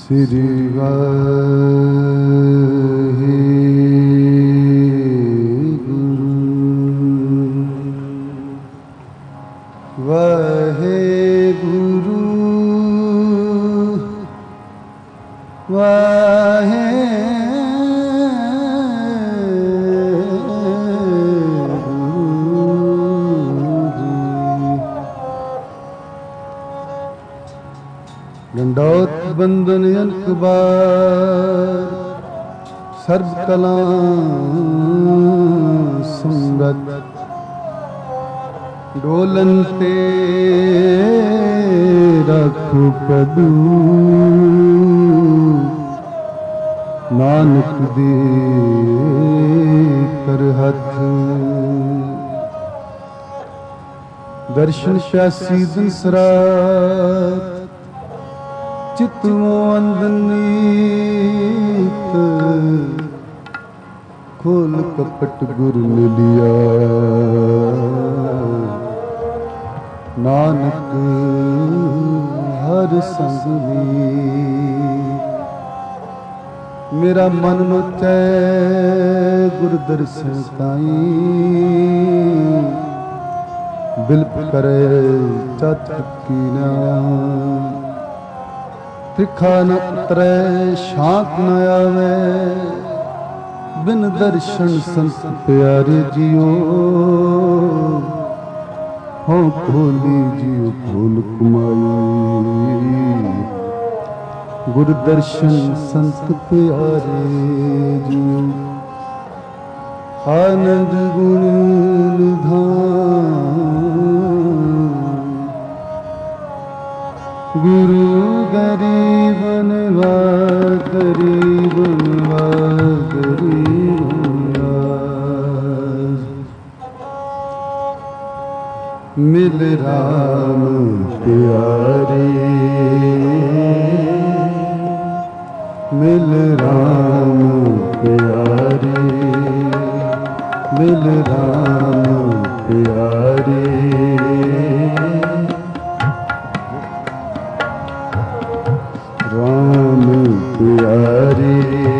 श्री वाहेगुरु दंडौत बंदन अनक बार सर्व कला संगत डोलन ते रखु प्रभु नानक दे कर हथ दर्शन प्यासी दसरात चितमो अंदनीत खोल कपट गुर मिलिया नानक हर संग मीत मेरा मन नोचै गुर दर्शन ताई बिलप करे चत कीना त्रिखा न उतरै शांत न आवे बिन दर्शन संत प्यारे जियो हो खोली जियो खोल कुमाई गुर दर्शन संत प्यारे जियो आनंद गुण निधान गुरु गरीबन वा गरीबन वा गरीबन मिल राम प्यारे मिल राम प्यारे मिल राम प्यारे राम प्यारे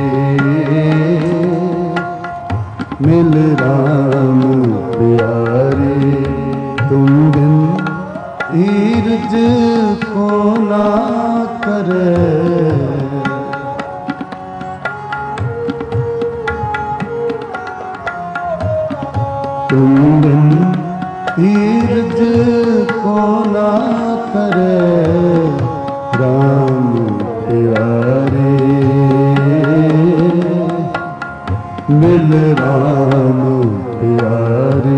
मिल राम प्यारे तुम बिन धीरज को ना करे तुम बिन धीरज को ना करे राम प्यारे मिल राम प्यारे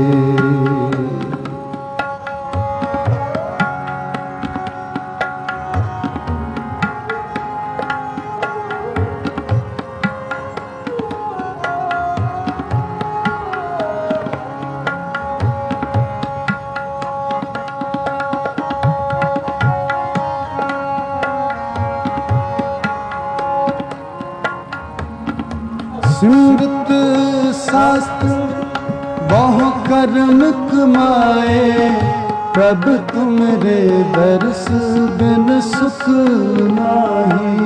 सिमरत शास्त्र बहु कर्म कमाए प्रभ तुमरे दर्श बिन सुख नाही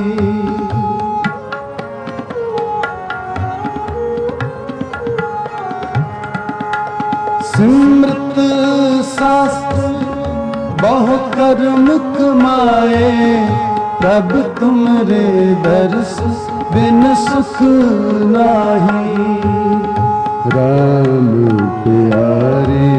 सिमरत शास्त्र बहु कर्म कमाए प्रभ तुमरे दर्श बिन सुख नाही राम प्यारे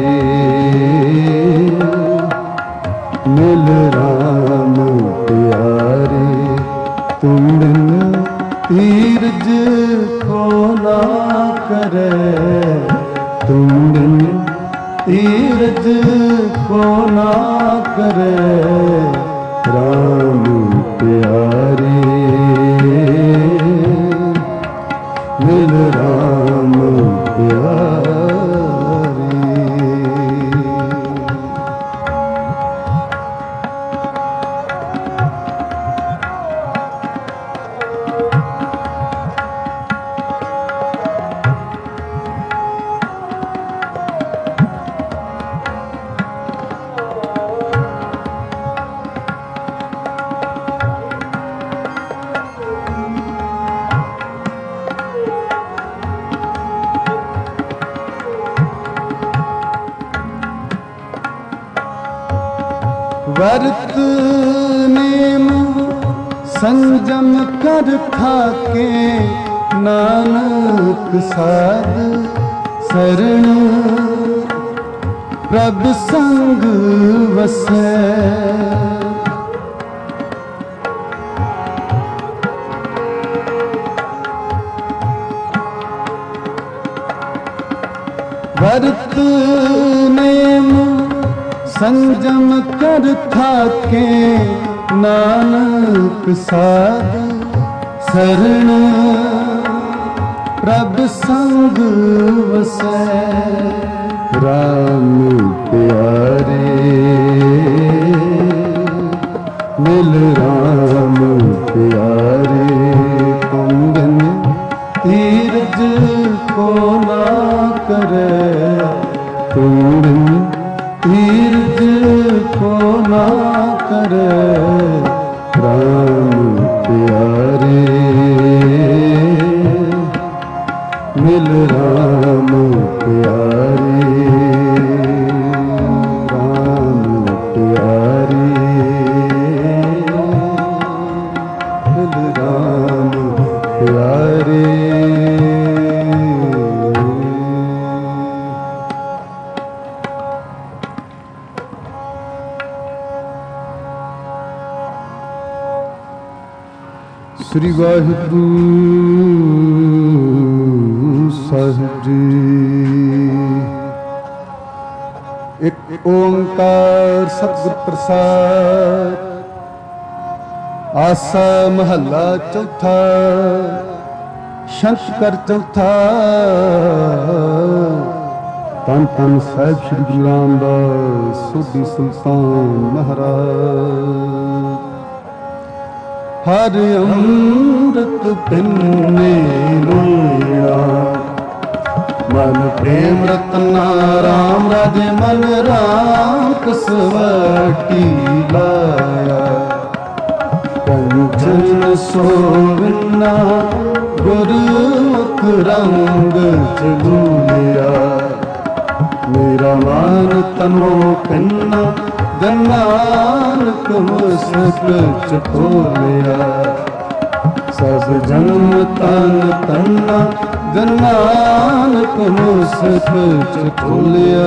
मिल राम प्यारे तुम बिन धीरज को ना करे तुम बिन धीरज को ना करे राम प्यारे मिल राम प्यारे व्रत नेम संजम कर खाके नानक साध शरण प्रभ संग वसै। व्रत नेम संजम कर थाके नानक साध शरण प्रभ संग वसै। राम प्यारे मिल राम प्यारे तुम बिन तीरज को ना करे। तुम बिन तीरज को ना करे। राम प्यारे मिल राम प्यारे। राम प्यारे मिल राम प्यारे। श्री वाहिगुरु साहिब जी। एक ओंकार सतगुर प्रसाद। आसा महला चौथा शंकर चौथा। धन धन साहिब श्री गुरु रामदास सोढी सुल्तान महाराज। हर अमृत पिन्ने लोया मन प्रेम रतना। राम राजे मन राम कसवटी लाया। कंचन सोविना गुरुमुख रंग चलूलिया। मेरा मान तनो पिन्ना नानक मुसक चकोलिया। सब जन्म तन तन्ना नानक मुसक चकोलिया।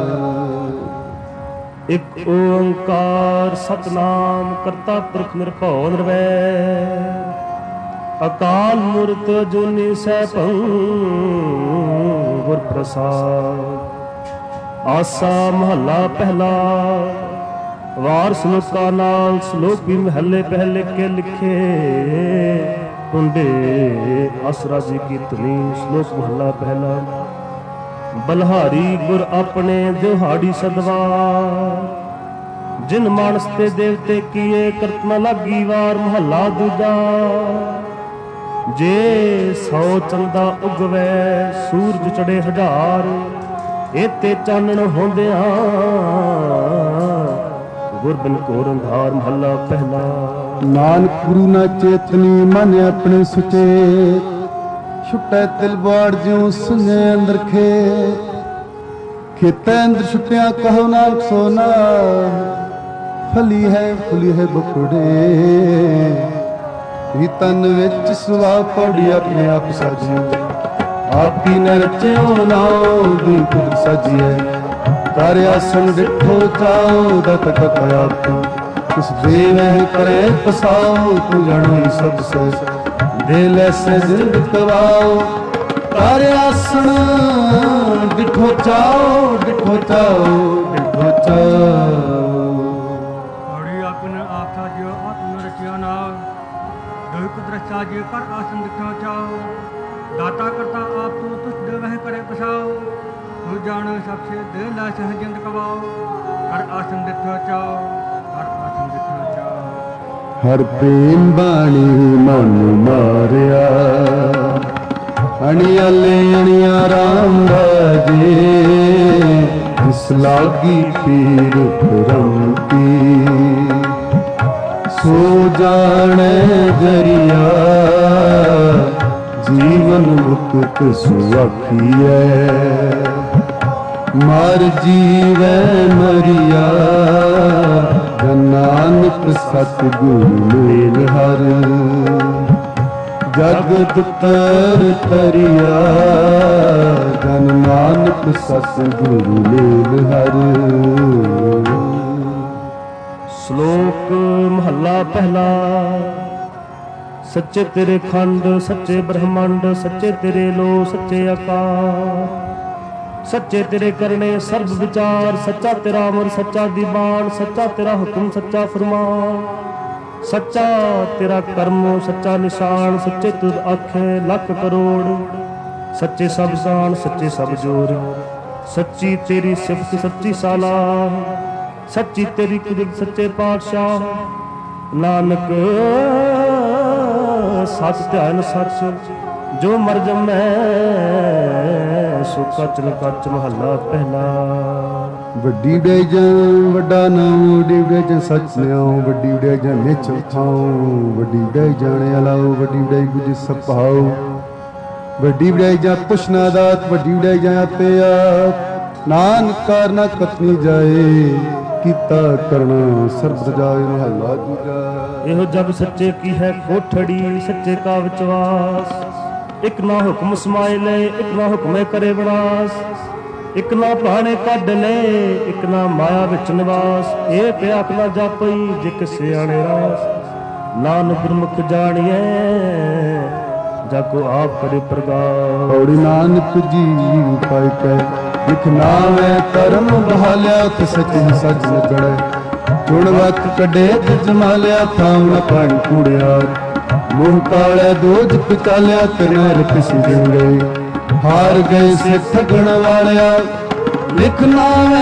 एक ओंकार सतनाम करता पुरख निरभਉ निरवैर। अकाल मूरत अजूनी सैभं गुर प्रसाद। आसा महला पहला। वार श्लोका नाल श्लोक भी महले पहले के लिखे। टुंडे आसरा जी की धुनी। श्लोक महला पहला। बलहारी गुर अपने दिहाड़ी सदवा। जिन मानस ते देवते किए करत न लागी वार। महला दूजा। जे 100 चंदा उगवै सूरज चढ़े 1000। एते चानण होंदिया गुर बिन घोर अंधार। महला पहला। नानक गुरु ना चेतनी मन अपने सुचेत। छुटै तिल बाड़ ज्यों सुने अंदर खेत। खेतै अंदर छुटिया कहो नानक सोना। फली है बकुड़े। ही तन विच सुआ पौड़ी अपने आप साजियो। आप ही न रचियो नाओ दुई खुद साजिए। तारे आसन डिठो जाओ दत कया तू। किस देव करे पसाओ तू जानो सब से। दे लैसे जिंद कवाओ। तारे आसन डिठो जाओ डिठो जाओ डिठो जाओ। औड़ी आपन आप साजियो आत्म रचियो नाओ। दुई कुदरत साजियो कर आसन डिठो जाओ। दाता करता आप तो तुझ दे वह करे पसाओ। तू जानो सबसे दे लाश जिंद कवाओ। कर आसन दिठो चाओ कर आसन दिठो चाओ। हर प्रेम बाणी मन मारिया। अणियाले अणिया राम राजे। जिस लागी पीर रम की। सो जाने जरिया। जीवन मुक्त सुआखिए। ਮਾਰ ਜੀਵੈ ਮਰਿਆ ਜਨ ਨਾਨਕ ਸਤਿਗੁਰੂ ਮੇਲ ਹਰ ਜਗਤ ਤਰ ਤਰਿਆ ਜਨ ਨਾਨਕ ਸਤਿਗੁਰੂ ਮੇਲ ਹਰ। ਸ਼ਲੋਕ ਮਹੱਲਾ ਪਹਿਲਾ। ਸੱਚੇ ਤੇਰੇ ਖੰਡ ਸੱਚੇ ਬ੍ਰਹਮੰਡ ਸੱਚੇ ਤੇਰੇ ਲੋ ਸੱਚੇ ਆਕਾਰ ਸੱਚੇ ਤੇਰੇ ਕਰਨੇ ਸਰਬ ਵਿਚਾਰ ਸੱਚਾ ਤੇਰਾ ਅਮਰ ਸੱਚਾ ਦੀਵਾਨ ਸੱਚਾ ਤੇਰਾ ਹੁਕਮ ਸੱਚਾ ਫਰਮਾਨ ਸੱਚਾ ਤੇਰਾ ਕਰਮ ਸੱਚਾ ਨਿਸ਼ਾਨ ਸੱਚੇ ਤੁਧ ਆਖੇ ਲੱਖ ਕਰੋੜ ਸੱਚੇ ਸਭ ਜਾਣ ਸੱਚੇ ਸਭ ਜੋਰ ਸੱਚੀ ਤੇਰੀ ਸਿਫਤ ਸੱਚੀ ਸਾਲਾਹ ਸੱਚੀ ਤੇਰੀ ਕੁਦਰਤ ਸੱਚੇ ਪਾਤਸ਼ਾਹ ਨਾਨਕ ਸੱਚ ਧਿਆਨ ਸੱਚ ਜੋ ਮਰ ਜਮੈ ਸੋ ਕਚਨ ਕਚ ਮਹੱਲਾ ਪਹਿਲਾ। ਵੱਡੀ ਵਡਿਆਈ ਜਾਂ ਵੱਡਾ ਨਾਉ ਵੱਡੀ ਵਡਿਆਈ ਜਾਂ ਸੱਚ ਨਿਆਉ ਵੱਡੀ ਵਡਿਆਈ ਜਾਂ ਨਿਚ ਖਾਉ ਵੱਡੀ ਵਡਿਆਈ ਜਾਣੇ ਅਲਾਉ ਵੱਡੀ ਵਡਿਆਈ ਗੁਜ ਸਪਾਉ ਵੱਡੀ ਵਡਿਆਈ ਜਾਂ ਪੁੱਛਣਾ ਦਾਤ ਵੱਡੀ ਵਡਿਆਈ ਜਾਂ ਆਪੇ ਆਪ ਨਾਨਕ ਕਾਰ ਨਾ ਕਤਨੀ ਜਾਏ ਕੀਤਾ ਕਰਨਾ ਸਰਬ ਜਾਏ ਮਹੱਲਾ ਦੂਜਾ। ਇਹੋ ਜਗ ਸੱਚੇ ਕੀ ਹੈ ਕੋਠੜੀ ਸੱਚੇ ਕਾ ਵਿਚਵਾਸ ਇਕ ਨਾ ਹੁਕਮ ਸਮਾਏ ਲੈ ਇਕ ਨਾ ਹੁਕਮੇ ਕਰੇ ਵਿਨਾਸ਼ ਇਕ ਨਾ ਭਾਣੇ ਕੱਢ ਲੈ ਇਕ ਨਾ ਮਾਇਆ ਵਿੱਚ ਨਿਵਾਸ ਇਹ ਪਿਆਕ ਨਾ ਜਾਪਈ ਜਿਕ ਸਿਆਣੇ ਰਾਸ ਨਾਨਕ ਗੁਰਮੁਖ ਜਾਣੀਐ ਜਾ ਕੋ ਆਪ ਕਰੇ ਪ੍ਰਗਾਸ। ਔੜੀ ਨਾਨਕ ਜੀ ਪਾਇ ਕੈ ਲਿਖ ਨਾਮੈ ਕਰਮ ਬਹਾਲਿਆ ਤੇ ਸੱਚੀ ਸੱਚ ਨਗੜੈ ਚੁਣ ਵਕ ਕੱਢੇ ਤੇ ਜਮਾਲਿਆ ਥਾਮ ਨ ਪਾਣੀ ਕੂੜਿਆ ਮੂੰਹ ਕਾਲੇ ਦੋਜ ਪਿਚਾਲਿਆ ਤੇ ਨਹਿਰ ਕਿਸ ਦਿਨ ਗਏ ਹਾਰ ਗਏ ਸੇ ਠਗਣ ਵਾਲਿਆ ਲਿਖ ਨਾਮੈ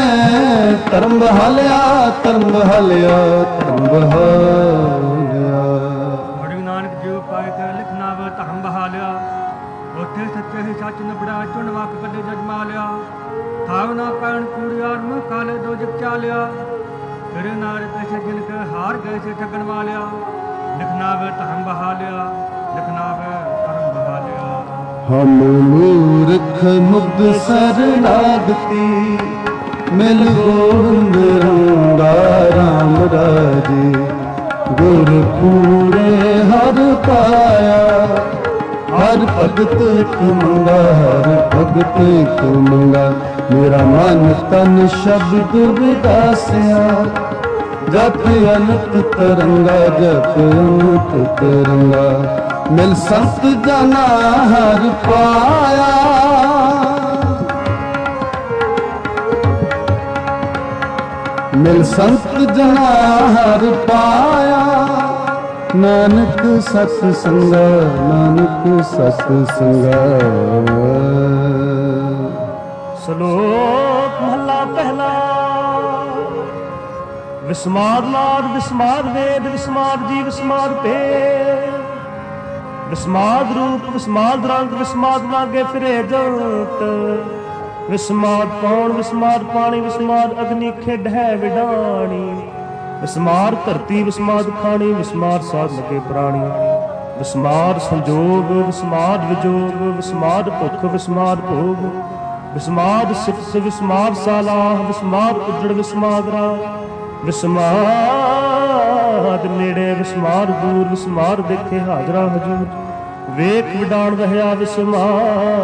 ਧਰਮ ਬਹਾਲਿਆ ਧਰਮ ਬਹਾਲਿਆ ਧਰਮ ਬਹਾਲਿਆ। ਬੜੀ ਨਾਨਕ ਜੀਉ ਪਾਇ ਕੈ ਲਿਖ ਨਾਵੈ ਧਰਮ ਬਹਾਲਿਆ ਉੱਥੇ ਸੱਚੇ ਹੀ ਸੱਚ ਨਿਬੜਾ ਚੁਣ ਵਕ ਕੱਢੇ ਜਜਮਾਲਿਆ ਥਾਵ ਨਾ ਪੈਣ ਕੂੜਿਆਰ ਮੂੰਹ ਕਾਲੇ ਦੋਜ ਪਿਚਾਲਿਆ ਤੇਰੇ ਨਾਰ ਪੈਸੇ ਜਿਨ ਕੇ ਹਾਰ ਗਏ ਸੇ ਠਗਣ ਵਾਲਿਆ ਲਿਖਣਾ ਵੇ ਧਰਮ ਬਹਾਲਿਆ ਲਿਖਣਾ ਵੇ ਧਰਮ ਬਹਾਲਿਆ। ਹਮ ਮੂਰਖ ਮੁਗਧ ਸਰਨਾਗਤੀ ਮਿਲ ਗੋਬਿੰਦ ਰੰਗਾ ਰਾਮ ਰਾਜੇ ਗੁਰ ਪੂਰੇ ਹਰ ਪਾਇਆ ਹਰ ਭਗਤ ਇੱਕ ਮੰਗਾ ਹਰ ਭਗਤ ਇੱਕ ਮੰਗਾ ਮੇਰਾ ਮਨ ਤਨ ਸ਼ਬਦ ਵਿਦਾਸਿਆ ਜਪ ਅਨੰਤ ਤਰੰਗਾ ਜਪ ਅਨੰਤ ਤਰੰਗਾ ਮਿਲ ਸੰਤ ਜਨਾ ਹਰ ਪਾਇਆ ਮਿਲ ਸੰਤ ਜਨਾ ਹਰ ਪਾਇਆ ਨਾਨਕ ਸਤ ਸੰਗਾ ਨਾਨਕ ਸਤ ਸੰਗਾ। ਸ਼ਲੋਕ ਮਹੱਲਾ ਪਹਿਲਾ। ਵਿਸਮਾਦ ਨਾਦ ਵਿਸਮਾਦ ਵੇਦ ਵਿਸਮਾਦ ਜੀ ਵਿਸਮਾਦ ਭੇਦ ਵਿਸਮਾਦ ਰੂਪ ਵਿਸਮਾਦ ਰੰਗ ਵਿਸਮਾਦ ਲਾਗੇ ਫਿਰੇ ਜੰਤ ਵਿਸਮਾਦ ਪੌਣ ਵਿਸਮਾਦ ਪਾਣੀ ਵਿਸਮਾਦ ਅਗਨੀ ਖੇਡੈ ਵਿਡਾਣੀ ਵਿਸਮਾਦ ਧਰਤੀ ਵਿਸਮਾਦ ਖਾਣੀ ਵਿਸਮਾਦ ਸਾਧ ਲਗੇ ਪ੍ਰਾਣੀ ਵਿਸਮਾਦ ਸੰਜੋਗ ਵਿਸਮਾਦ ਵਿਜੋਗ ਵਿਸਮਾਦ ਭੁੱਖ ਵਿਸਮਾਦ ਭੋਗ ਵਿਸਮਾਦ ਸਿਫਤ ਵਿਸਮਾਦ ਸਾਲਾਹ ਵਿਸਮਾਦ ਉਜੜ ਵਿਸਮਾਦ ਰਾਹ ਵਿਸਮਾਦ ਨੇੜੇ ਵਿਸਮਾਦ ਦੂਰ ਵਿਸਮਾਦ ਦੇਖੇ ਹਾਜ਼ਰਾ ਹਜੂਰ ਵੇਖ ਵਿਡਾਣ ਰਹਿਆ ਵਿਸਮਾਦ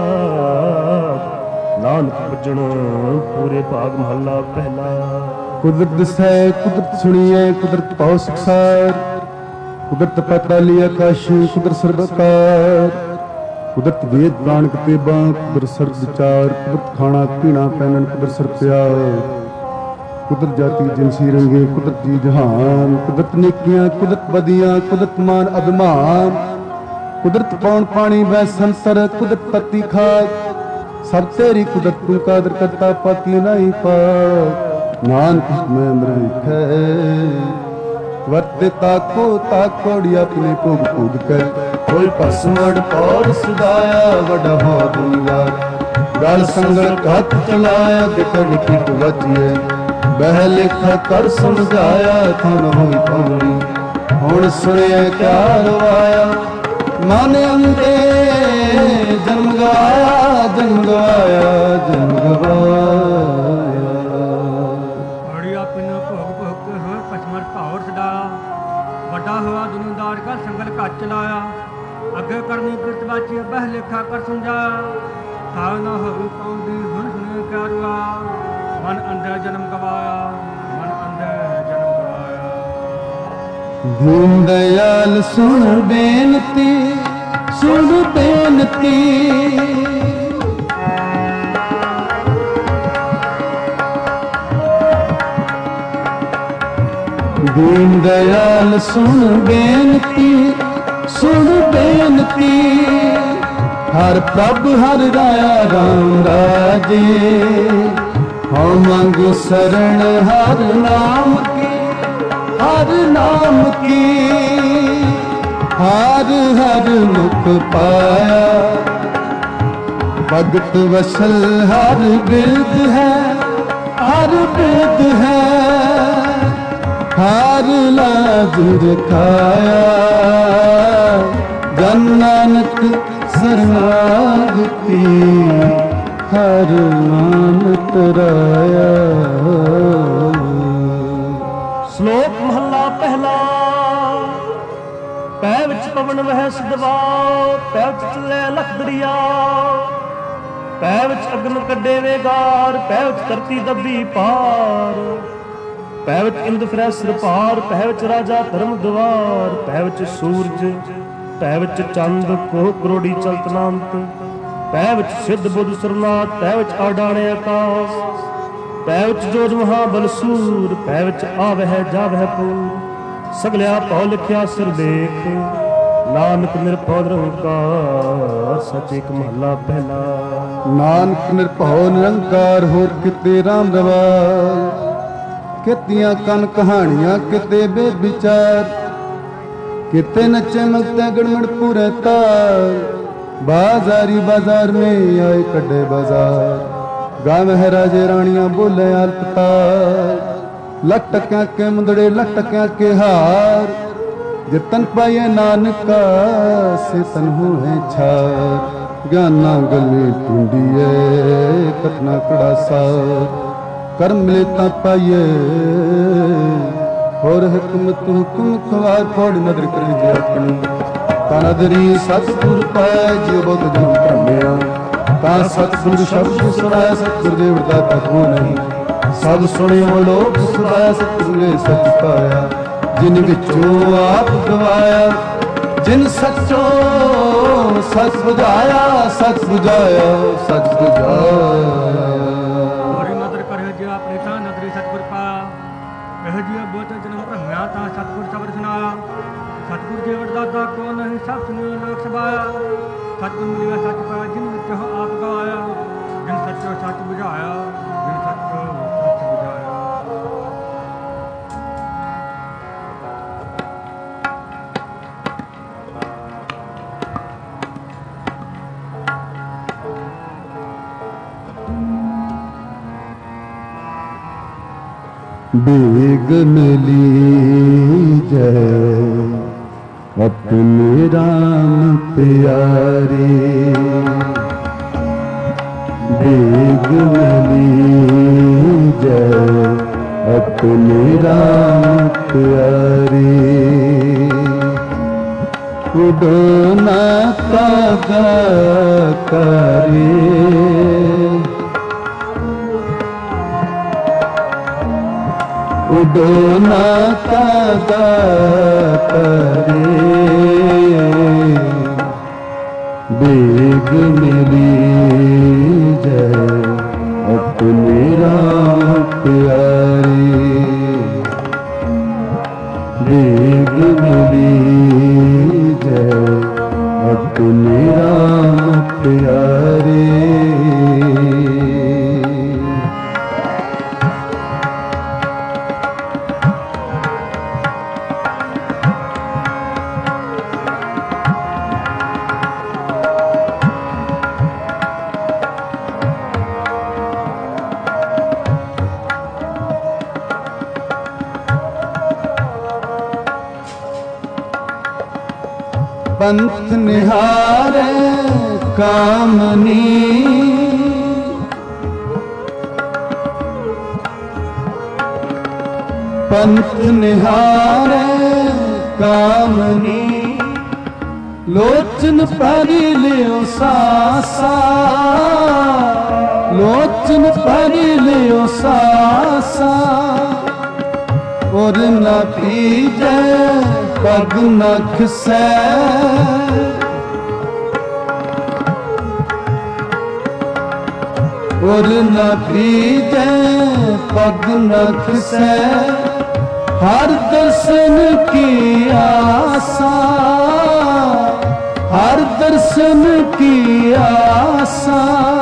ਨਾਨਕ ਭਜਣ ਪੂਰੇ ਭਾਗ ਮਹੱਲਾ ਪਹਿਲਾ। ਕੁਦਰਤ ਦਿਸੈ ਕੁਦਰਤ ਸੁਣੀਐ ਕੁਦਰਤ ਭਉ ਸੰਸਾਰ ਕੁਦਰਤ ਪਾਤਾਲੀ ਆਕਾਸ਼ ਕੁਦਰਤ ਸਰਬਕਾਰ ਕੁਦਰਤ ਵੇਦ ਪ੍ਰਾਣ ਕਤੇਬਾਂ ਕੁਦਰਤ ਸਰਬ ਵਿਚਾਰ ਕੁਦਰਤ ਖਾਣਾ ਪੀਣਾ ਪਹਿਨਣ ਕੁਦਰਤ ਸਰਪਿਆ ਕੁਦਰਤ ਜਾਤੀ ਜਿਨਸੀ ਰੰਗੇ ਕੁਦਰਤ ਜੀ ਜਹਾਨ ਕੁਦਰਤ ਨੇਕੀਆਂ ਕੁਦਰਤ ਬਦੀਆਂ ਕੁਦਰਤ ਮਾਨ ਅਭਿਮਾਨ ਕੁਦਰਤ ਪੌਣ ਪਾਣੀ ਵੈ ਸੰਸਰ ਕੁਦਰਤ ਪਤੀ ਖਾਕ ਸਭ ਤੇਰੀ ਕੁਦਰਤ ਤੂੰ ਕਾਦਰ ਕਰਤਾ ਪਾਤੀ ਨਹੀਂ ਪਾਕ ਨਾਨਕ ਮੈਂ ਅੰਦਰ ਵਰਤੇ ਤਾਕੋੜੀ ਆਪਣੇ ਭੋਗ ਭੋਗ ਕਰ ਕੋਈ ਭਸਮੜ ਪੌੜ ਸੁਦਾਇਆ ਵੱਡਾ ਹੋ ਦੁਨੀਆ ਗਲ ਸੰਗਲ ਹੱਥ ਚਲਾਇਆ ਕਿਤਨ ਕਿਤ ਵਜੀਏ ਬਹਿ ਲਿਖਾ ਕਰ ਸਮਝਾਇਆ ਥਨ ਹੋਈ ਪਾਉਣੀ ਹੁਣ ਸੁਣਿਆ ਕਿਆ ਰਵਾਇਆ ਮਨ ਅੰਦੇ ਜਨਮ ਗਵਾਇਆ ਜਨਮ ਗਵਾਇਆ ਜਨਮ ਗਵਾਇਆ। ਕਰਨੀ ਕਿਰਤ ਬਾਚੀ ਬਹਿ ਲੇਖਾ ਕਰ ਸਮਝਾ ਥਾਉ ਨਾ ਹੋਊ ਪਾਉਂਦੀ ਹੁਣ ਸੁਣੇ ਕਰਵਾ ਮਨ ਅੰਦਰ ਜਨਮ ਗਵਾਇਆ ਮਨ ਅੰਦਰ ਜਨਮ ਗਵਾਇਆ। ਦੀਨ ਦਇਆਲ ਸੁਣ ਬੇਨਤੀ ਸੁਣ ਬੇਨਤੀ ਦੀਨ ਦਇਆਲ ਸੁਣ ਬੇਨਤੀ ਸੁਣ ਬੇਨਤੀ ਹਰ ਪ੍ਰਭ ਹਰ ਰਾਇਆ ਰਾਮ ਰਾਜੇ ਹਉ ਮੰਗੂ ਸਰਣ ਹਰ ਨਾਮ ਕੀ ਹਰ ਨਾਮ ਕੀ ਹਰ ਹਰ ਮੁਖ ਪਾਇਆ ਭਗਤ ਵਸਲ ਹਰ ਬਿਰਦ ਹੈ ਹਰ ਬਿਰਦ ਹੈ ਹਰ ਲਾਜ ਰਖਾਇਆ ਜਨ ਨਾਨਕ ਸਰਨਾਗਤੀ ਹਰ ਨਾਮ ਤਰਾਇਆ। ਸ਼ਲੋਕ ਮਹੱਲਾ ਪਹਿਲਾ। ਪੈ ਵਿੱਚ ਪਵਨ ਵਹਿ ਸਿਧਵਾ ਪੈ ਵਿੱਚ ਚੱਲੇ ਲਖ ਦਰਿਆ ਪੈ ਵਿੱਚ ਅਗਨ ਕੱਢੇ ਵੇਗਾਰ ਪੈ ਵਿੱਚ ਧਰਤੀ ਦੱਬੀ ਪਾਰ ਪੈ ਵਿੱਚ ਇੰਦ ਫਿਰੈ ਸਿਰ ਭਾਰ ਪੈ ਵਿੱਚ ਰਾਜਾ ਧਰਮ ਦਵਾਰ ਪੈ ਵਿੱਚ ਸੂਰਜ ਪੈ ਵਿੱਚ ਚੰਦ ਕੋਹ ਕਰੋੜੀ ਚਲਤਨਾੰਤ ਪੈ ਵਿੱਚ ਸਿੱਧ ਬੁੱਧ ਸਰਨਾਥ ਪੈ ਵਿੱਚ ਆਡਾਣੇ ਆਕਾਸ਼ ਪੈ ਵਿੱਚ ਜੋਜ ਮਹਾਬਲ ਸੂਰ ਪੈ ਵਿੱਚ ਆਵਹਿ ਜਾਵਹਿ ਪੂਰ ਸਗਲਿਆ ਭਉ ਲਿਖਿਆ ਸਿਰ ਦੇਖ ਨਾਨਕ ਨਿਰਭਉ ਨਿਰੰਕਾਰ ਸਚ ਇੱਕ ਮਹੱਲਾ ਪਹਿਲਾ। ਨਾਨਕ ਨਿਰਭਉ ਨਿਰੰਕਾਰ ਹੋਰ ਕਿਤੇ ਰਾਮ ਰਵਾਲ ਕਿਤੀਆਂ ਕਨ ਕਹਾਣੀਆਂ ਕਿਤੇ ਬੇਵਿਚਾਰ कितने नचे मगते गड़मड़ पूरे तार बाजारी बाजार में आए कड्डे बाजार गाँव है राजे रानियां बोले अलपतार लटक्या के मुंदड़े लटक्या के हार जितन पाए नानका से तन है छार ज्ञाना गली टूंडिए कतना कड़ा सार कर्म लेता पाइए और हुक्मत हुक्म खवार फोड़ नदर करें जे अपनी तानदरी सतगुर पाए जियो बहुत जन्म भ्रमिया ता सतगुर शब्द सुनाया सतगुर देव दाता को नहीं सब सुनियो लोक सुनाया सतगुर ने सच पाया जिन विचों आप गवाया जिन सचो सच बुझाया सच बुझाया सच बुझाया। सतगुर शब्द सुनाया सतगुर देव दाता को नहीं सब सुनियो लोक सभाया सतगुर मिलिया सच पाया जिन विचों आप गवाया जिन सचो सच बुझाया जिन सचो सच बुझाया। बेगन लीजै अपने राम प्यारे बेगन लीजै अपने राम प्यारे उड़ना कागा करे उड़ना कागा करे बेग मेरी जय अपने राम प्यारे बेग मेरी जय अपने राम प्यारे। पंथ निहारे कामनी पंथ निहारे कामनी लोचन परी लियो सासा, लोचन परी लियो सासा, और न पीजे पग न खिसै, और न पीजे पग न खिसै, हर दर्शन की आसा, हर दर्शन की आसा,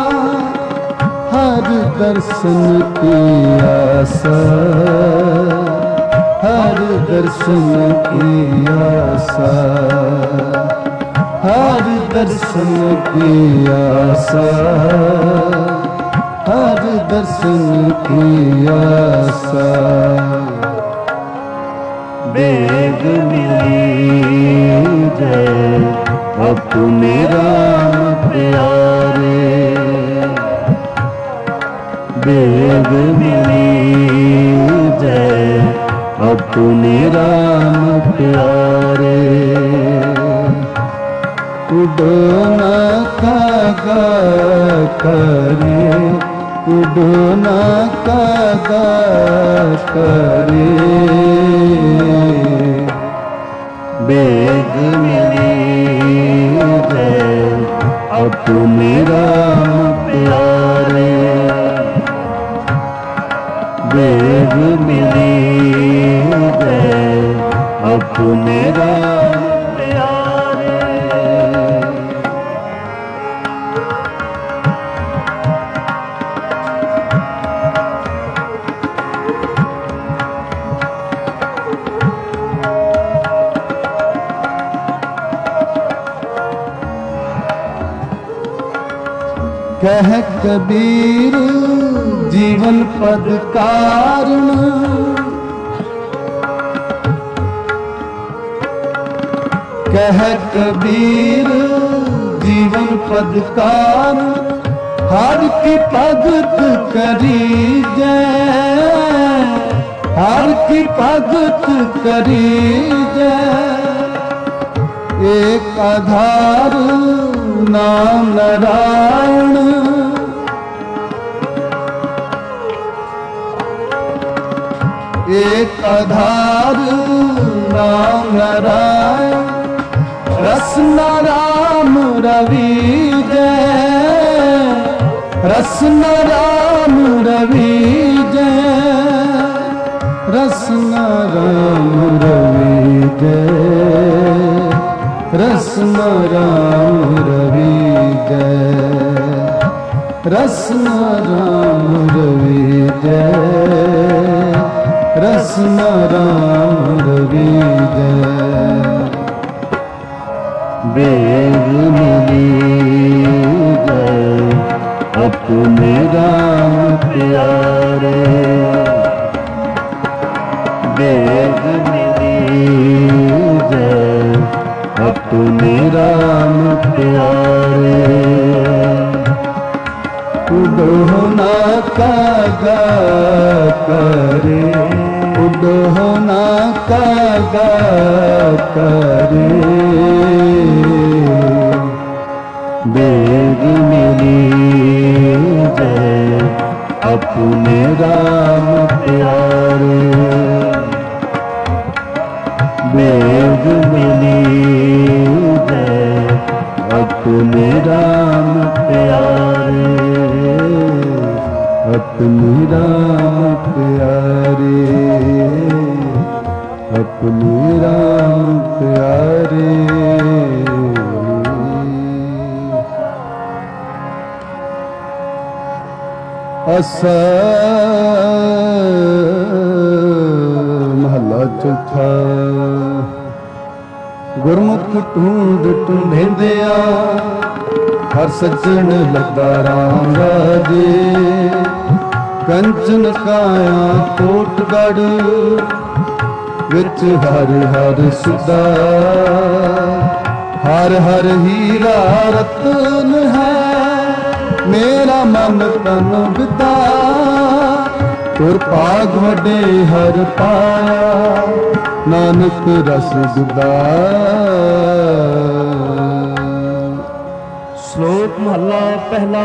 हर दर्शन की आसा, हर दर्शन की आसा, हर दर्शन की आसा, हर दर्शन की आसा। बेग मिली जय अपने राम प्यारे, बेग मिली जय अपने राम प्यारे। उडो न कागा करे, उडो न कागा करे, बेग मिली जय अपने राम प्यारे, बेग मिली जय अपने राम प्यारे। कह कबीर जीवन पद कारण, कह कबीर जीवन पद कारण, हर की भगत करी जय, हर की भगत करी जय। एक आधार नाम नारायण, एक आधार नाम नारायण, रसना राम रवि जय, रसना राम रवि जय, रसना राम रवि जय, रसना राम रवि जय, रसना राम रवि जय, रसना राम रवि जय। बेग मिली जय अपने राम प्यारे, बेग मिली जय अपने राम प्यारे। उडो ना कागा करे, उडो ना कागा करे, बेग मिली जय अपने राम प्यारे, बेग मिली जय अपने राम प्यारे, अपने राम प्यारे, अपने राम प्यारे। असा महला चौथा। गुरमुख ढूंढ ढूंढेंदिया हर सज्जन लगा राम राजे, कंचन काया कोटगढ़ विच हर हर सुधा, हर हर हीरा रतन है मेरा मन तन विदा, तुर भाग वडे हर पाया नानक रस गुदा। ਸ਼ਲੋਕ ਮਹੱਲਾ ਪਹਿਲਾ।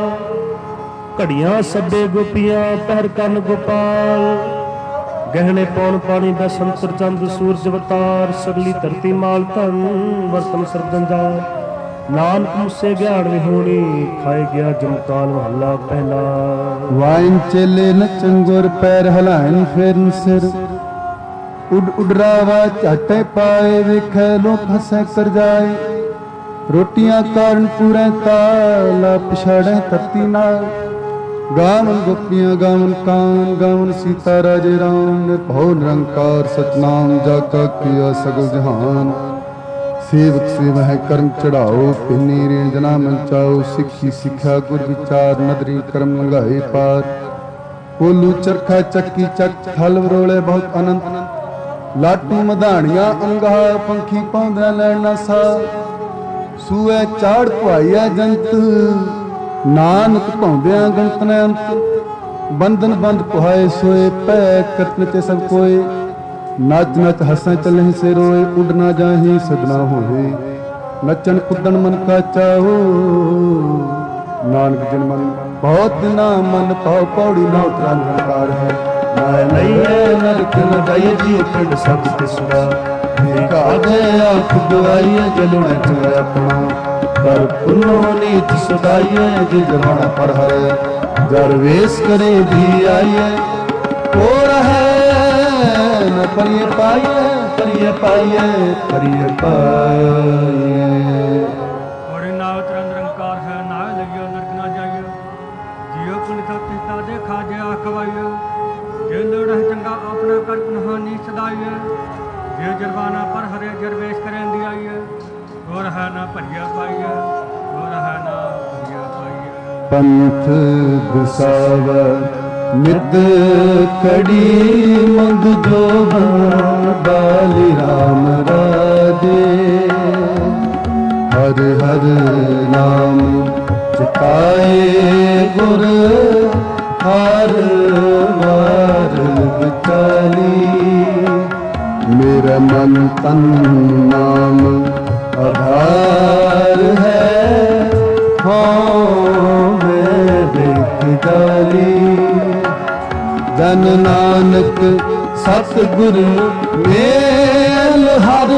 ਘੜੀਆਂ ਸੱਬੇ ਗੋਪੀਆਂ ਪਹਿਰ ਕੰਨ ਗੋਪਾਲ, ਗਹਿਣੇ ਪੌਣ ਪਾਣੀ ਬੈਸੰਤਰ ਚੰਦ ਸੂਰਜ ਅਵਤਾਰ, ਸਗਲੀ ਧਰਤੀ ਮਾਲ ਧਨ ਵਰਤਨ ਸਰਗੰਜਾ, ਨਾਨਕ ਮੁਸੇ ਗਿਆਨ ਵਿਹੋਣੀ ਖਾਏ ਗਿਆ ਜਮਕਾਲ ਮਹੱਲਾ ਪਹਿਲਾ। ਵਾਇਨ ਚੇਲੇ ਨਚਨ ਗੁਰ ਪੈਰ ਹਲਾਇਨ ਫੇਰਨ ਸਿਰ, ਉੱਡ ਉਡਰਾਵਾ ਝਾਟੇ ਪਾਏ ਵੇਖੈ ਲੋਕ ਹਸੈ ਕਰ ਜਾਏ, ਰੋਟੀਆਂ ਕਾਰਨ ਪੂਰੇ ਤਾਲਾ ਪਿਛਾੜੈ ਧਰਤੀ ਨਾਲ, ਗਾਵਨ ਗੋਪੀਆਂ ਗਾਵਨ ਕਾਨ ਗਾਵਨ ਸੀਤਾ ਰਾਜੇ ਰਾਮ, ਨਿਰਭਉ ਨਿਰੰਕਾਰ ਸਤਨਾਮ ਜਾ ਕਾ ਕੀਆ ਸਗਲ ਜਹਾਨ, ਸੇਵਕ ਸੇਵਹਿ ਕਰਮ ਚੜਾਓ ਪਿੰਨੀ ਰੇਂਜਨਾ ਮੰਚਾਓ, ਸਿੱਖੀ ਸਿੱਖਿਆ ਗੁਰ ਵਿਚਾਰ ਨਦਰੀ ਕਰਮ ਲੰਘਾਏ ਪਾਰ, ਕੋਲੂ ਚਰਖਾ ਚੱਕੀ ਚੱਕ ਥਲ ਵਰੋਲੇ ਬਹੁਤ ਅਨੰਤ, ਲਾਟੂ ਮਧਾਣੀਆਂ ਅੰਗਾ ਪੰਖੀ ਪਾਉਂਦਾ ਲੈਣਾ ਸਾ, ਸੂਏ ਚਾੜ ਭਾਈਆ ਜੰਤ ਨਾਨਕ ਭਾਉਂਦਿਆਂ ਗਣਤ ਨੇ ਅੰਤ, ਬੰਧਨ ਬੰਦ ਪੁਹਾਏ ਸੋਏ ਪੈ ਕਰਤਨ ਤੇ ਸਭ ਕੋਏ, ਨੱਚ ਨੱਚ ਹੱਸਾਂ ਚੱਲਹਿ ਸੇ ਰੋਏ, ਉੱਡ ਨਾ ਜਾਹੀ ਸਦਨਾ ਹੋਏ, ਨੱਚਣ ਕੁੱਦਣ ਮਨ ਕਾ ਚਾਓ, ਨਾਨਕ ਜਿਨ ਮਨ ਬਹੁਤ ਨਾ ਮਨ ਪਾਉ ਪੌੜੀ ਨਾ ਉਤਰਾ ਨਿਰੰਕਾਰ ਹੈ, ਨਾਇ ਲਈਏ ਨਰਕ ਨ ਜਾਈਏ ਜੀ ਪਿੰਡ ਸਭ ਤਿਸਦਾ, ਕਾਜੇ ਆਖ ਗਵਾਈਏ ਜਲਣ ਚ ਆਪਣਾ, ਕਰ ਪੁਨੋ ਨੀਚ ਸਦਾਈਏ ਜਿ ਜਮਾਨਾ ਪਰ ਹੈ, ਜਰ ਵੇਸ ਕਰੇ ਵੀ ਆਈਏ ਹੋ ਰਹੇ न परिये पाइये परिये पाइये परिये पाइये। और नावत निरंकार है नाय लगियो नरक ना जाइयो, जियो पुण्य का पिता देखा जे आखवाइयो, जे लोड़ है चंगा अपना कर हानि सदाइए, जे जरवाना पर हरे जरवेश करें दियाइए, और है ना परिया पाइये और है ना परिया पाइये। पंथ बिसावत निद कड़ी मंग जो बाली राम राजे, हर हर नाम चिताए गुर हर वार विचाली, मेरा मन तन नाम आधार है, हाँ मैं देख डाली, जन नानक सतगुर मेल हर,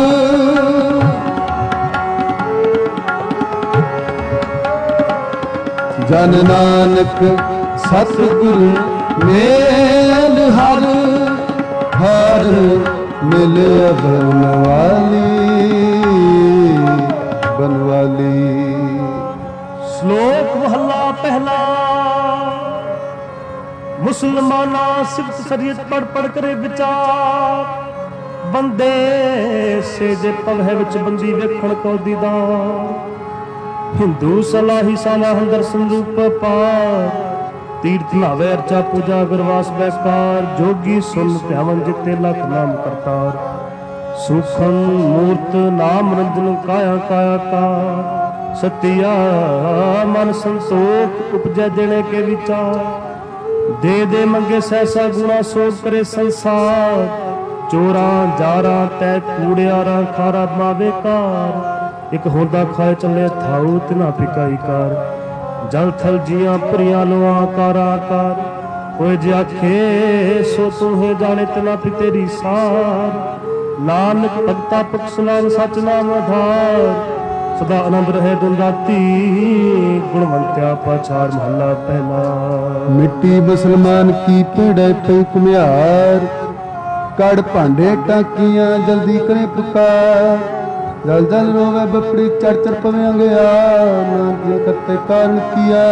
जन नानक सतगुर मेल हर, हर मिल बनवाली बनवाली। ਸ਼ਲੋਕ ਮਹੱਲਾ ਪਹਿਲਾ। ਮੁਸਲਮਾਨਾ ਸਿਫਤ ਸ਼ਰੀਅਤ ਪੜ ਪੜ ਕਰੇ ਵਿਚਾਰ, ਬੰਦੇ ਸੇਜੇ ਪਵਹਿ ਵਿੱਚ ਬੰਦੀ ਵੇਖਣ ਕੋ ਦੀਦਾਰ, ਹਿੰਦੂ ਸਲਾਹੀ ਸਾਲਾਹਨ ਦਰਸ਼ਨ ਰੂਪ ਪਾਰ, ਤੀਰਥ ਨਾਵੇ ਅਰਚਾ ਪੂਜਾ ਗੁਰਵਾਸ ਬੈਕਾਰ, ਜੋਗੀ ਸੁਨ ਧਿਆਵਨ ਜਿਤੇ ਲਖ ਨਾਮ ਕਰਤਾਰ, ਸੁਖਨ ਮੂਰਤ ਨਾਮ ਰੰਜਨ ਕਾਇਆ ਕਾਇਆ ਕਾ, ਸਤਿਆ ਮਨ ਸੰਤੋਖ ਉਪਜੈ ਦੇਣੇ ਕੇ ਵਿਚਾਰ, ਦੇ ਦੇ ਮੰਗੇ ਸੈਸਾ ਗੁਣਾ ਸੋਗ ਕਰੇ ਸੰਸਾਰ, ਚੋਰਾਂ ਜਾਰਾਂ ਤੈ ਕੂੜਿਆਰਾਂ ਖਾਰਾ ਮਾਵੇ ਕਾਰ, ਇੱਕ ਹੁੰਦਾ ਖਾਏ ਚੱਲੇ ਥਾਉ ਤਿਨਾ ਪਿਕਾਈ ਕਾਰ, ਜਲ ਥਲ ਜੀਆਂ ਭਰੀਆਂ ਲੋਆਂ ਕਾਰਾ ਕਾਰ, ਹੋਏ ਜੇ ਆਖੇ ਸੋ ਤੂੰ ਹੋ ਜਾਣੇ ਤਿਨਾ ਪੀ ਤੇਰੀ ਸਾਰ, ਨਾਨਕ ਭਗਤਾ ਪਖ ਸੁਨਾਮ ਸਚ ਨਾਮ ਆਧਾਰ, ਸਦਾ ਆਨੰਦ ਰਹੇ ਦਿਨ ਰਾਤੀ ਗੁਣਵੰਤਿਆ ਪਾਚਾਰ ਮਹੱਲਾ ਪਹਿਲਾ। ਮਿੱਟੀ ਮੁਸਲਮਾਨ ਕੀ ਪੇੜੇ ਪਈ ਕੁਮਿਆਰ, ਕੜ ਭਾਂਡੇ ਟਾਕੀਆਂ ਜਲਦੀ ਕਰੇ ਪੁਕਾਰ, ਜਲ ਜਲ ਰੋਵੇ ਬਪੜੀ ਚੜ ਚੜ ਪਵੇਂ ਅੰਗਿਆ, ਨਾਨਕ ਜੇ ਕਰਤੇ ਕਾਰਨ ਕੀਆ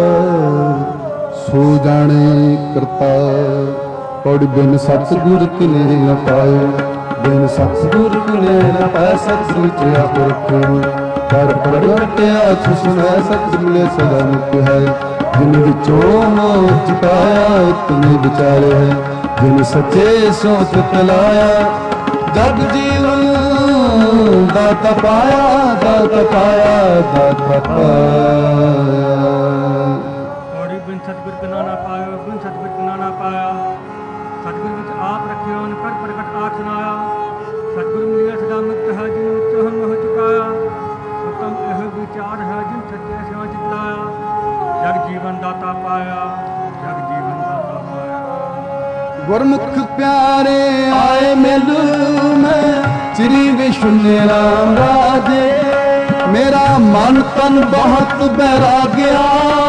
ਸੋ ਜਾਣੇ ਕਰਤਾ, ਪੌੜੀ ਬਿਨ ਸਤਿਗੁਰ ਕਿਨੇ ਨ ਪਾਇਓ, ਬਿਨ ਸਤਿਗੁਰ ਕਿਨੇ ਨ ਪਾਇ, ਸਤਿਗੁਰ ਚ ਆਪ ਰੱਖਿਓ, ਕਰ ਪ੍ਰਗਟਿਆ ਸੁਣੈ ਸਤਿ ਮਿਲੇ ਸਦਾ ਮੁਖ ਹੈ, ਜਿਨ ਵਿਚੋਂ ਮੋਹ ਚੁਕਾਇਆ ਉਤਨੇ ਵਿਚਾਰੇ ਹੈ, ਜਿਨ ਸੱਚੇ ਸੋਚ ਤਲਾਇਆ ਜਗ ਜੀਵਨ ਦਾਤਾ ਪਾਇਆ, ਦਾਤਾ ਪਾਇਆ, ਦਾਤਾ ਪਾਇਆ। ਔੜੀ ਬਿਨ ਸਤਿਗੁਰ ਬਿਨਾ ਨਾ ਪਾਇਓ, ਬਿਨ ਸਤਿਗੁਰ ਬਿਨਾ ਨਾ ਪਾਇਆ, ਸਤਿਗੁਰ ਵਿੱਚ ਆਪ ਰੱਖਿਓ ਕਰ ਪ੍ਰਗਟ ਆਖ ਸੁਣਾਇਆ, ਸਤਿਗੁਰ ਮਿਲਿਆ ਸਦਾ ਮੁਕਤ ਹੈ, ਜਿਨ ਵਿੱਚੋਂ ਹਮ ਹੋ ਚੁਕਾਇਆ, ਉਤਮ ਇਹ ਵਿਚਾਰ ਹੈ ਜਿਨ ਸੱਚੇ ਜੀਵਨ ਦਾਤਾ ਪਾਇਆ, ਜਗ ਜੀਵਨ ਦਾਤਾ ਪਾਇਆ। ਗੁਰਮੁਖ ਪਿਆਰੇ ਆਏ ਮਿਲ ਮੈਂ ਚਿਰੀ ਵਿਸ਼ੁਨੇ ਰਾਮ ਰਾਜੇ, ਮੇਰਾ ਮਨ ਤਨ ਬਹੁਤ ਬੈਰਾਗਿਆ,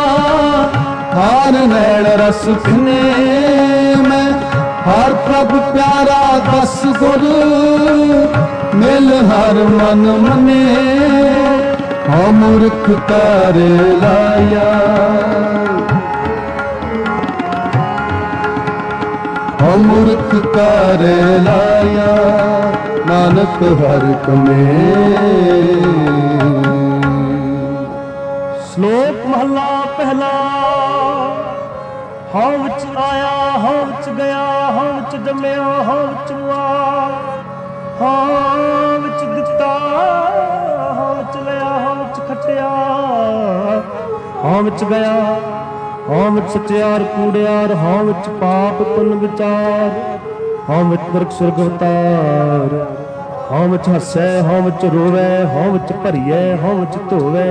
ਹਾਰ ਨੈਣ ਰਸ ਪਿਨੇ ਮੈਂ, ਹਰ ਪ੍ਰਭ ਪਿਆਰਾ ਦਸ ਗੁਰ, ਮਿਲ ਹਰ ਮਨ ਮਨੇ, ਹਉ ਮੂਰਖ ਕਰ ਲਾਇਆ, ਹਉ ਮੂਰਖ ਕਰ ਲਾਇਆ, ਨਾਨਕ ਹਰ ਕਮੇ। ਸ਼ਲੋਕ ਮਹਲਾ ਪਹਿਲਾ। ਹਉ ਵਿੱਚ ਆਇਆ, ਹਉ ਵਿੱਚ ਗਿਆ, ਹਉ ਵਿੱਚ ਜੰਮਿਆ, ਹਉ ਵਿੱਚ ਮੁਆ, ਹਉ ਵਿੱਚ ਦਿੱਤਾ, ਹਉ ਵਿੱਚ ਲਿਆ, ਹਉ ਵਿੱਚ ਖੱਟਿਆ, ਹਉ ਵਿੱਚ ਗਿਆ, ਹਉ ਵਿੱਚ ਸਚਿਆਰ ਕੂੜਿਆਰ, ਹਉ ਵਿੱਚ ਪਾਪ ਪੁੰਨ ਵਿਚਾਰ, ਹਉ ਵਿੱਚ ਨਰਕ ਸੁਰਗ ਅਵਤਾਰ, ਹਉ ਵਿੱਚ ਹੱਸੈ, ਹਉ ਵਿੱਚ ਰੋਵੈ, ਹਉ ਵਿੱਚ ਭਰੀਐ, ਹਉ ਵਿੱਚ ਧੋਵੈ,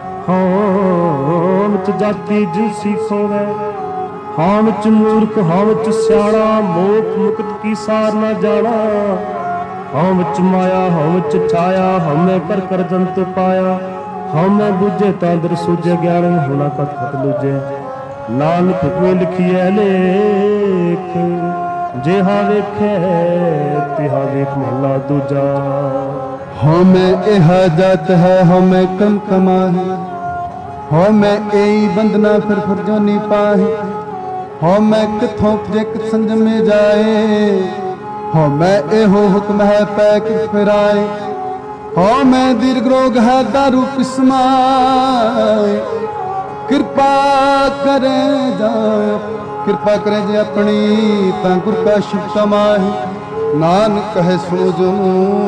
ਹਉ ਵਿੱਚ ਜਾਤੀ ਜਿਨਸੀ ਖੋਵੈ, ਹਉ ਵਿੱਚ ਮੂਰਖ, ਹਉ ਵਿੱਚ ਸਿਆਣਾ, ਮੋਖ ਮੁਕਤ ਕੀ ਸਾਰ ਨਾ ਜਾਣਾ, ਹਉ ਵਿੱਚ ਮਾਇਆ, ਹਉ ਵਿੱਚ ਛਾਇਆ, ਹਉਮੈ ਕਰ ਕਰ ਜੰਤ ਪਾਇਆ, ਹਉਮੈ ਬੁਝੇ ਤਾਂ ਦਰ ਸੂਝੇ, ਗਿਆਨ ਹੋਣਾ ਕਤ ਕਤ ਲੂਝੇ, ਨਾਨਕ ਕੋਈ ਲਿਖੀਐ ਲੇਖ, ਜਿਹਾ ਵੇਖੈ ਤਿਹਾ ਵੇਖ ਮਹਲਾ ਦੂਜਾ। ਹਉਮੈ ਇਹ ਜਾਤ ਹੈ, ਹਉਮੈ ਕਮ ਕਮਾਹੀ, ਹਉਮੈ ਏਈ ਬੰਧਨਾ ਫਿਰ ਫਿਰ ਜੋਨੀ ਪਾਹੀ, ਹਉਮੈ ਕਿਥੋਂ ਫਿਰੇ ਕਿਤ ਸੰਜਮੇ ਜਾਏ, ਹਉਮੈ ਇਹੋ ਹੁਕਮ ਹੈ ਪੈ ਕਿਤ ਫਿਰਾਏ, ਹਉਮੈ ਦੀਰਘ ਰੋਗ ਹੈ ਦਾਰੂ ਪਿਸਮਾਏ, ਕਿਰਪਾ ਕਰੇ ਜਾਏ, ਕਿਰਪਾ ਕਰੇ ਜੇ ਆਪਣੀ ਤਾਂ ਗੁਰ ਕਾ ਸ਼ੁਭ ਕਮਾਹੀ, ਨਾਨਕ ਕਹੇ ਸੁਣੋ ਜਨੋ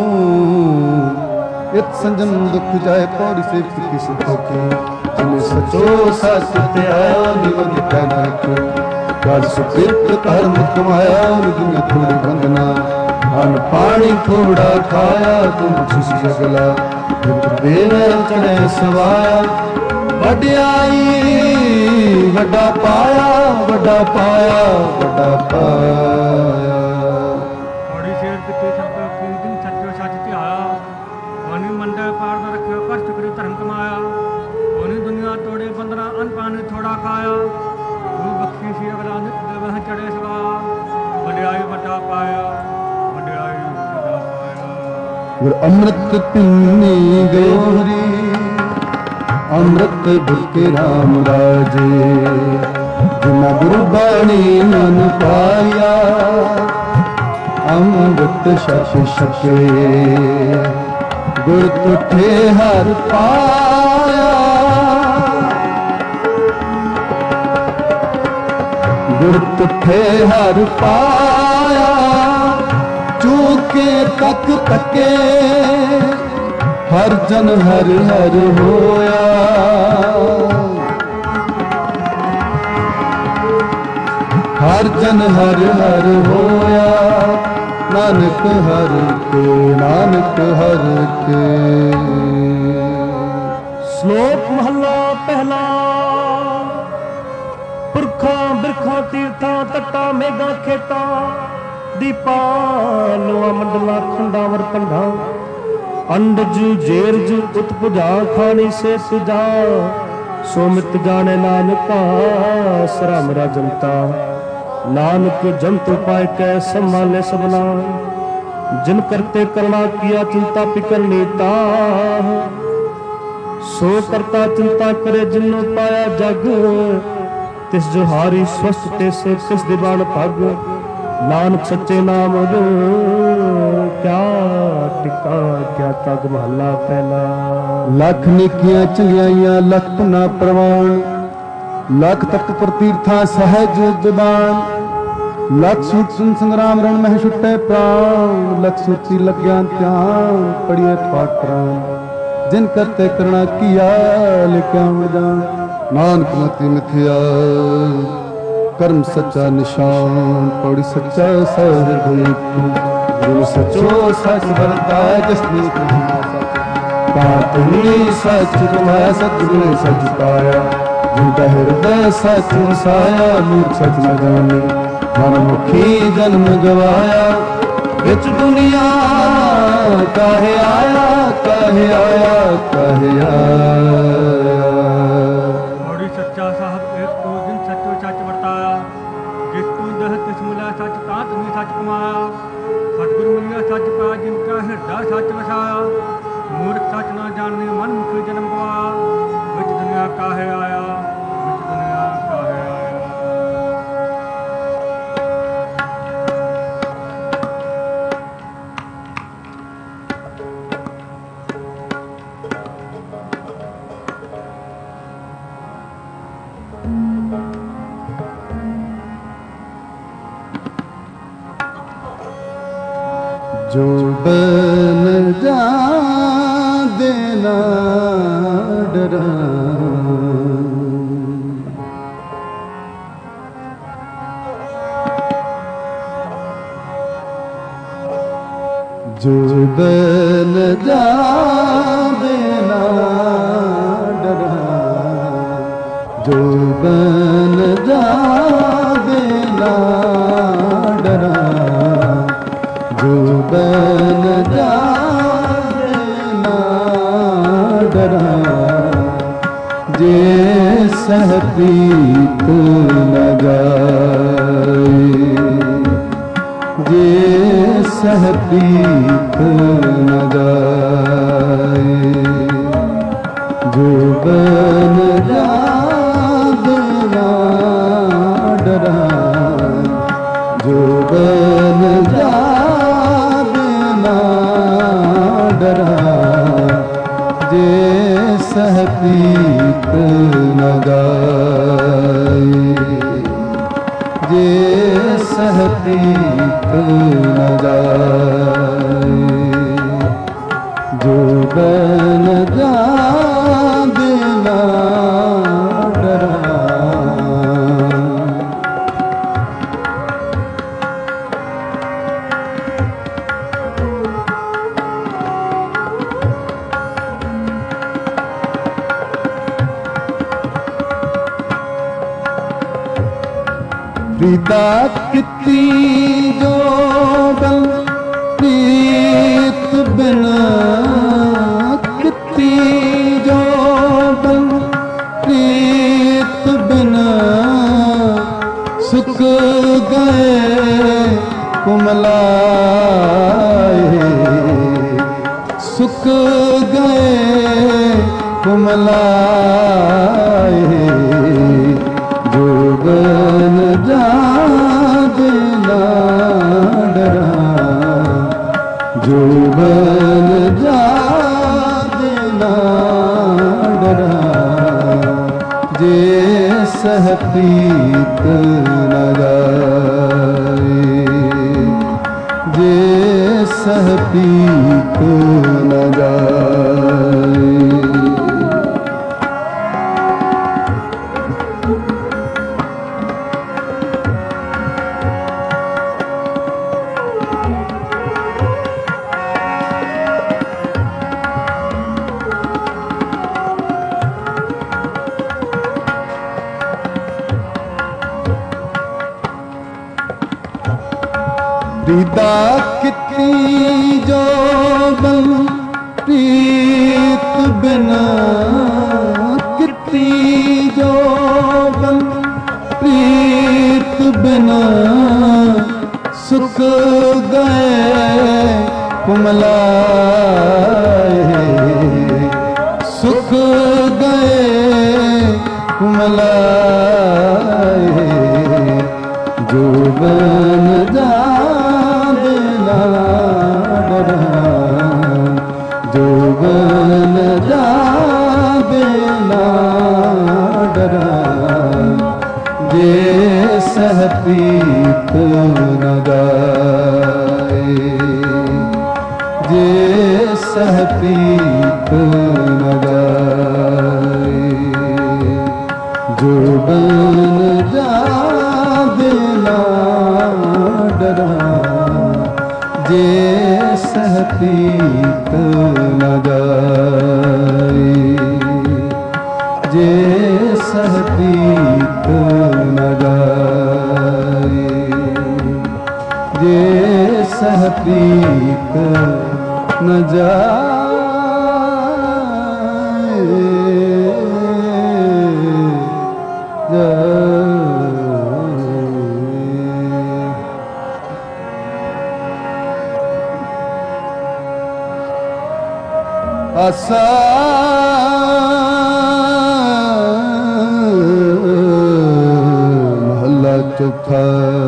ਇਤ ਸੰਜਮ ਦੁਖ ਜਾਏ, ਪੌੜੀ ਸੇ ਸਿੱਖੀ ਸੁਖੀ, ਜਿਨੇ ਸਚੋ ਸਚ ਧਿਆਇਆ ਨਿਵਦ ਕੈ ਨਰਕ, ਕਰ ਸੁਕ੍ਰਿਤ ਕਰਮ ਕਮਾਇਆ, ਦੁਨੀਆ ਥੋੜੀ ਬੰਦਨਾ, ਅਨ ਪਾਣੀ ਥੋੜਾ ਖਾਇਆ, ਤੁਮ ਜਿਸ ਜਗਲਾ, ਮਿੱਤਰ ਦੇਵੇ ਚੜੇ ਸਵਾਇਆ, ਵਡਿਆਈ ਵੱਡਾ ਪਾਇਆ, ਵੱਡਾ ਪਾਇਆ, ਵੱਡਾ ਪਾਇਆ। ਔੜੀ ਸ਼ੇਰ ਕਿਤੇ ਸ਼ਬਦ ਕੀਰਤਨ ਸੱਚੋ ਸੱਚ ਧਿਆਇਆ, ਉਹਨੇ ਮੰਦਰ ਪਾਰ ਦਾ ਰੱਖਿਆ, ਕਰ ਸੁਕ੍ਰਿਤ ਧਰਮ ਕਮਾਇਆ, ਉਹਨੇ ਦੁਨੀਆ ਤੋੜੇ ਬੰਦਨਾ, ਅਨ ਪਾਣੀ ਥੋੜਾ ਖਾਇਆ, ਉਹ ਬਖਸ਼ੀ ਸੀ ਅਗਲਾ ਨਿਤ ਦੇਵ ਚੜੇ ਸਵਾ, ਵਡਿਆਈ ਵੱਡਾ ਪਾਇਆ, ਵਡਿਆਈ ਵੱਡਾ ਪਾਇਆ। ਗੁਰ ਅੰਮ੍ਰਿਤ ਪਿੰਨੀ ਗੋਰੀ, ਅੰਮ੍ਰਿਤ ਭੁਕੇ ਰਾਮ ਰਾਜੇ, ਜਿਨਾ ਗੁਰੂ ਬਾਣੀ ਮਨ ਪਾਇਆ, ਅੰਮ੍ਰਿਤ ਛਕ ਛਕੇ, ਗੁਰ ਤੁਠੇ ਹਰ ਪਾਇਆ, ਗੁਰ ਤੁਠੇ ਹਰ ਪਾਇਆ, ਚੂਕੇ ਤੱਕ ਤੱਕੇ, ਹਰ ਜਨ ਹਰ ਹਰ ਹੋਇਆ, ਹਰ ਜਨ ਹਰ ਹਰ ਹੋਇਆ, ਨਾਨਕ ਹਰ ਕੇ, ਨਾਨਕ ਹਰ ਕੇ। ਸ਼ਲੋਕ ਮਹਲਾ ਪਹਿਲਾ। ਪੁਰਖਾਂ ਬਿਰਖਾਂ ਤੀਰਥਾਂ ਤੱਟਾਂ ਮੇਘਾਂ ਖੇਤਾਂ, ਦੀਪਾਂ ਲੋਆ ਮੰਡਲਾ ਖੰਡਾਵਰ ਪੰਡਾ, ਅੰਡਜ ਜੇਰਜ ਉਤਪੁਜਾ, ਖਾਣੀ ਸੇ ਸੁਜਾ, ਸੋਮਿਤ ਜਾਣੇ ਨਾਨਕਾ, ਸਰਾਮ ਰਾਜੰਤਾ, ਨਾਨਕ ਜੰਤੁ ਪਾਇ ਕੈ ਸੰਭਾਲੇ ਸਭਨਾ, ਜਿਨ ਕਰਤੇ ਕਰਣਾ ਕੀਆ ਚਿੰਤਾ ਫਿਕਰ ਨੀਤਾ, ਸੋ ਕਰਤਾ ਚਿੰਤਾ ਕਰੇ ਜਿਨੋ ਪਾਇਆ ਜਗ, ਤਿਸ ਜੁਹਾਰੀ ਸਵਸਤ ਤਿਸ ਤਿਸ ਦੀਵਾਨ ਪਗ, ਨਾਨਕ ਸੱਚੇ ਨਾਮ ਕਿਆ ਟਿਕਾ ਕਿਆ ਤਗ। ਮਹੱਲਾ ਪਹਿਲਾ। ਲੱਖ ਨੇਕੀਆਂ ਚੰਗਿਆਈਆਂ ਲੱਖ ਪੁਨਾ ਪ੍ਰਵਾਨ, ਲੱਖ ਤਪ ਪ੍ਰਤੀਰਥਾਂ ਸਹਿਜ ਜ਼ਬਾਨ, ਲੱਖ ਸੂਟ ਸੁਨ ਸੰਗਰਾਮ ਰਣ ਮਹਿ ਛੁੱਟੇ ਪ੍ਰਾਣ, ਲੱਖ ਸੂਚੀ ਲਗਿਆ ਧਿਆਨ ਪੜੀਏ ਪਾਟ ਪ੍ਰਾਨ, ਜਿਨ ਕਰਤੇ ਕਰਣਾ ਕੀਆ ਲਿਖਿਆ ਜਾਣ, ਨਾਨਕ ਮਤੀ ਮਿਥਿਆ ਕਰਮ ਸੱਚਾ ਨਿਸ਼ਾਨ, ਪੌੜੀ ਸੱਚਾ ਸਹਿਜ ਗੁਰੂ ਸੱਚੋ ਸੱਚ ਵਰਤਾਇ, ਜਿਸਨੇ ਪਾਤਨੀ ਸੱਚ ਤੁਮੈ ਸਤਿਗੁਰ ਸੱਚ ਪਾਇਆ, ਜਿਨ ਬਹਿਰਦਾ ਸੱਚ ਵਸਾਇਆ, ਮੂਰਖ ਸੱਚ ਨ ਜਾਣੇ, ਮਨਮੁਖੀ ਜਨਮ ਗਵਾਇਆ। ਵਿੱਚ ਦੁਨੀਆ ਕਾਹੇ ਆਇਆ, ਕਾਹੇ ਆਇਆ, ਕਾਹੇ ਆਇਆ। ਔੜੀ ਸੱਚਾ ਸਾਹਿਬ ਇੱਕ ਤੂੰ ਜਿਨ ਸੱਚੋ ਸੱਚ ਵਰਤਾਇਆ, ਜਿਸ ਤੂੰ ਦਹ ਤਿਸ ਮਿਲਿਆ ਸੱਚ ਤਾਂ ਤੁਮੀ ਸੱਚ ਕਮਾਇਆ। ਸਤਿਗੁਰੂ ਮਿਲਿਆ ਸੱਚ ਪਾ ਜਿਨ ਕਾ ਹਿਰਦਾ ਸੱਚ ਵਸਾਇਆ, ਮੂਰਖ ਸੱਚ ਨਾ ਜਾਣਦੇ ਮਨ ਮੁਖੀ ਜਨਮ ਗਵਾਇਆ। ਵਿੱਚ ਦੁਨੀਆ ਕਾਹੇ ਆਇਆ, ਵਿੱਚ ਦੁਨੀਆ ਕਾਹੇ ਆਇਆ। ਜੋ ਬਨ ਜਾਂਦੇ ਨਾ ਡਰਾਂ, ਜੋ ਬਨ ਜਾਂਦੇ ਨਾ ਡਰਾਂ, ਜੋ ਬਨ ਜਾਂਦੇ ਨਾ ਡਰਾਂ, ਜੋ ਬਨ ਜਾਂਦੇ ਨਾ ਡਰਾਂ। ਜੇ ਸਹਿ ਪ੍ਰੀਤ ਨ ਗਾਏ, ਜੇ ਸਹਿ ਪ੍ਰੀਤ ਨ ਗਾਏ। ਜੋ ਬਨ ਜਾਂਦੇ ਨਾ ਡਰਾਂ, ਜੋ ਬਨ ਜਾਂਦੇ ਨਾ ਡਰਾਂ। ਜੇ ਸਹਿ ਪ੍ਰੀਤ ਨ ਗਾਏ, ਜੇ ਸਹਿ ਪ੍ਰੀਤ ਨ ਗਾਏ। ਜੋ ਬਨ ਜਾਂਦੇ ਨਾ ਡਰਾਂ। ਪ੍ਰੀਤਾ ਕੀਤੀ ਜੋ ਬਲ ਪ੍ਰੀਤ ਬਿਨਾ, ਕੀਤੀ ਜੋ ਬਲ ਪ੍ਰੀਤ ਬਿਨਾ। ਸੁੱਕ ਗਏ ਕੁਮਲਾਏ, ਸੁੱਕ ਗਏ ਕੁਮਲਾਏ। ਜੋ ਬਨ ਜਾਂਦੇ ਨਾ ਡਰਾਂ, ਜੋ ਬਨ ਜਾਂਦੇ ਨਾ ਡਰਾਂ। ਜੇ ਸਹਿ ਪ੍ਰੀਤ ਨ ਗਾਏ, ਜੇ ਸਹਿ ਪ੍ਰੀਤ ਨ ਗਾਏ। ਪ੍ਰੀਤਾ ਕੀਤੀ ਜੋ ਬਨ ਪ੍ਰੀਤ ਬਿਨਾ, ਕੀਤੀ ਜੋ ਬਨ ਪ੍ਰੀਤ ਬਿਨਾ। ਸੁੱਕ ਗਏ ਕੁਮਲਾਏ, ਸੁੱਕ ਗਏ ਕੁਮਲਾਏ। ਜੋ ਬਨ ਜਾਂਦੇ ਨਾ ਡਰਾਂ, ਜੋ ਬਨ ਜਾਂਦੇ ਨਾ ਡਰਾਂ। ਜੇ ਸਹਿ ਪ੍ਰੀਤ ਨ ਗਾਏ, ਜੇ ਸਹਿ ਪ੍ਰੀਤ ਨ ਗਾਏ। ਜੋ ਬਨ ਜਾਂਦੇ ਨਾ ਡਰਾਂ, ਜੇ ਸਹਿ ਪ੍ਰੀਤ ਨ ਗਾਏ, ਜੇ ਸਹ ਪ੍ਰੀਤ ਨ ਜਾਏ, ਜੇ ਸਹ ਪ੍ਰੀਤ ਨ ਜਾਏ। ਆਸਾ ਮਹੱਲਾ ਚੌਥਾ।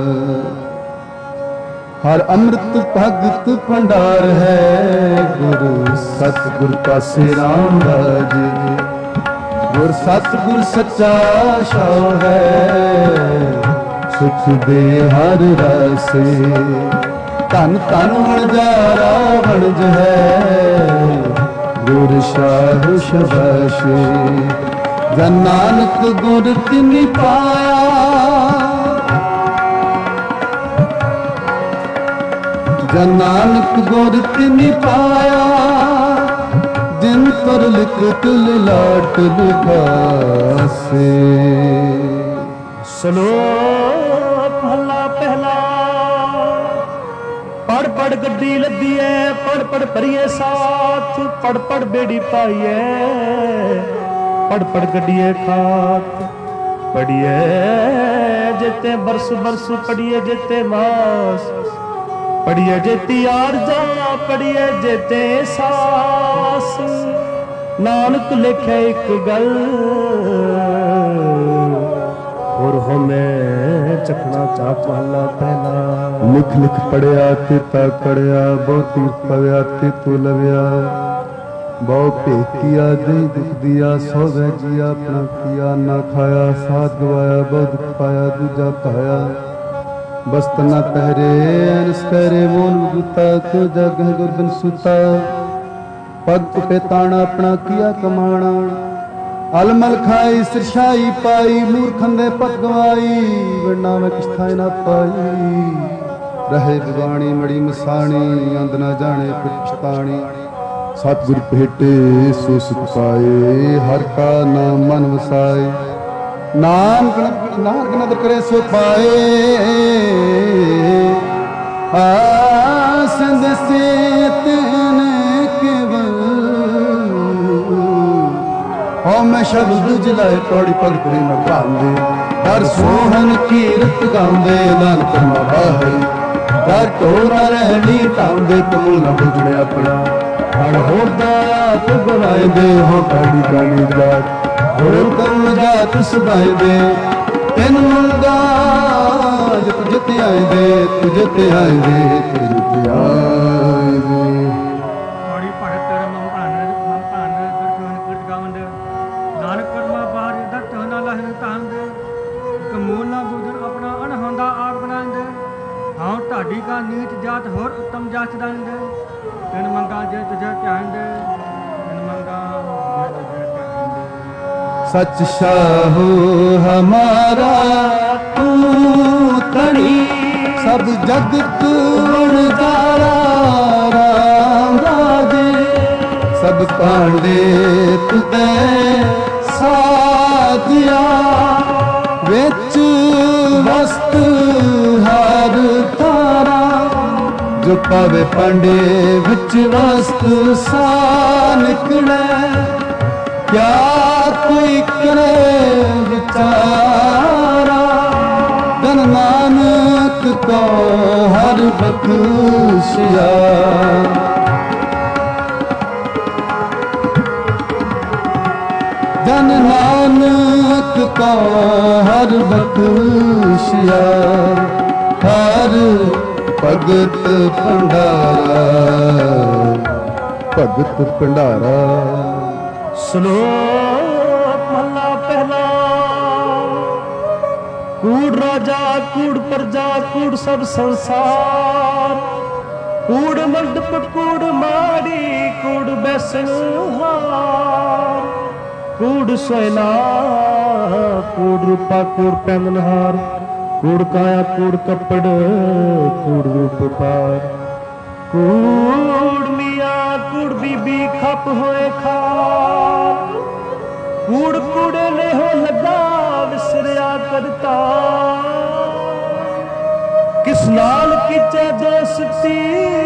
ਹਰ ਅੰਮ੍ਰਿਤ ਭਗਤ ਭੰਡਾਰ ਹੈ, ਗੁਰ ਸਤਿਗੁਰ ਪਾਸੇ ਰਾਮਦਾਸ ਜੀ। ਗੁਰ ਸਤਿਗੁਰ ਸੱਚਾ ਸ਼ਾਹ ਹੈ, ਸੁਖ ਦੇ ਹਰ ਰਸੇ। ਧਨ ਧਨ ਵਣਜਾਰਾ ਵਣਜ ਹੈ, ਗੁਰ ਸ਼ਾਹ ਸ਼ਬਾਸ਼ੇ। ਜਨ ਨਾਨਕ ਗੁਰ ਤਿਨਿ ਪਾਇਆ, ਜਨ ਨਾਨਕ ਗੁਰ ਤਿਨਿ ਪਾਇਆ। ਜਿਨ ਪਰ ਲਿਖਤ ਲਾਟ ਲਿਖਾਸੇ। ਸ਼ਲੋਕ ਮਹਲਾ ਪਹਿਲਾ। ਪੜ ਪੜ ਗੱਡੀ ਲੱਦੀ ਐ, ਪੜ ਪੜ ਭਰੀਏ ਸਾਥ। ਪੜ ਪੜ ਬੇੜੀ ਪਾਈਐ, ਪੜ ਪੜ ਗੱਡੀਏ ਖਾਤ। ਪੜੀਏ ਜਿਤੇ ਬਰਸ ਬਰਸ, ਪੜੀਏ ਜਿਤੇ ਮਾਸ। ਪੜੀਏ ਜੇਤੀ ਆਰਜਾ, ਪੜੀਏ ਜੇਤੇ ਸਾਸ। ਨਾਨਕ ਲਿਖਿਆ ਇੱਕ ਗੱਲ, ਹੋਰ ਹਮੇ ਚਖਣਾ ਚਾਪ ਮਹਲਾ ਪਹਿਲਾ। ਲਿਖ ਲਿਖ ਪੜਿਆ ਤੇ ਤਾ ਕੜਿਆ, ਬਹੁ ਤੀਰਥ ਪਵਿਆ ਤੇ ਤੂ ਲਵਿਆ। ਬਹੁ ਭੇਕੀਆ ਦੇ ਦੁਖ ਦਿਆ, ਸੋ ਵੈ ਜੀਆ ਆਪਣਾ ਕੀਆ। ਨਾ ਖਾਇਆ ਸਾਧ ਗਵਾਇਆ, ਬਹੁ ਦੁਖ ਪਾਇਆ ਦੂਜਾ ਪਾਇਆ। ਬਸਤ ਨਾ ਪਹਿਰੇ ਅਨਸ ਪਹਿਰੇ, ਮੋਨ ਗੁਤਾ ਤੋ ਜਗ ਗੁਰਬਿਨ ਸੁਤਾ। ਪਗ ਉਪੇ ਤਾਣਾ ਆਪਣਾ ਕੀਆ ਕਮਾਣਾ। ਅਲਮਲ ਖਾਈ ਸਿਰਸ਼ਾਈ ਪਾਈ, ਮੂਰਖੰ ਦੇ ਪਤ ਗਵਾਈ। ਵਰਨਾ ਮੈਂ ਕਿਛ ਥਾਇ ਨਾ ਪਾਈ, ਰਹੇ ਬਿਗਾਣੀ ਮੜੀ ਮਸਾਣੀ। ਅੰਦ ਨਾ ਜਾਣੇ ਪਛਤਾਣੀ, ਸਤਿਗੁਰ ਭੇਟੇ ਸੋ ਸੁਖ ਪਾਏ। ਹਰ ਕਾ ਨਾਮ ਮਨ ਵਸਾਏ, ਨਾਨਕ ਨਦਰ ਕਰੇ ਸੋ ਪਾਏ। ਆਸੰਦ ਸੇ ਤਨ ਕੇਵਲ, ਹੋ ਮੈਂ ਸ਼ਬਦ ਜਲਾਏ। ਤੋੜੀ ਭਗਤ ਰੀ ਨ ਭਾਂਦੇ, ਹਰ ਸੋਹਣ ਕੀਰਤ ਗਾਉਂਦੇ। ਨਾਨਕ ਮਵਾਹੇ ਹਰ ਢੋਰਾ ਰਹਿਣੀ ਢਾਉਂਦੇ। ਤੁਮ ਨ ਬੁਝੜੇ ਆਪਣਾ ਹਰ ਹੋਦਾ ਆਪ ਗਵਾਇਦੇ। ਹੋ ਕੜੀ ਕਾਣੀ ਜਾਤ, ਹੋਰ ਕਮ ਜਾਤ ਸੁਭਾਏ ਦੇ। ਤੈਨ ਮੰਗਾ ਤੁਝ ਤੇ ਆਏ ਦੇ, ਤੁਝ ਤੇ ਆਏ ਦੇ, ਤੁਝ ਤੇ ਆਏ ਦੇ। ਔੜੀ ਭਗਤ ਮਮ ਭਾਨ ਦਰਸ਼ਨ ਕਿਰਤ ਗਾਵੰਦ। ਨਾਨਕ ਕਰਮਾ ਬਾਰ ਦਤ ਨਾ ਲਹਿ ਤਾਂਦ। ਇਕ ਮੂਲ ਨਾ ਬੁਝਣ ਆਪਣਾ ਅਣਹੋਂਦਾ ਆਪ ਬਣਾਂਦ। ਹਾਂ ਢਾਡੀ ਕਾ ਨੀਚ ਜਾਤ ਹੋਰ ਉੱਤਮ ਜਾਤ ਦੰਦ। ਤੈਨ ਮੰਗਾ ਜੇ ਤੁਝੇ ਧਿਆਨ ਦੇ, ਤੈਨ ਮੰਗਾ ਜੇ ਤੁਝੇ ਧਿਆਨ ਦੇ। सच शाहू हमारा तू तड़ी, सब जगत गुणगारा राम राजे। सब पांडे तुदे साधिया, विच वस्त हर तारा। जो पावे पांडे विच वस्त सा निकले, क्या कोई करे विचारा। धन नानक को हर बख्शिया, धन नानक को हर बख्शिया। हर भगत भंडारा, भगत भंडारा। ਸ਼ਲੋਕ ਮਹਲਾ ਪਹਿਲਾ। ਕੂੜ ਰਾਜਾ ਕੂੜ ਪ੍ਰਜਾ, ਕੂੜ ਸਭ ਸੰਸਾਰ। ਕੂੜ ਮੰਡਪ ਕੂੜ ਮਾੜੀ, ਕੂੜ ਬੈਸਣ ਹਾਰ। ਕੂੜ ਸੋਇਨਾ ਕੂੜ ਰੂਪਾ, ਕੂੜ ਪੈਂਗਨਹਾਰ। ਕੂੜ ਕਾਇਆ ਕੂੜ ਕੱਪੜ, ਕੂੜ ਰੂਪ ਪਾਰ। ਕੂੜ ਮੀਆਂ ਕੂੜ ਬੀਬੀ ਖਪ ਹੋਏ ਖਾਰ। ਕੂੜ ਕੂੜੇ ਨੇ ਹੋ ਲੱਗਾ ਵਿਸਰਿਆ ਕਰਤਾ, ਕਿਸ ਨਾਲ ਕੀਚੇ ਦੋਸਤੀ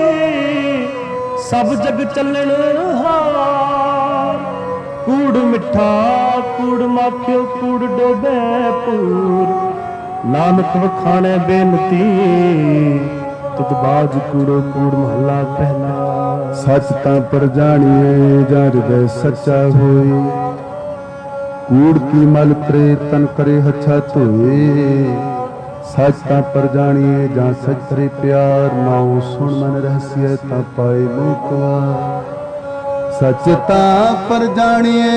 ਸਭ ਜਗ ਚੱਲਣ ਹਾਰ। ਕੂੜ ਮਿੱਠਾ ਕੂੜ ਮਾਖਿਓ ਕੂੜ ਡੋਬੇ ਪੂਰ, ਨਾਨਕ ਵਖਾਣੇ ਬੇਨਤੀ ਤੁਧ ਬਾਜ ਕੂੜੋ ਕੂੜ ਮਹੱਲਾ ਪਹਿਲਾ। ਸੱਚ ਤਾਂ ਪਰ ਜਾਣੀਏ ਜਾਂ ਹਿਰਦੈ ਸੱਚਾ ਹੋਏ, ਕੂੜ ਕੀ ਮਲ ਪ੍ਰੇ ਤਨ ਕਰੇ ਹੱਛਾ ਧੋਏ। ਸੱਚ ਤਾਂ ਪਰ ਜਾਣੀਏ ਜਾਂ ਸੱਚ ਕਰੇ ਪਿਆਰ, ਨਾਉ ਸੁਣ ਮਨ ਰਹਸੀਏ ਤਾਂ ਪਾਏ ਮੁਕਵਾ। ਸੱਚ ਤਾਂ ਪਰ ਜਾਣੀਏ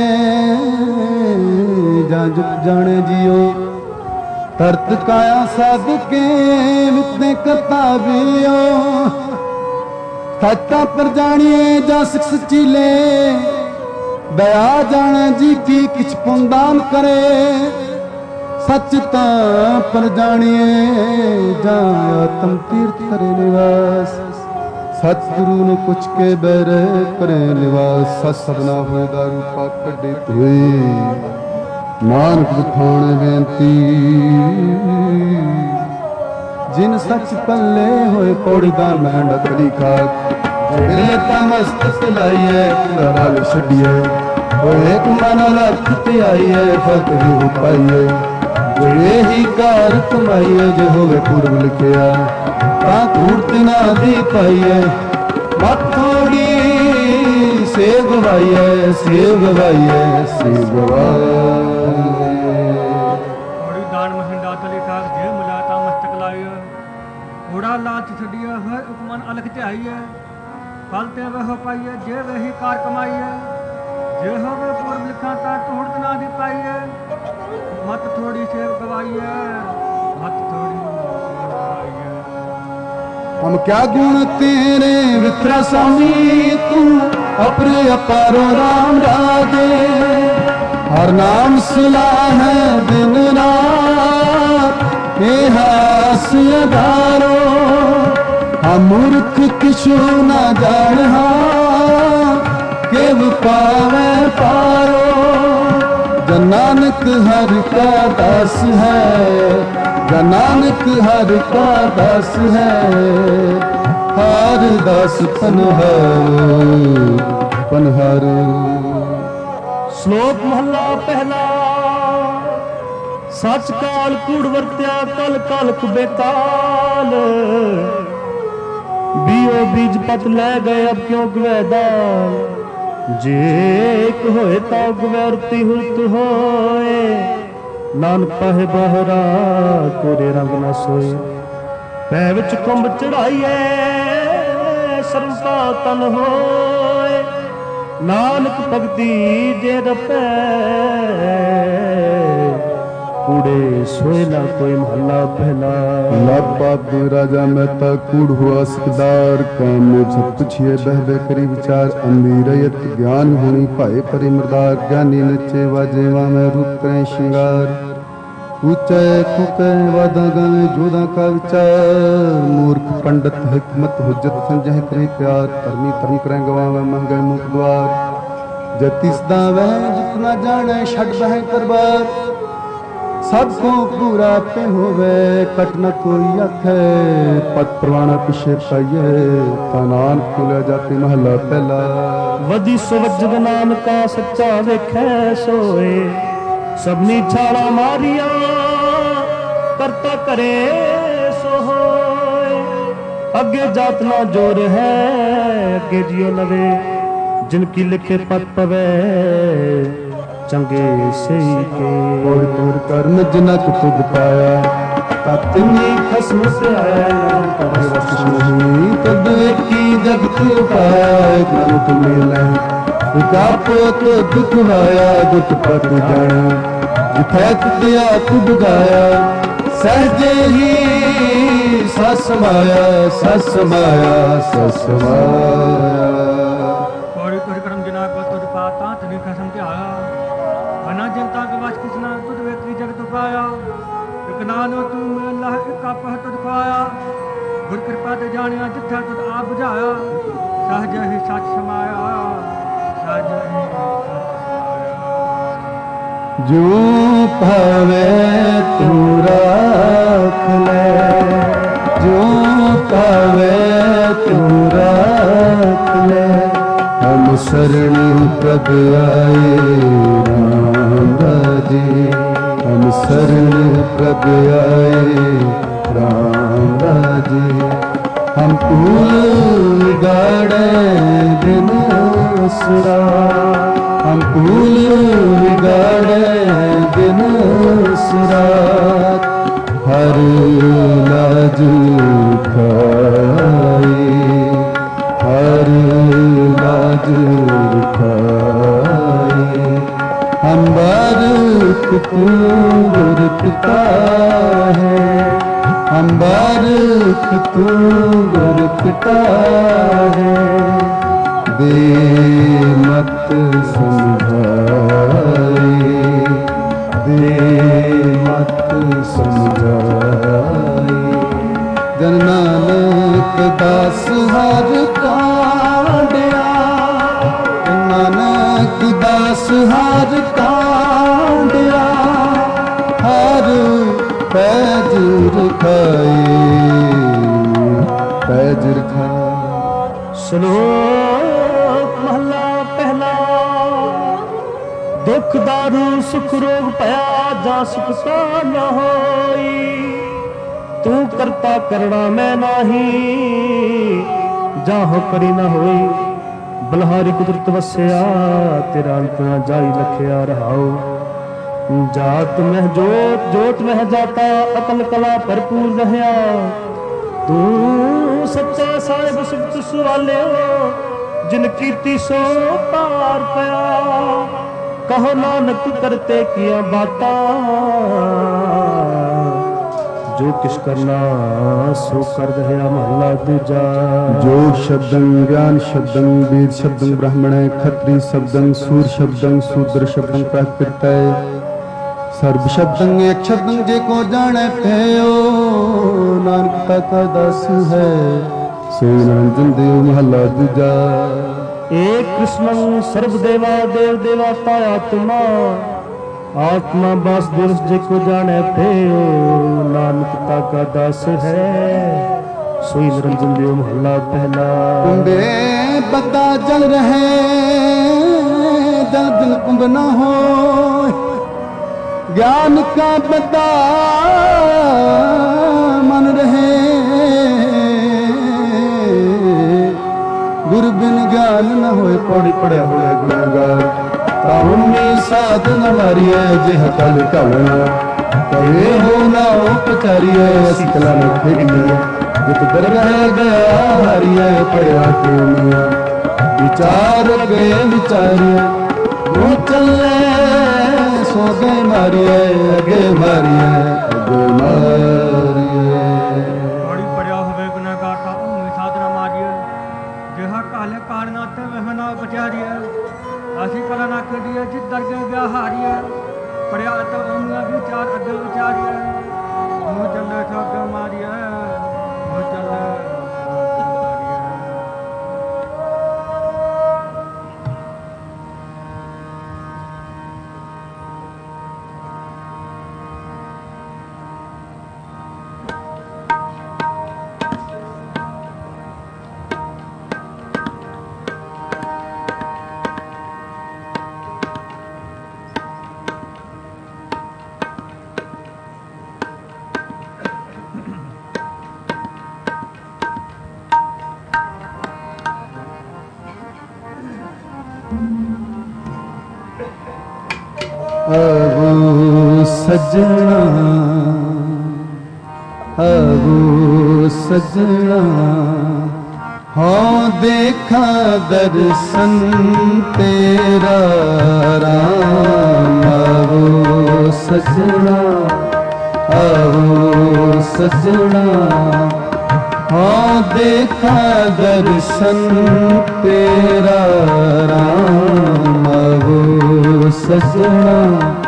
ਜਾਂ ਜੁਗ ਜਾਣੇ ਜਿਉ, ਤਰਤ ਕਾਇਆ ਸਾਧਕੇ ਵਿਤੇ ਕਰਤਾਵਿਓ। ਸੱਚ ਤਾਂ ਪਰ ਜਾਣੀਏ ਜਾਂ ਸਿਖ ਸਚੀਲੇ, ਦਇਆ ਜਾਣੇ ਜੀ ਕੀ ਕਿਛ ਪੁੰਦਾਨ ਕਰੇ। ਸੱਚ ਤਾਂ ਪਰ ਜਾਣੀਏ ਜਾਂ ਆਤਮ ਤੀਰਥ ਕਰੇ ਨਿਵਾਸ, ਸਤਿਗੁਰੂ ਨੂੰ ਪੁੱਛ ਕੇ ਬੈਰ ਕਰੇ ਨਿਵਾਸ। ਸੱਚ ਸਭਨਾ ਹੋਏ ਦਾ ਰੂਪਾ ਕੱਢੇ ਧੋਏ, ਨਾਨਕ ਵਿਖਾਣੇ ਬੇਨਤੀ ਜਿਨ ਸੱਚ ਪੱਲੇ ਹੋਏ। ਪੌੜੀ ਦਾ ਮਹਿੰਡ ਕੜੀ ਖਾਕ, ਜਿਹੜੇ ਤਾਂ ਮਸਤਕ ਲਾਈਏ ਪੂਰਾ ਰਾਗ ਛੱਡੀਏ। ਹੋਏ ਇੱਕ ਮਨ ਰੱਖ ਤੇ ਆਈਏ ਫਤ ਵੀ ਪਾਈਏ, ਜਿਹੜੇ ਹੀ ਕਾਰ ਕਮਾਈਏ। ਜੇ ਹੋਵੇ ਪੂਰਬ ਲਿਖਿਆ ਤਾਂ ਕੂੜਤ ਨਾ ਦੀ ਪਾਈਏ। ਮਤ ਥੋੜੀ ਸੇਵ ਗਵਾਈਏ ਸੇਵ ਗਵਾਈਏ ਸੇਵ ਗਵਾਈਏ। ਦਾਨ ਮਹਿੰਦਾ ਤਲੇ ਕਾਗ ਜੇ ਮਿਲਾ ਤਾਂ ਮਸਤਕ ਲਾਇਆ, ਘੋੜਾ ਲਾਚ ਛੱਡੀਆ ਹੈ ਉਪਮਨ ਅਲਖ ਧਿਆਈਏ। ਫਲ ਤੇ ਵਹ ਪਾਈਏ ਜੇ ਵਹੀ ਕਾਰ ਕਮਾਈਏ, ਜੇ ਹੋਵੇ ਪੂਰਬ ਲਿਖਾ ਤਾਂ ਕੂੜਤ ਨਾ ਦੀ ਪਾਈਏ। ਮਤ ਥੋੜੀ ਸੇਵ ਗਵਾਈਏ ਮਤ ਥੋੜੀ ਗਵਾਈਏ। हम क्या गुण तेरे वितरा स्वामी, तू अपने अपारो राम राजे। हर नाम सुला है दिन रात, हे हास अधारो। हम मूर्ख किशु न जान केव पावे पारो। जन नानक हर का दास है, जन नानक हर का दास है। हर दास पनहारो पनहारो। ਸ਼ਲੋਕ ਮਹੱਲਾ ਪਹਿਲਾ। ਸੱਚ ਕਾਲ ਕੂੜ ਵਰਤਿਆ ਕਲ ਕਲਕ ਬੇਤਾਲ, ਬੀਓ ਬੀਜ ਪਤ ਲੈ ਗਏ ਅਬ ਕਿਉਂ ਗਵੇ ਦਾਲ। ਜੇ ਇੱਕ ਹੋਏ ਤਾਂ ਗਵੇ ਰਤੀ ਹੁਤ ਹੋਏ, ਨਾਨਕ ਪਾਹੇ ਬਾਹਰਾ ਕੋਰੇ ਰੰਗ ਨਾ ਸੋਏ। ਪੈ ਵਿੱਚ ਕੁੰਭ ਚੜਾਈਏ ਸਰਬਾ ਤਨ ਹੋਏ, ਨਾਨਕ ਭਗਤੀ ਜੇ ਰਪੈ ਕੂੜੇ ਸੋਏ ਨਾ ਕੋਈ ਮਹੱਲਾ ਪਹਿਲਾ। लाभ राजा मेहता कूड़ हुआ सिकदार, काम मुझ पुछिए बह बह करी विचार। अमीरयत ज्ञान होनी भाए परि मरदार, ज्ञानी नचे वाजेवा में रूप करें श्रृंगार। ऊंचे फूके वादा गावे जोधा का विचार, मूर्ख पंडित हिकमत हुज्जत संजह करे प्यार। धर्मी धर्म करें गवावे महंगे मुख द्वार, जति सदा वह जितना जाने छड़ बह करबार। सबको पूरा पे होवे कट न कोई आखे, पद प्रवाणा पिछे पाइए तानान खुले जाते महला पहला। वधी सुवजद नानका सच्चा वेखै सोए, सबनी छाला मारिया करता करे सो होए। अगे जात ना जोर है अगे जियो नवे, जिनकी लिखे पद पवे चंगे सही के। और दूर कर्म जिनक तुद पाया, तिन्नी खसम से आया नहीं। तद की जगत पाया ज्ञान तुम्हें गापो तो दुख आया, दुख पत जाना जिथैत दिया तुद गाया। सहजे ही सस माया सस माया सस माया। पौड़ी तुझ करम जिना को तुझ पाता तुझ खसम त्याया, बना जनता के वास किसना तुझ वेत्री जगत पाया। एक नानो तू अल्लाह एक आपह तुझ पाया, गुर कृपा ते जानिया जिथा तुझ आप बुझाया। सहज ही सच समाया सहज ही सच समाया। जो भावे तू राख ले, जो भावे तू राख ले। हम शरण प्रभ आए राम राजे, हम शरण प्रभ आए राम राजे। हम फूल गाड़े दिन सुरा, हम फूल गाड़े दिन सुरात। हर लाज खाए, हर लाज खाए। हम बारिक तू गुरपिता है, हम बारिक तू गुरपिता है। दे मत समझाए, दे मत समझाए। जन नानक दास हर कांडिया, नानक दास हर कांडिया। हर पैज रखाए, पैज रखाए। श्लोक महला पहला। दुख दारू सुख रोग भया, जा सुख सा न होई। तू करता करना मैं नाही, जाहो करी न होई। बलहारी कुदरत वस्या, तेरा अंत न जाई लखिया रहाओ। जात मह जोत, जोत मह जाता, अकल कला भरपूर रहया। तू सच्चा साहिब सुख सुवाले हो, जिन कीर्ति सो पार पया। कहो नानक करते किया बाता, जो किस करना सो कर दया। महला दूजा। जो शब्दं ज्ञान शब्दं वेद शब्दं ब्राह्मण खत्री शब्दं सूर शब्दं शूद्र शब्दं प्राकृत। सर्व शब्दं एक शब्दं जे को जाने भयो। नानकता का दास है सो निरंजन देव। महला दूजा। एक कृष्णं सर्वदेवा देव देवता आत्मा, आत्मा वासुदेव जे को जाने भयो। नानकता का दास है सोई निरंजन देव। महला पहला। कुंडे बता जल रहे, जल बिन कुंभ न हो। ज्ञान का बता मन रहे, गुरु बिन ज्ञान न होए। पौड़ी पड़े हुए गुणगार, ताउनी साधन मारिए जिह कल कलना। कहे हो ना उपचारिए, असी कला न खेड़िए। जित दर रह गया हारिए, पड़िया के मिया। विचार गए विचारिए, वो चले सो गए मारिए। अगे मारिए, अगे मारिए। बड़ी पड़िया होवे गुनाहगार का उम्मी साधना मारिए। जिहा काले कारना ते वह ना बचारिए। असी कला ना खेड़िए, जित दर गया हारिए। पड़िया तो उम्मी विचार अगे विचारिए। मुँह चले ठग मारिए, मुँह चले आवो सजना, आवो सजना। हाँ देखा दर्शन तेरा राम। आवो सजना, आवो सजना। हाँ देखा दर्शन तेरा राम। आवो सजना,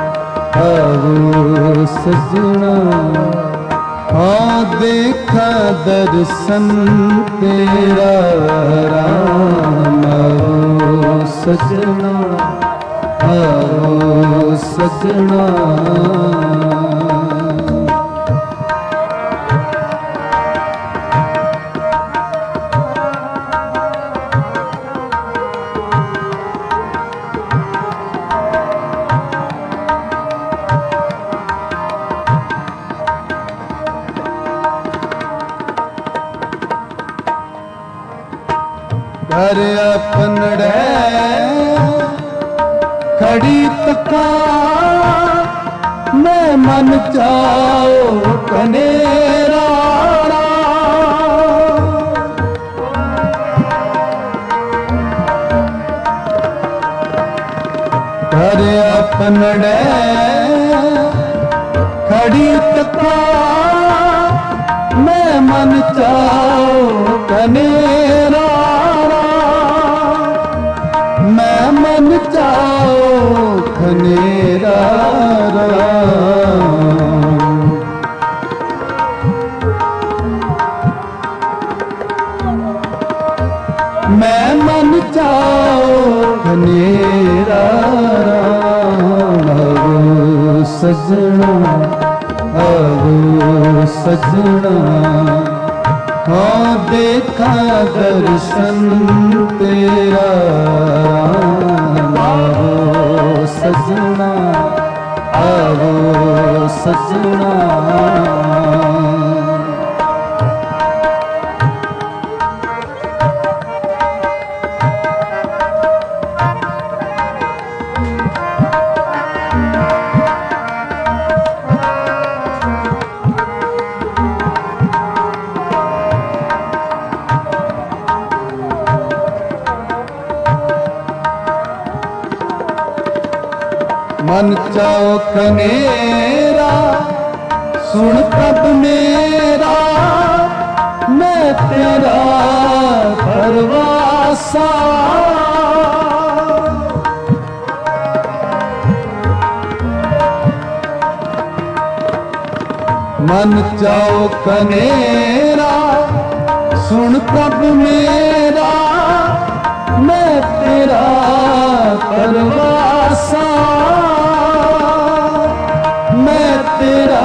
आवो सजना। हाँ देखा दर्शन तेरा राम। आवो सजना, आवो सजना घर अपनड़े खड़ी तका मैं मन जाओ कनेरा घर अपनड़े खड़ी तका मैं मन जाओ कनेरा मैं मन जाओ खनेरा मैं मन जाओ खनेरा सजना सजना हाँ देखा दर्शन तेरा आओ सजना आओ सजना मन चाओ कनेरा सुन कब मेरा मैं तेरा परवासा मन चाओ कनेरा सुन कब मेरा मैं तेरा परवासा मैं तेरा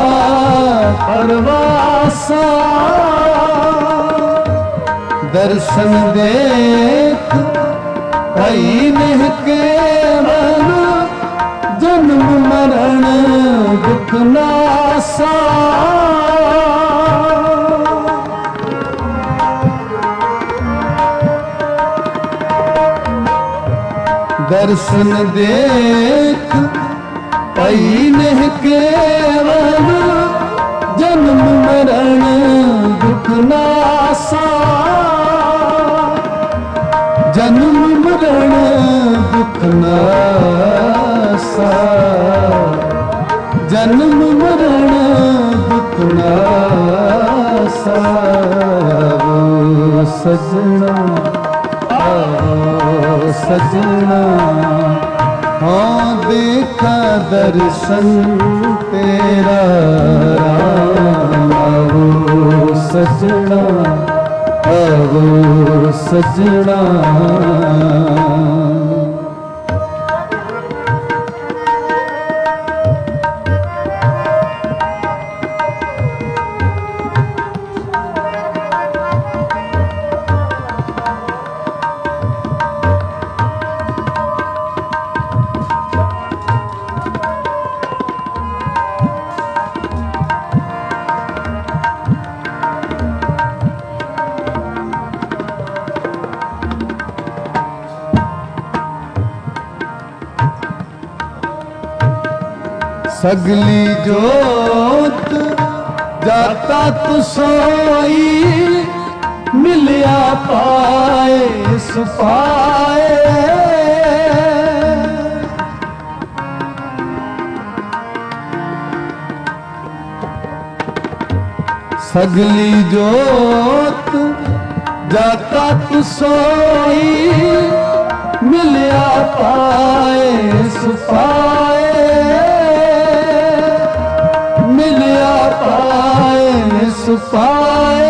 परवासा दर्शन देख कई नहीं केवल जन्म मरण दुख नासा दर्शन देख पई नहीं केवल जन्म मरण दुख नासा जन्म मरण दुख नासा जन्म मरण दुख नासा सजना सजना हाँ देखा दर्शन तेरा आओ सजना आओ सजना सगली जोत जाता तो सोई मिलिया पाए सुपाए सगली जोत जाता तो सोई मिलिया पाए सुपाए मिलिया पाए सुपाए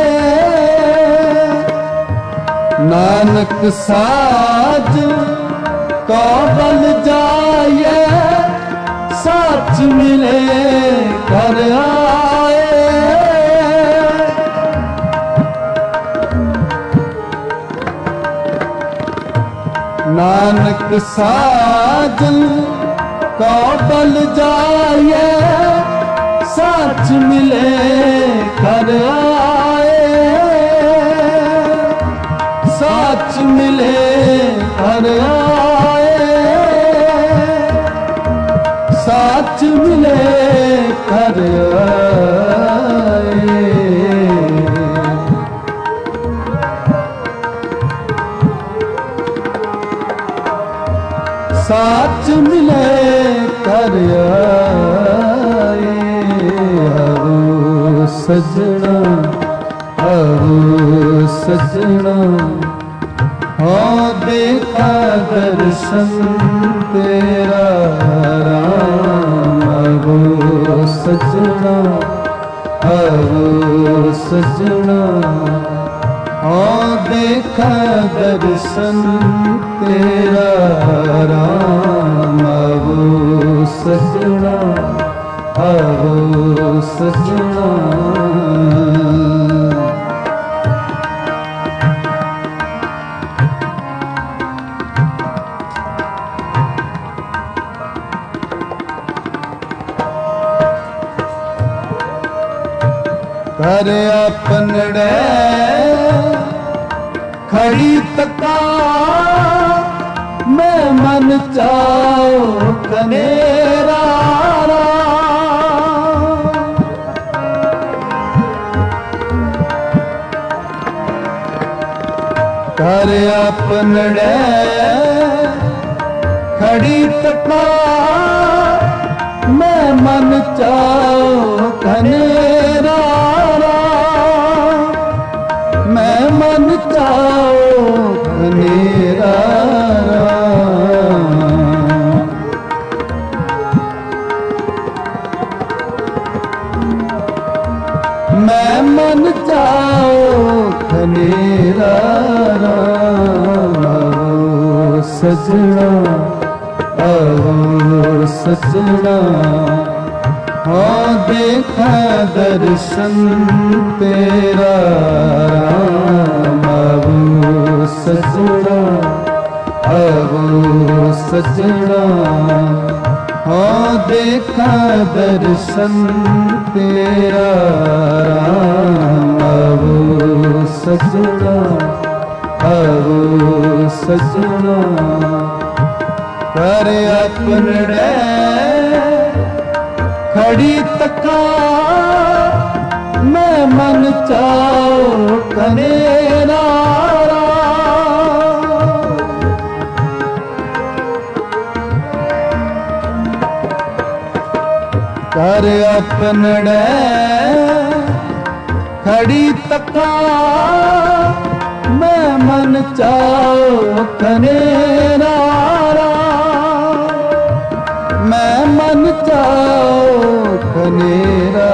नानक साज कौबल जाए साच मिले कर आए। नानक साजन को बल जाए, साच मिले कर आए। साच मिले कर आए, साच मिले कर आए। साच मिले कर आए। आओ सजना, आओ सजना, हाँ देखा दर्शन तेरा राम। आओ सजना, आओ सजना, हाँ देखा दर्शन तेरा राम। आओ सजना, आओ सजना। कर अपनड़े खड़ी तका, मैं मन चाओ कनेरा। कर अपनड़े खड़ी तका, मैं मन चाओ कनेरा। मैं मन चाओ कनेरा। मैं मन चाओ कनेरा। आओ सजना, आओ सजना, हाँ देखा दर्शन तेरा राम। आओ सजना, आओ सजना, हाँ देखा दर्शन तेरा राम। आओ सजना, आओ सजना, कर अपनड़े खड़ी तका, मैं मन चाओ कनेरा। कर अपनड़े खड़ी तका, मैं मन चाओ कनेरा। मैं मन चाओ कनेरा।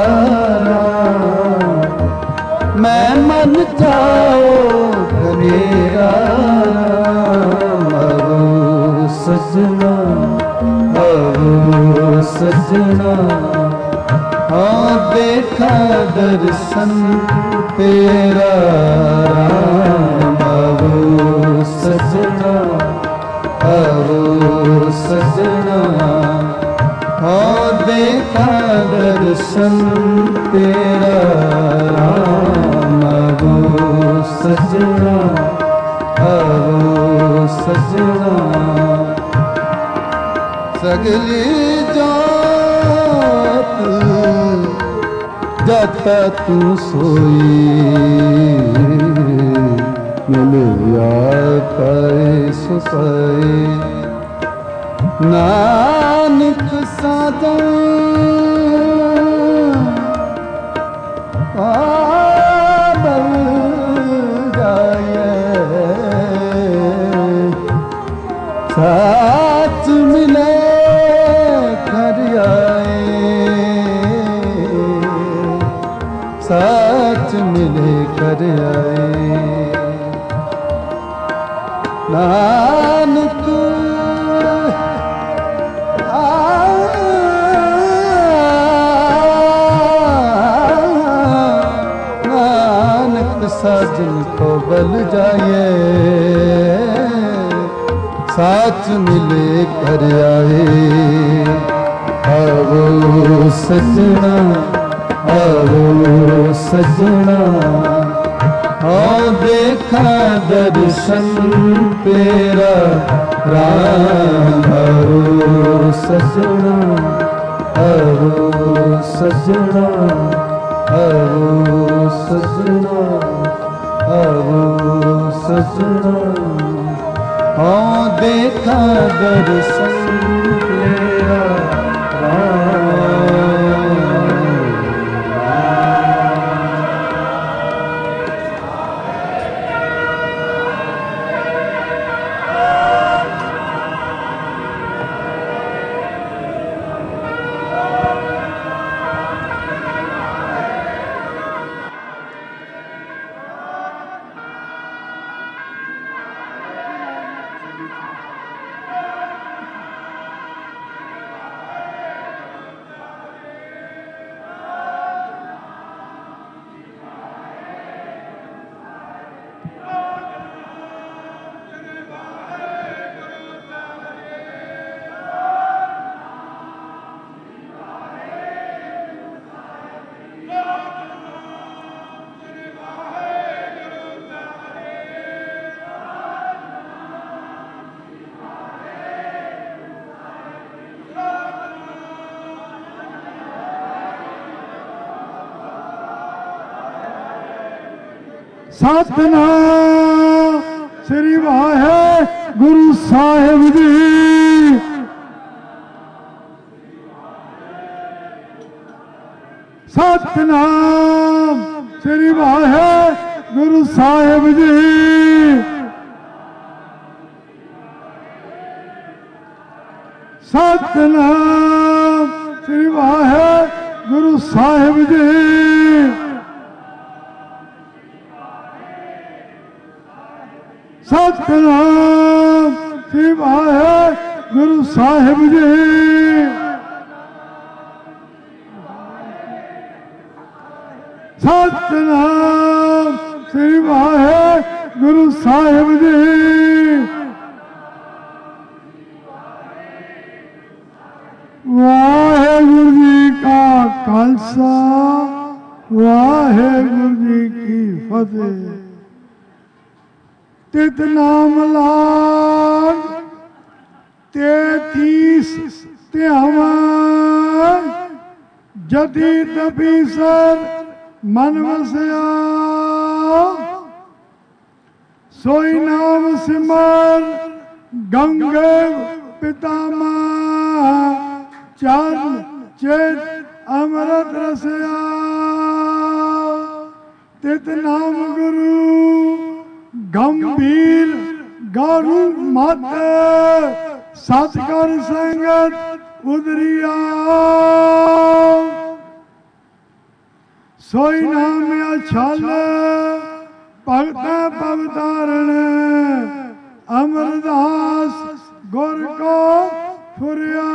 मैं मन चाओ कनेरा। आओ सजना, आओ सजना, हाँ देखा दर्शन तेरा राम। आओ सजना, आओ सजना, हाँ देखा दर्शन तेरा राम। आओ सजना, आओ सजना, सगली जात जाता तू सोई, मिलिया पाए सुपाए। नानक सादा पाबल जाए, साच मिले कर आए। साच मिले कर आए। नानक साजन को बल जाए, साथ मिले कर आए। आवो सजना, आवो सजना, आओ देखा दर्शन तेरा राम। आओ सजना, आओ सजना, आओ सजना, आओ सजना, आओ देखा दर्शन तेरा राम। सतनाम श्री वाहेगुरु साहिब जी। सतनाम श्री वाहेगुरु साहिब जी। सतनाम श्री वाहेगुरु साहिब जी। सतनाम श्री वाहेगुरु साहिब जी। सतनाम श्री वाहेगुरु साहिब जी। वाहेगुरु जी का खालसा, वाहेगुरु जी की फतेह। तित नाम लाग 33 त्यावन, जति तपीसर मन वसया। सोई नाम सिमर गंगे पितामा, चरण चेत अमृत रसया। तित नाम गुरु गंभीर गारू मत, सतकर संगत उदरिया। सोई नाम अछल भगत पवतारण, अमरदास गुर को फुरिया।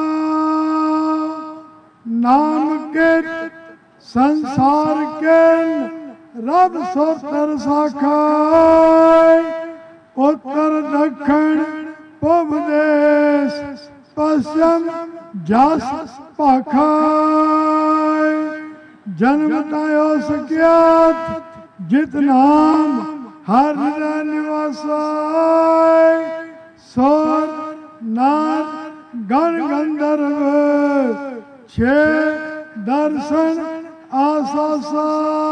नाम के संसार के रब सोतर साखाय। उत्तर दक्षिण पूर्व देश पश्चिम जस पाखाय। जन्म तायो सख्यात जित नाम हर निवासाय। सोर नार गण गंधर्व छे दर्शन आसासाय।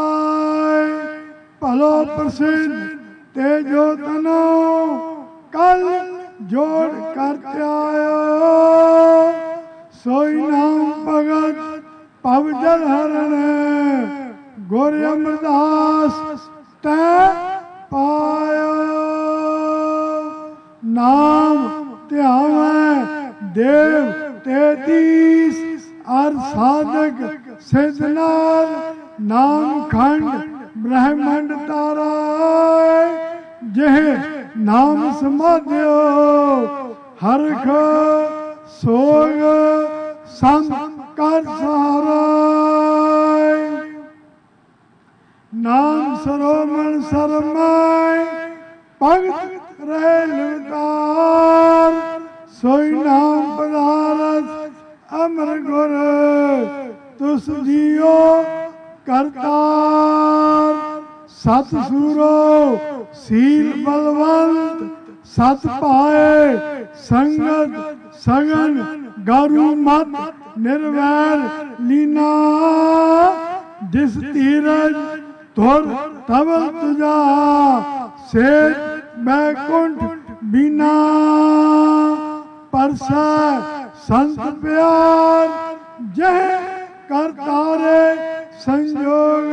भलो प्रसिद्ध तेजो तनो कल जोड़ करते आयो। सोई नाम भगत पवजल हरण, गोरे अमरदास तै पायो। नाम ध्यावै देव 33 और साधक सिद्धनार। नाम खंड ब्रह्मंड तारा, जह नाम समाध्यो हरख सोग सम कर सहारा। नाम सरोमण सरमाय भगत रहे लुटार सोई नाम पदारथ अमर गुर तुस जियो करतार सत सूरो सील बलवंत सत पाए संगत सगन गारू मत निर्वैर लीना जिस तीरज धुर तबल तुझा से बैकुंठ बिना परसा संत प्यार जह करतारे संयोग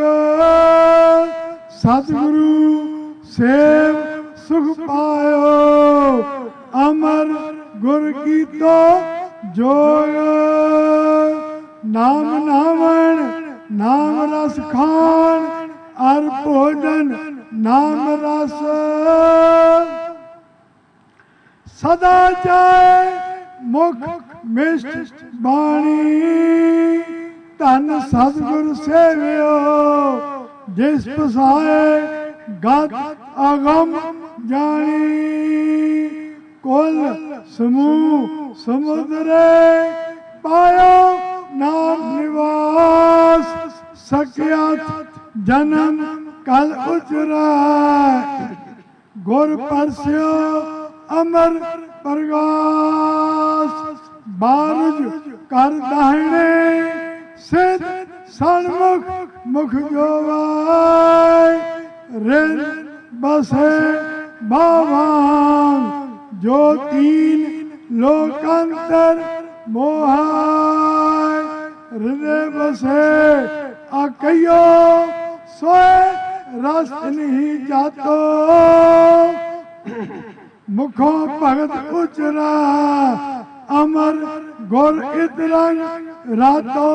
सतगुरु सेव सुख पायो अमर गुर की तो जोग नाम नामन नाम रस खान और भोजन नाम रस सदा जाए मुख मिष्ट बाणी धन सतगुर सेवियो जिस पसाए गत अगम जानी कुल समूह समुद्र पायो नाम निवास सख्यात जन्म कल उचरा गुर परस्यो अमर प्रगास बारज कर दाहिने सिद्ध सन्मुख मुख जोवाय रिन बसे बावान जो तीन लोकांतर मोहाय हृदय बसे अकयो सोए रस नहीं जातो मुखों भगत उचरा अमर गुर इतरंग रातो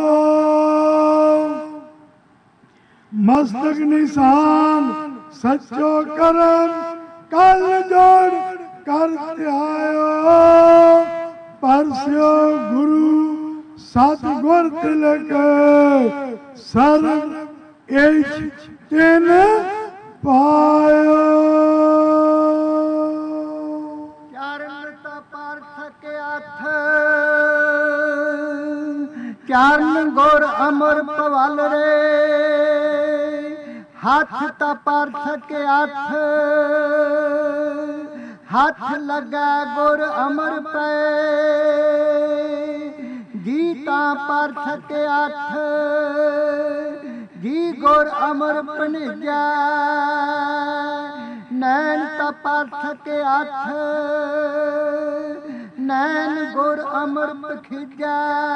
मस्तक निशान सच्चो करम कल जोड़ कर आयो परस्यो गुरु सतगुर तिलक सर्व एच तिन पायो चरण गुर अमर पवल रे हाथ तपर्थ के हाथ हाथ लगा गुर अमर पे गीता पार्थ के हाथ जी गुर अमर पनिजा नैन तपर्थ के हाथ नैन गुर अमर पखिजा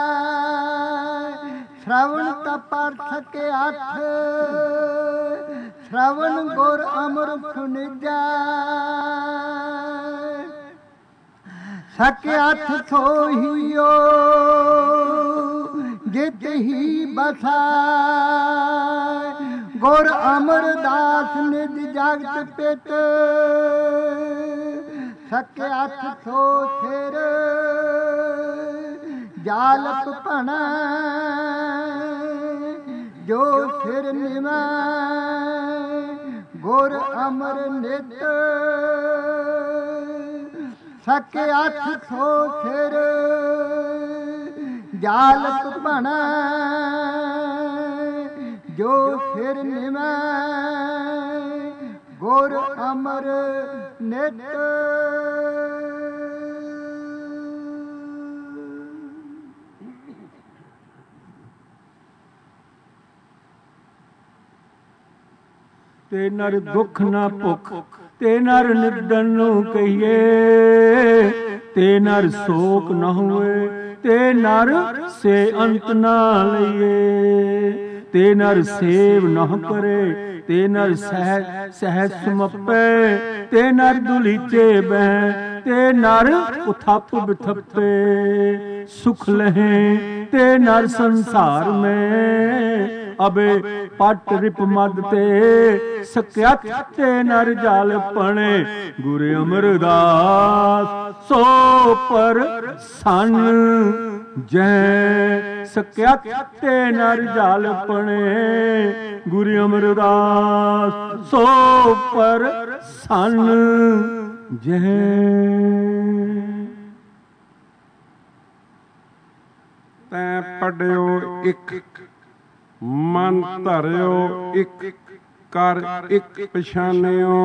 श्रवण तपर्थ के हाथ श्रवण गुर अमर सुनिजा सके हाथ सोहियो जित ही बसा गुर अमर दास निज जगत पित सके हाथ सो थिर जालप भना जो सिर निवा गुर अमर नित सके हाथ सो थिर जालप भना जो सिर निवा गुर अमर नित ते नर दुख न भुख ते नर निर्धन नु कहिए ते नर शोक न हुए ते नर से अंत न लइए ते नर सेव न करे ते नर सहज सुमपे ते नर दुलीचे बह ते नर उथप बिथपे सुख लहे ते नर संसार में ਅਬੇ ਪਟ ਰਿਪ ਮਦ ਤੇ ਸਕਿਅਤ ਤੇ ਨਰ ਜਲ ਪਣੇ ਗੁਰ ਅਮਰਦਾਸ ਸੋ ਪਰ ਸਨ ਜੈ ਸਕਿਅਤ ਤੇ ਨਰ ਜਲ ਪਣੇ ਗੁਰ ਅਮਰਦਾਸ ਸੋ ਪਰ ਸਨ ਜੈ। ਤੈਂ ਪੜਿਓ ਇੱਕ ਮਨ ਧਰਿਓ ਇੱਕ ਕਰ ਇੱਕ ਪਛਾਨਿਓ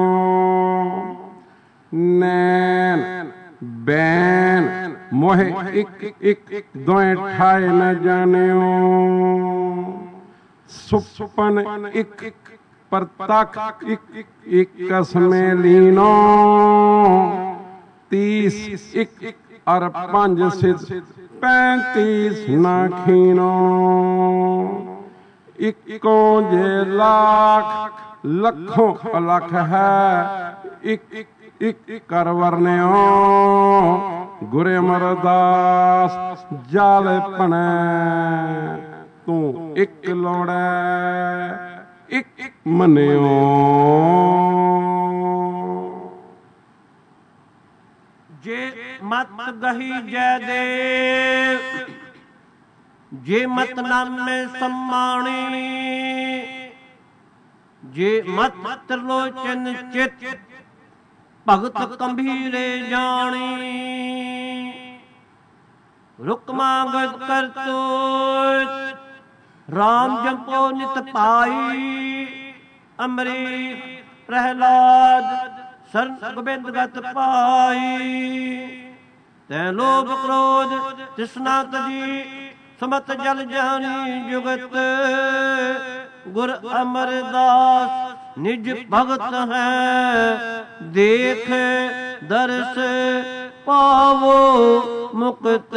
ਨੈਣ ਬੈਨ ਮੋਹਿ ਇੱਕ ਇੱਕ ਦੋਏ ਠਾਏ ਨ ਜਾਣਿਓ ਸੁਪਨ ਇੱਕ ਪ੍ਰਤੱਖ ਇੱਕ ਇੱਕ ਕਸਮੇ ਲੀਨੋ 30 ਇੱਕ ਅਰ 5 ਸਿਧ 35 ਨਾ ਖੀਨੋ ਇੱਕੋ ਜੇ ਲੱਖ ਲੱਖੋਂ ਅਲਖ ਹੈ ਇੱਕ ਇੱਕ ਕਰ ਵਰਨਿਓ ਗੁਰ ਅਮਰਦਾਸ ਜਲ ਪਣੈ ਤੂੰ ਇੱਕ ਲੋੜੈ ਇੱਕ ਮੰਨਿਓ। ਜੇ ਮਤ ਗਹੀ ਜੈ ਦੇਵ ਜੇ ਮਤ ਨਾਮੇ ਸਮਾਣੀ ਜੇ ਮਤ ਤ੍ਰਿਲੋਚਨ ਚਿਤ ਭਗਤ ਕੰਭੀਰੇ ਜਾਣੀ ਰੁਕਮਾ ਗਤ ਕਰਤੋ ਰਾਮ ਜਪੋ ਨਿਤ ਪਾਈ ਅੰਮ੍ਰਿਤ ਪ੍ਰਹਿਲਾਦ ਸਰਨ ਗੋਬਿੰਦ ਗਤ ਪਾਈ ਤੈ ਲੋਭ ਕ੍ਰੋਧ ਤ੍ਰਿਸ਼ਨਾ ਤਜੀ ਸਮਤ ਜਲ ਜਾਨੀ ਜੁਗਤ ਗੁਰ ਅਮਰਦਾਸ ਨਿਜ ਭਗਤ ਹੈ ਦੇਖ ਦਰਸ ਪਾਵੋ ਮੁਕਤ।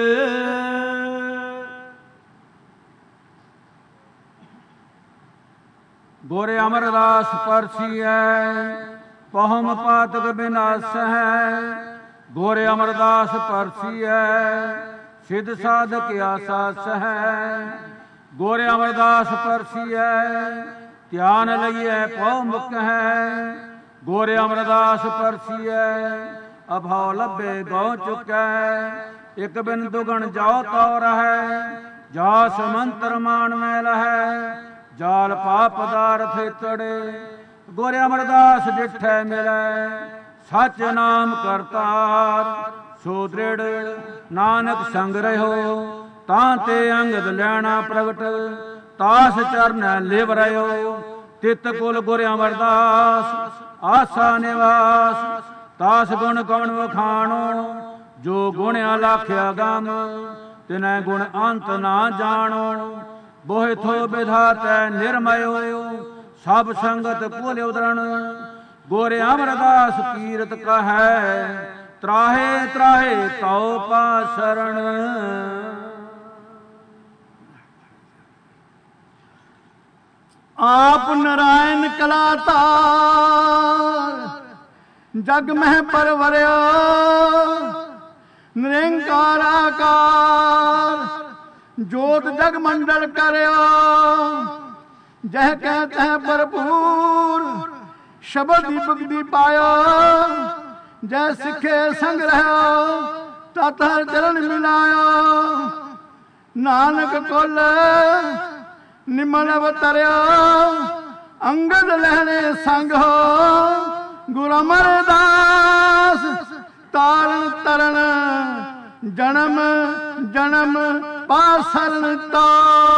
ਗੁਰ ਅਮਰਦਾਸ ਪਰਸੀਐ ਪਹਮ ਪਾਤਕ ਬਿਨਾਸ਼ ਹੈ ਗੁਰ ਅਮਰਦਾਸ ਪਰਸੀਐ ਸਿਧ ਸਾਧਕ ਆਸਾਸ ਹੈ ਗੁਰ ਅਮਰਦਾਸ ਪਰਸੀਐ ਧਿਆਨ ਲਈਐ ਪਉ ਮੁਕ ਹੈ ਗੁਰ ਅਮਰਦਾਸ ਪਰਸੀਐ ਅਭਾਉ ਲੱਭੇ ਗਉ ਚੁਕੈ ਇਕ ਬਿਨ ਦੁਗਣ ਜਾਉ ਤੌ ਰਹੈ ਜਾ ਸਮੰਤਰ ਮਾਨ ਮੈਲ ਹੈ ਜਾਲ ਪਾਪ ਪਦਾਰਥ ਤੜੇ ਗੁਰ ਅਮਰਦਾਸ ਡਿਠੈ ਮਿਲੈ ਸਚ ਨਾਮ ਕਰਤਾਰ ਸੋ ਦ੍ਰਿੜ ਨਾਨਕ ਸੰਗ ਰਹਿਓ ਤਾਂ ਤੇ ਅੰਗਦ ਲੈਣਾ ਪ੍ਰਗਟ ਤਾਸ ਚਰਨ ਲਿਵ ਰਹਿਓ ਤਿਤ ਕੁਲ ਗੁਰ ਅਮਰਦਾਸ ਆਸਾ ਨਿਵਾਸ ਤਾਸ ਗੁਣ ਕਵਣ ਵਖਾਣੋ ਜੋ ਗੁਣ ਅਲਾਖਿਆ ਗਮ ਤਿਨੈ ਗੁਣ ਅੰਤ ਨਾ ਜਾਣੋ ਬੋਹਿ ਥੋ ਵਿਧਾਤੈ ਨਿਰਮਯੋ ਸਭ ਸੰਗਤ ਭੁਲ ਉਦਰਣ ਗੁਰ ਅਮਰਦਾਸ ਕੀਰਤ ਕਹੈ ਤਰਾਹੇ ਤਰਾਹੇ ਤਉ ਪਾ ਸ਼ਰਣ। ਆਪ ਨਰਾਇਣ ਕਲਾਤਾਰ ਜਗ ਮਹਿ ਪਰਵਰਿਆ ਨਿਰੰਕਾਰ ਆਕਾਰ ਜੋਤ ਜਗ ਮੰਡਲ ਕਰਿਆ ਜਹ ਕਹਿ ਤਹ ਭਰਪੂਰ ਸ਼ਬਦ ਦੀ ਬੁਗਦੀ ਪਾਇਆ ਜੈ ਸਿੱਖੇ ਸੰਗ ਰਹਿਓ ਤਤ ਹਰ ਚਰਨ ਮਿਲਾਇਆ ਨਾਨਕ ਕੁਲ ਨਿਮਨ ਅਵਤਰਿਆ ਅੰਗਦ ਲਹਿਣੇ ਸੰਗ ਹੋ ਗੁਰ ਅਮਰਦਾਸ ਤਾਰਨ ਤਰਨ ਜਨਮ ਜਨਮ ਪਾਸਰਨ ਤਾ।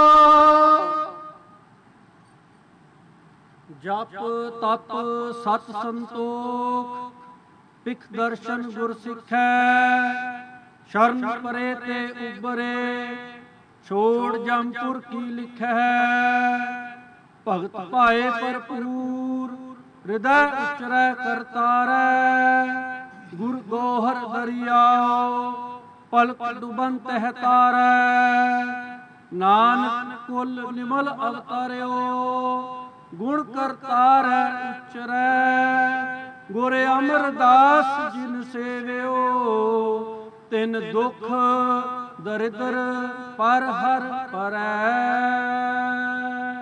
ਜਪ ਤਪ ਸਤ ਸੰਤੋਖ ਪਿਖ ਦਰਸ਼ਨ ਗੁਰ ਸਿੱਖੈ ਸ਼ਰਨ ਪਰੇ ਤੇ ਉਬਰੇ ਛੋੜ ਜਮਪੁਰ ਕੀ ਲਿਖੈ ਭਗਤ ਭਾਏ ਭਰਪੂਰ ਹਿਰਦੈ ਉਚਰੈ ਕਰਤਾਰੈ ਗੁਰ ਗੋਹਰ ਦਰਿਆਓ ਪਲਕ ਡੁਬਨ ਤਹਿ ਤਾਰੈ ਨਾਨਕ ਕੁਲ ਨਿਮਲ ਅਵਤਾਰਿਓ ਗੁਣ ਕਰਤਾਰੈ ਉਚਰੈ ਗੁਰ ਅਮਰਦਾਸ ਜਿਨ ਸੇਵਿਓ ਤਿਨ ਦੁਖ ਦਰਿਦਰ ਪਰ ਹਰ ਪਰੈ।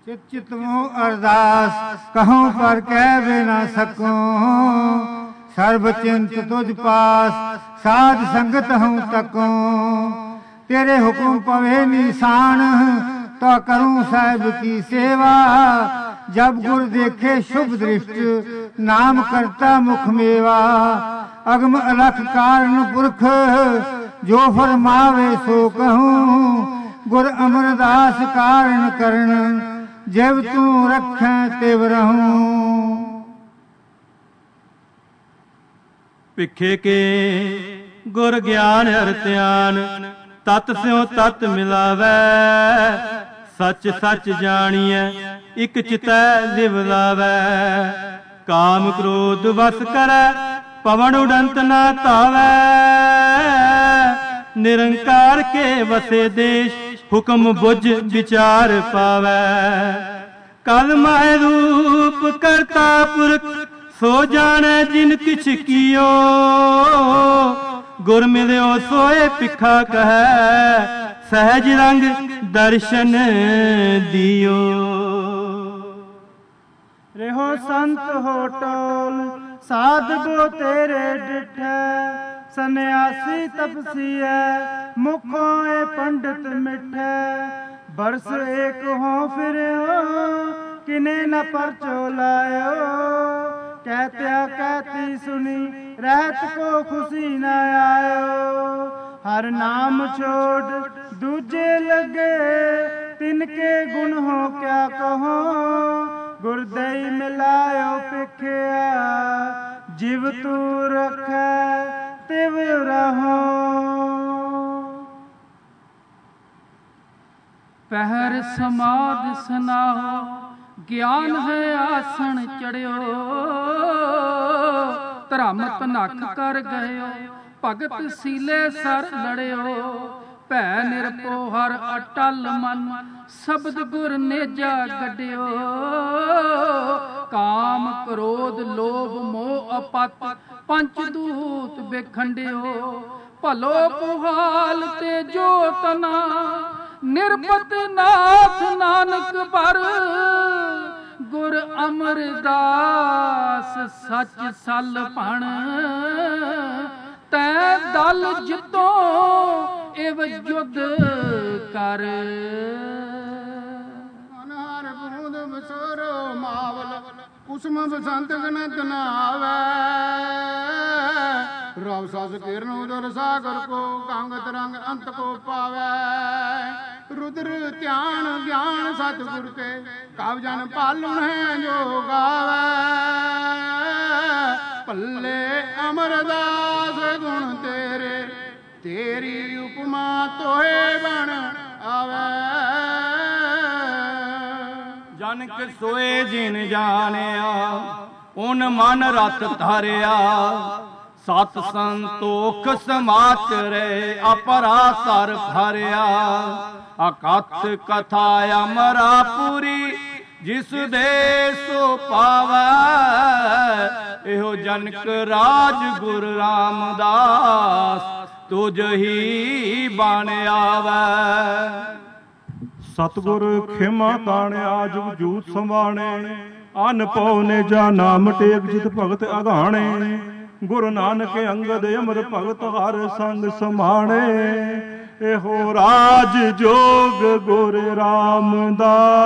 चित चितमो अरदास कहूँ पर कह भी ना सकूं, सर्व चिंत तुझ पास साध संगत हूँ तकूं। तेरे हुक्म पवे निशान तो करूं साहिब की सेवा, जब गुर देखे शुभ दृष्ट नाम करता मुख मेवा। अगम अलख कारण पुरख जो फरमावे सो कहूँ, गुर अमरदास कारण करण जब तू रखें तिव रहूं। ਭਿਖੇ ਕੇ ਗੁਰ ਗਿਆਨ ਹਰਿ ਧਿਆਨ, ਤਤ ਸਿਉ ਤਤ ਮਿਲਾਵੈ। ਸੱਚ ਸੱਚ ਜਾਣੀਐ ਇਕ ਚਿਤੈ ਲਿਵ ਲਾਵੈ। ਕਾਮ ਕ੍ਰੋਧ ਵਸ ਕਰੈ ਪਵਨ ਉਡੰਤ ਨਾ ਧਾਵੈ। ਨਿਰੰਕਾਰ ਕੇ ਵਸੇ ਦੇਸ਼ ਹੁਕਮ ਬੁਝ ਵਿਚਾਰ ਪਾਵੈ। ਕਲ ਮਾਹਿ ਰੂਪ ਕਰਤਾ ਪੁਰਖ ਸੋ ਜਾਣੈ ਜਿਨ ਕਿਛ ਕੀਓ। ਗੁਰ ਮਿਲਿਓ ਸੋਏ ਭਿਖਾ ਕਹੈ ਸਹਿਜ ਰੰਗ ਦਰਸ਼ਨ ਦਿਓ। रेहो संत हो टोल साध गो तेरे डिठै। सन्यासी तपसी है मुखों ए पंडित मिठै। बरस एक हो फिरो किने न परचो लायो। कहत्या कहती सुनी रहत को खुशी न आयो। हर नाम छोड़ दूजे लगे तिनके गुण हो क्या कहो। गुरदई मिलायो पिखिया जिव तू रखै तिव रहो। पहर समाध सनाहो ज्ञान है आसन चढ़ियो। धर्म तनख कर गयो भगत सीले सर लड़ियो। भै निरपो हर अटल मन शब्द गुर नेजा गड्डियो। काम क्रोध लोभ मोह अपत पंच दूत बेखंडियो। भलो पुहाल ते जो तना निरपत नाथ नानक पर। गुर अमरदास सच सल भण तै दल जितो एव युद्ध कर। अनहर बूंद बसोरो मावल कुसुम बसंत गनत नावै। रव सस किरण उदर सागर को कांगत रंग अंत को पावै। रुद्र ध्यान ज्ञान सतगुर के काव जन पालन है जो गावै। पल्ले अमरदास गुण तेरे तेरी उपमा तोहे बन आवे। ਜਨਕ ਸੋਏ ਜਿਨ ਜਾਣਿਆ ਉਨ ਮਨ ਰਤ ਧਾਰਿਆ। ਸਤ ਸੰਤੋਖ ਸਮਾਚਰੇ ਅਪਰਾ ਸਰ ਭਰਿਆ। ਅਕਥ ਕਥਾ ਅਮਰਾ ਪੂਰੀ ਜਿਸ ਦੇ ਸੋ ਪਾਵੈ। ਇਹੋ ਜਨਕ ਰਾਜ ਗੁਰ ਰਾਮਦਾਸ ਤੁਝ ਹੀ ਬਣ ਆਵੈ। ਸਤਿਗੁਰ ਖਿਮਾ ਤਾਣਿਆ ਜੁਗ ਜੂਤ ਸੰਵਾਣੇ। ਅਨ ਪਉ ਨੇ ਜਾ ਨਾਮ ਟੇਕ ਜਿਤ ਭਗਤ ਅਗਾਣੇ। ਗੁਰੂ ਨਾਨਕ ਅੰਗਦ ਅਮਰ ਭਗਤ ਹਰ ਸੰਗ ਸਮਾਣੇ। ਇਹੋ ਰਾਜ ਜੋਗ ਗੁਰ ਰਾਮਦਾਸ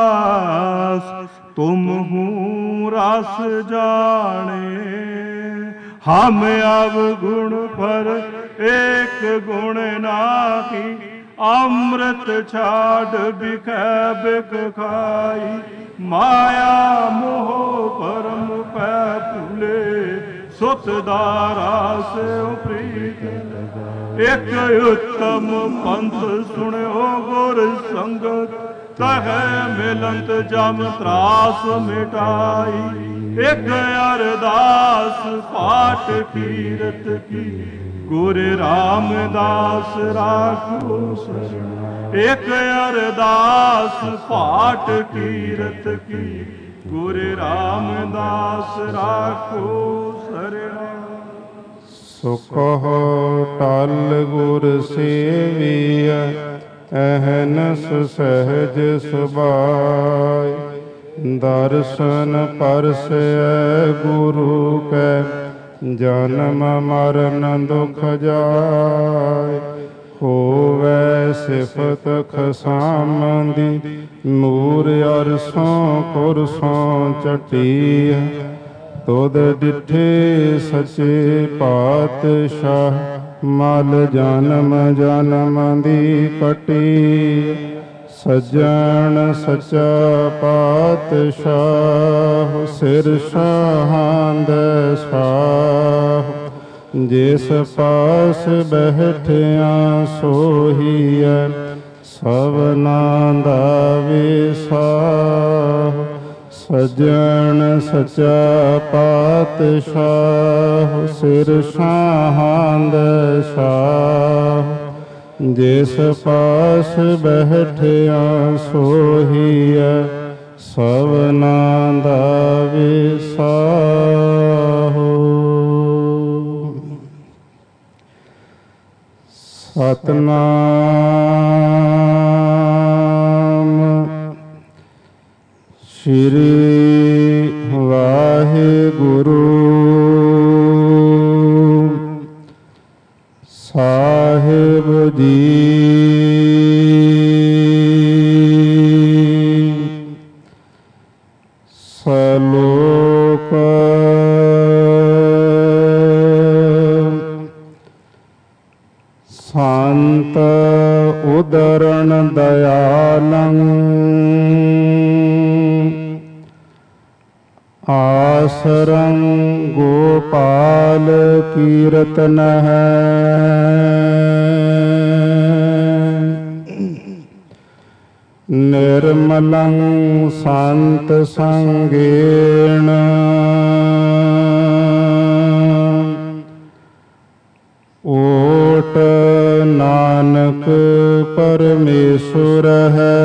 ਤੁਮ ਹੂੰ ਰਸ ਜਾਣੇ। ਹਮ ਅਵ ਗੁਣ ਪਰ ਏਕ ਗੁਣ ਨਾਹੀ। अमृत छाड़ बिखै बिख खाई। माया मोह परम पै भूले सुत दारा से प्रीत। एक उत्तम पंथ सुनो गुर संगत तह मिलंत जम त्रास मिटाई। एक अरदास पाठ कीरत की गुर रामदास राखो शरण। एक अरदास पाठ कीरत की गुर रामदास राखो शरण। सुख टल गुर सेविय अहनस सहज सुभाय। ਦਰਸ਼ਨ ਪਰਸੈ ਗੁਰੂ ਕੈ, ਜਨਮ ਮਰਨ ਦੁਖ ਜਾਇ। ਹੋਵੈ ਸਿਫਤ ਖਸਾਮਦੀ, ਨੂਰ ਅਰਸੋਂ ਕੁਰਸੋਂ ਚਟੀਐ। ਤੁਧ ਡਿਠੇ ਸੱਚੇ ਪਾਤਸ਼ਾਹ, ਮਲ ਜਨਮ ਜਨਮ ਦੀ ਕਟੀ। ਸੱਜਣ ਸੱਚਾ ਪਾਤਸ਼ਾਹ, ਸਿਰ ਸ਼ਾਹਾਂ ਦੇ ਸਾਹ। ਜਿਸ ਪਾਸ ਬੈਠਿਆ ਸੋਹੀਐ, ਸਭਨਾ ਦਾ ਵਿਸਾਹ। ਸੱਜਣ ਸੱਚਾ ਪਾਤਸ਼ਾਹ, ਸਿਰ ਸ਼ਾਹਾਂ ਦੇ ਸਾਹ। ਜਿਸ ਪਾਸ ਬੈਠਿਆ ਸੋਹੀਐ, ਸਭਨਾ ਦਾ ਵਿਸਾਹ। ਸਤਿਨਾਮ ਸ੍ਰੀ ਵਾਹਿਗੁਰੂ ਸਾਹਿਬ ਜੀ। ਸਲੋਕ ਸੰਤ ਉਦਰਣ ਦਇਆਲੰ, ਆਸਰੰ ਗੋਪਾਲ ਕੀਰਤਨ ਹੈ। ਨਿਰਮਲੰ ਸੰਤ ਸੰਗੇਣ, ਓਟ ਨਾਨਕ ਪਰਮੇਸ਼ੁਰ ਹੈ।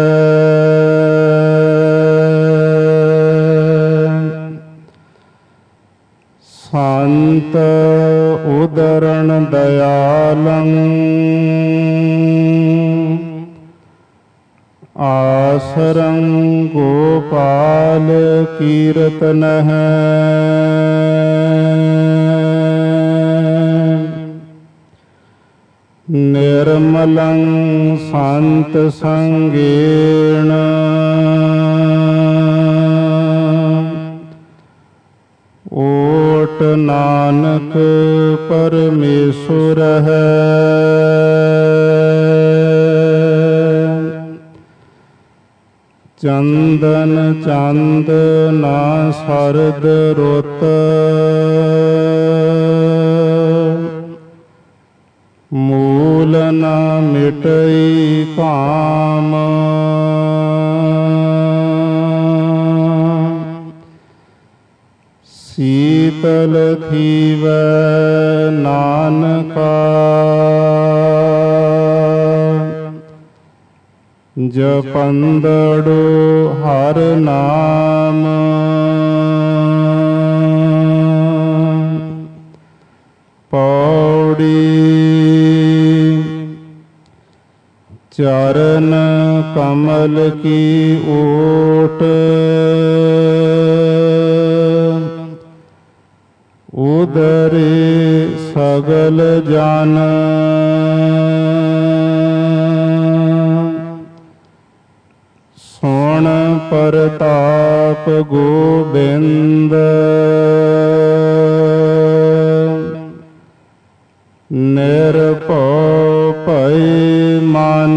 ਸੰਤ ਉਦਰਣ ਦਇਆਲੰ, ਆਸਰੰ ਗੋਪਾਲ ਕੀਰਤਨ ਹੈ। ਨਿਰਮਲੰ ਸੰਤ ਸੰਗੇਣ, ਓਟ ਨਾਨਕ ਪਰਮੇਸ਼ੁਰ ਹੈ। ਚੰਦਨ ਚੰਦ ਨਾ ਸਰਦ ਰੁੱਤ, ਮੂਲ ਨਾ ਮਿਟਈ ਕਾਮ। ਸੀਤਲ ਥੀਵੈ ਨਾਨਕਾ, ਜਪੰਦੜੁ ਹਰ ਨਾਮ। ਪੌੜੀ ਚਰਨ ਕਮਲ ਕੀ ਓਟ, ਉਦਰੇ ਸਗਲ ਜਨ। ਸੁਣ ਪ੍ਰਤਾਪ ਗੋਬਿੰਦ, ਨਿਰਭਉ ਭਇ ਮਨ।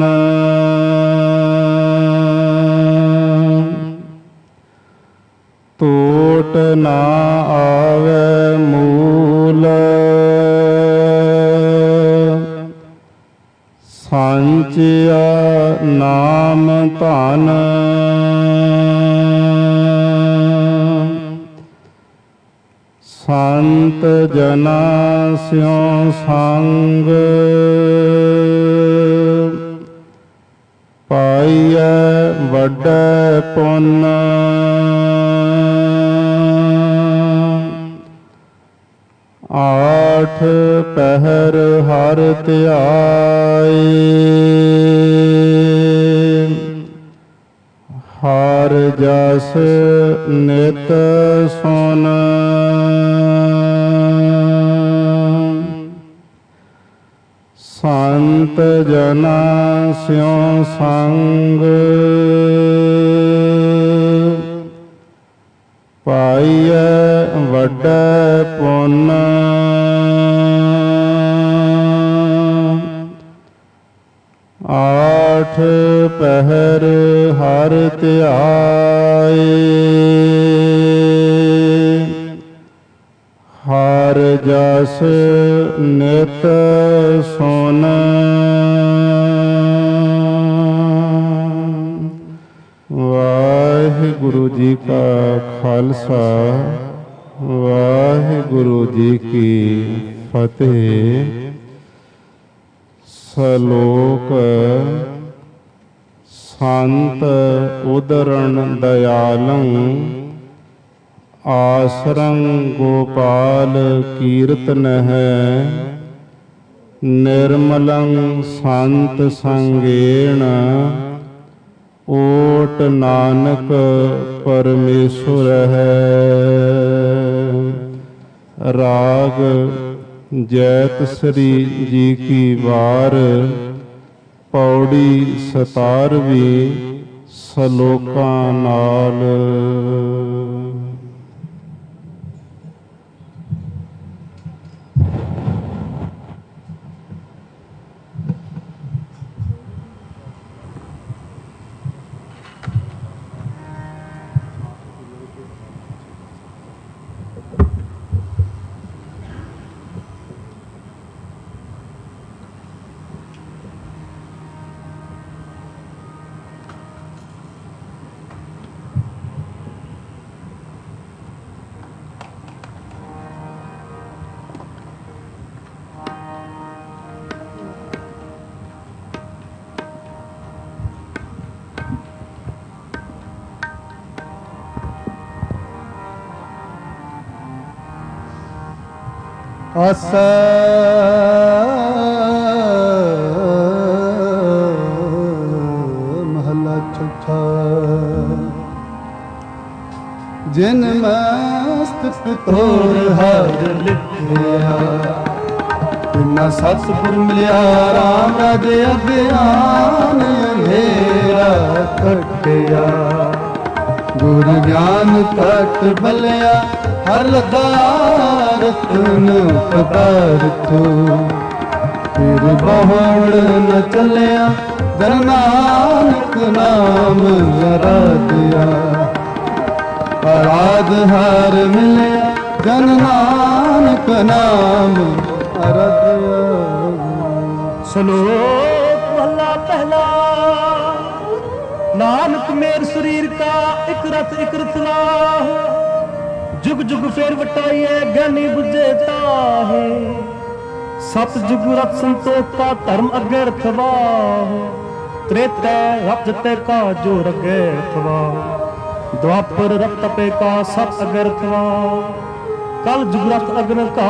ਟੋਟ ਨਾ ਆਵੈ ਮੂਲ, ਸਾਂਚਿਆ ਨਾਮ ਧਨ। ਸੰਤ ਜਨਾ ਸਿਉ ਸੰਗ, ਪਾਈਐ ਵੱਡਾ ਪੁੰਨ। ਆਠ ਪਹਿਰ ਹਰ ਧਿਆਏ, ਹਰ ਜਸ ਨਿਤ ਸੁਨ ਸੰਤ ਜਨਾ ਸਿਉ ਸੰਗ ਪਾਈਐ ਵੱਡਾ ਪੁੰਨ ਆਠ ਪਹਿਰ ਹਰ ਧਿਆਏ ਹਰ ਜਸ ਨਿਤ ਸੁਨ ਵਾਹਿਗੁਰੂ ਜੀ ਕਾ ਖਾਲਸਾ ਵਾਹਿਗੁਰੂ ਜੀ ਕੀ ਫਤਿਹ। ਸ਼ਲੋਕ ਸੰਤ ਉਦਰਣ ਦਇਆਲੰ ਆਸਰੰ ਗੋਪਾਲ ਕੀਰਤਨਹਿ ਨਿਰਮਲੰ ਸੰਤ ਸੰਗੇਣ ਓਟ ਨਾਨਕ ਪਰਮੇਸ਼ੁਰ ਹੈ। ਰਾਗ ਜੈਤ ਸ੍ਰੀ ਜੀ ਕੀ ਵਾਰ ਪੌੜੀ 17ਵੀਂ ਸ਼ਲੋਕਾਂ ਨਾਲ। ਆਸਾ ਮਹਲਾ ਚੌਥਾ। ਜਿਨ ਮਸਤਕ ਤੋਰ ਹਰ ਲਿਖਿਆ ਤਿਨਾ ਸਤਿਗੁਰ ਮਿਲਿਆ ਰਾਮ ਰਾਜੇ ਅਗਿਆਨ ਅੰਧੇਰਾ ਕੱਟਿਆ ਗੁਰ ਗਿਆਨ ਘਟ ਬਲਿਆ ਹਰ ਲਦਾਰ ਰਤਨ ਪਦਾਰਥ ਫਿਰ ਬਹੁੜ ਨ ਚੱਲਿਆ ਜਨ ਨਾਨਕ ਨਾਮ ਅਰਾਧਿਆ ਅਰਾਧ ਹਰ ਮਿਲਿਆ ਜਨ ਨਾਨਕ ਨਾਮ ਅਰਾਧਿਆ। ਸ਼ਲੋਕ ਮਹਲਾ ਪਹਿਲਾ। ਨਾਨਕ ਮੇਰ ਸਰੀਰ ਕਾ ਇਕ ਰਥ ਇਕ ਰਥਵਾਹ जुग जुग फेर वटाइए ज्ञानी बुझे ताहे सत जुग रथ संतोख का धर्म अगे रथवाह त्रेता रथ जते का जो रगे रथवाह द्वापर रथ तपे का सत अगे रथवाह कल जुग रथ अग्न का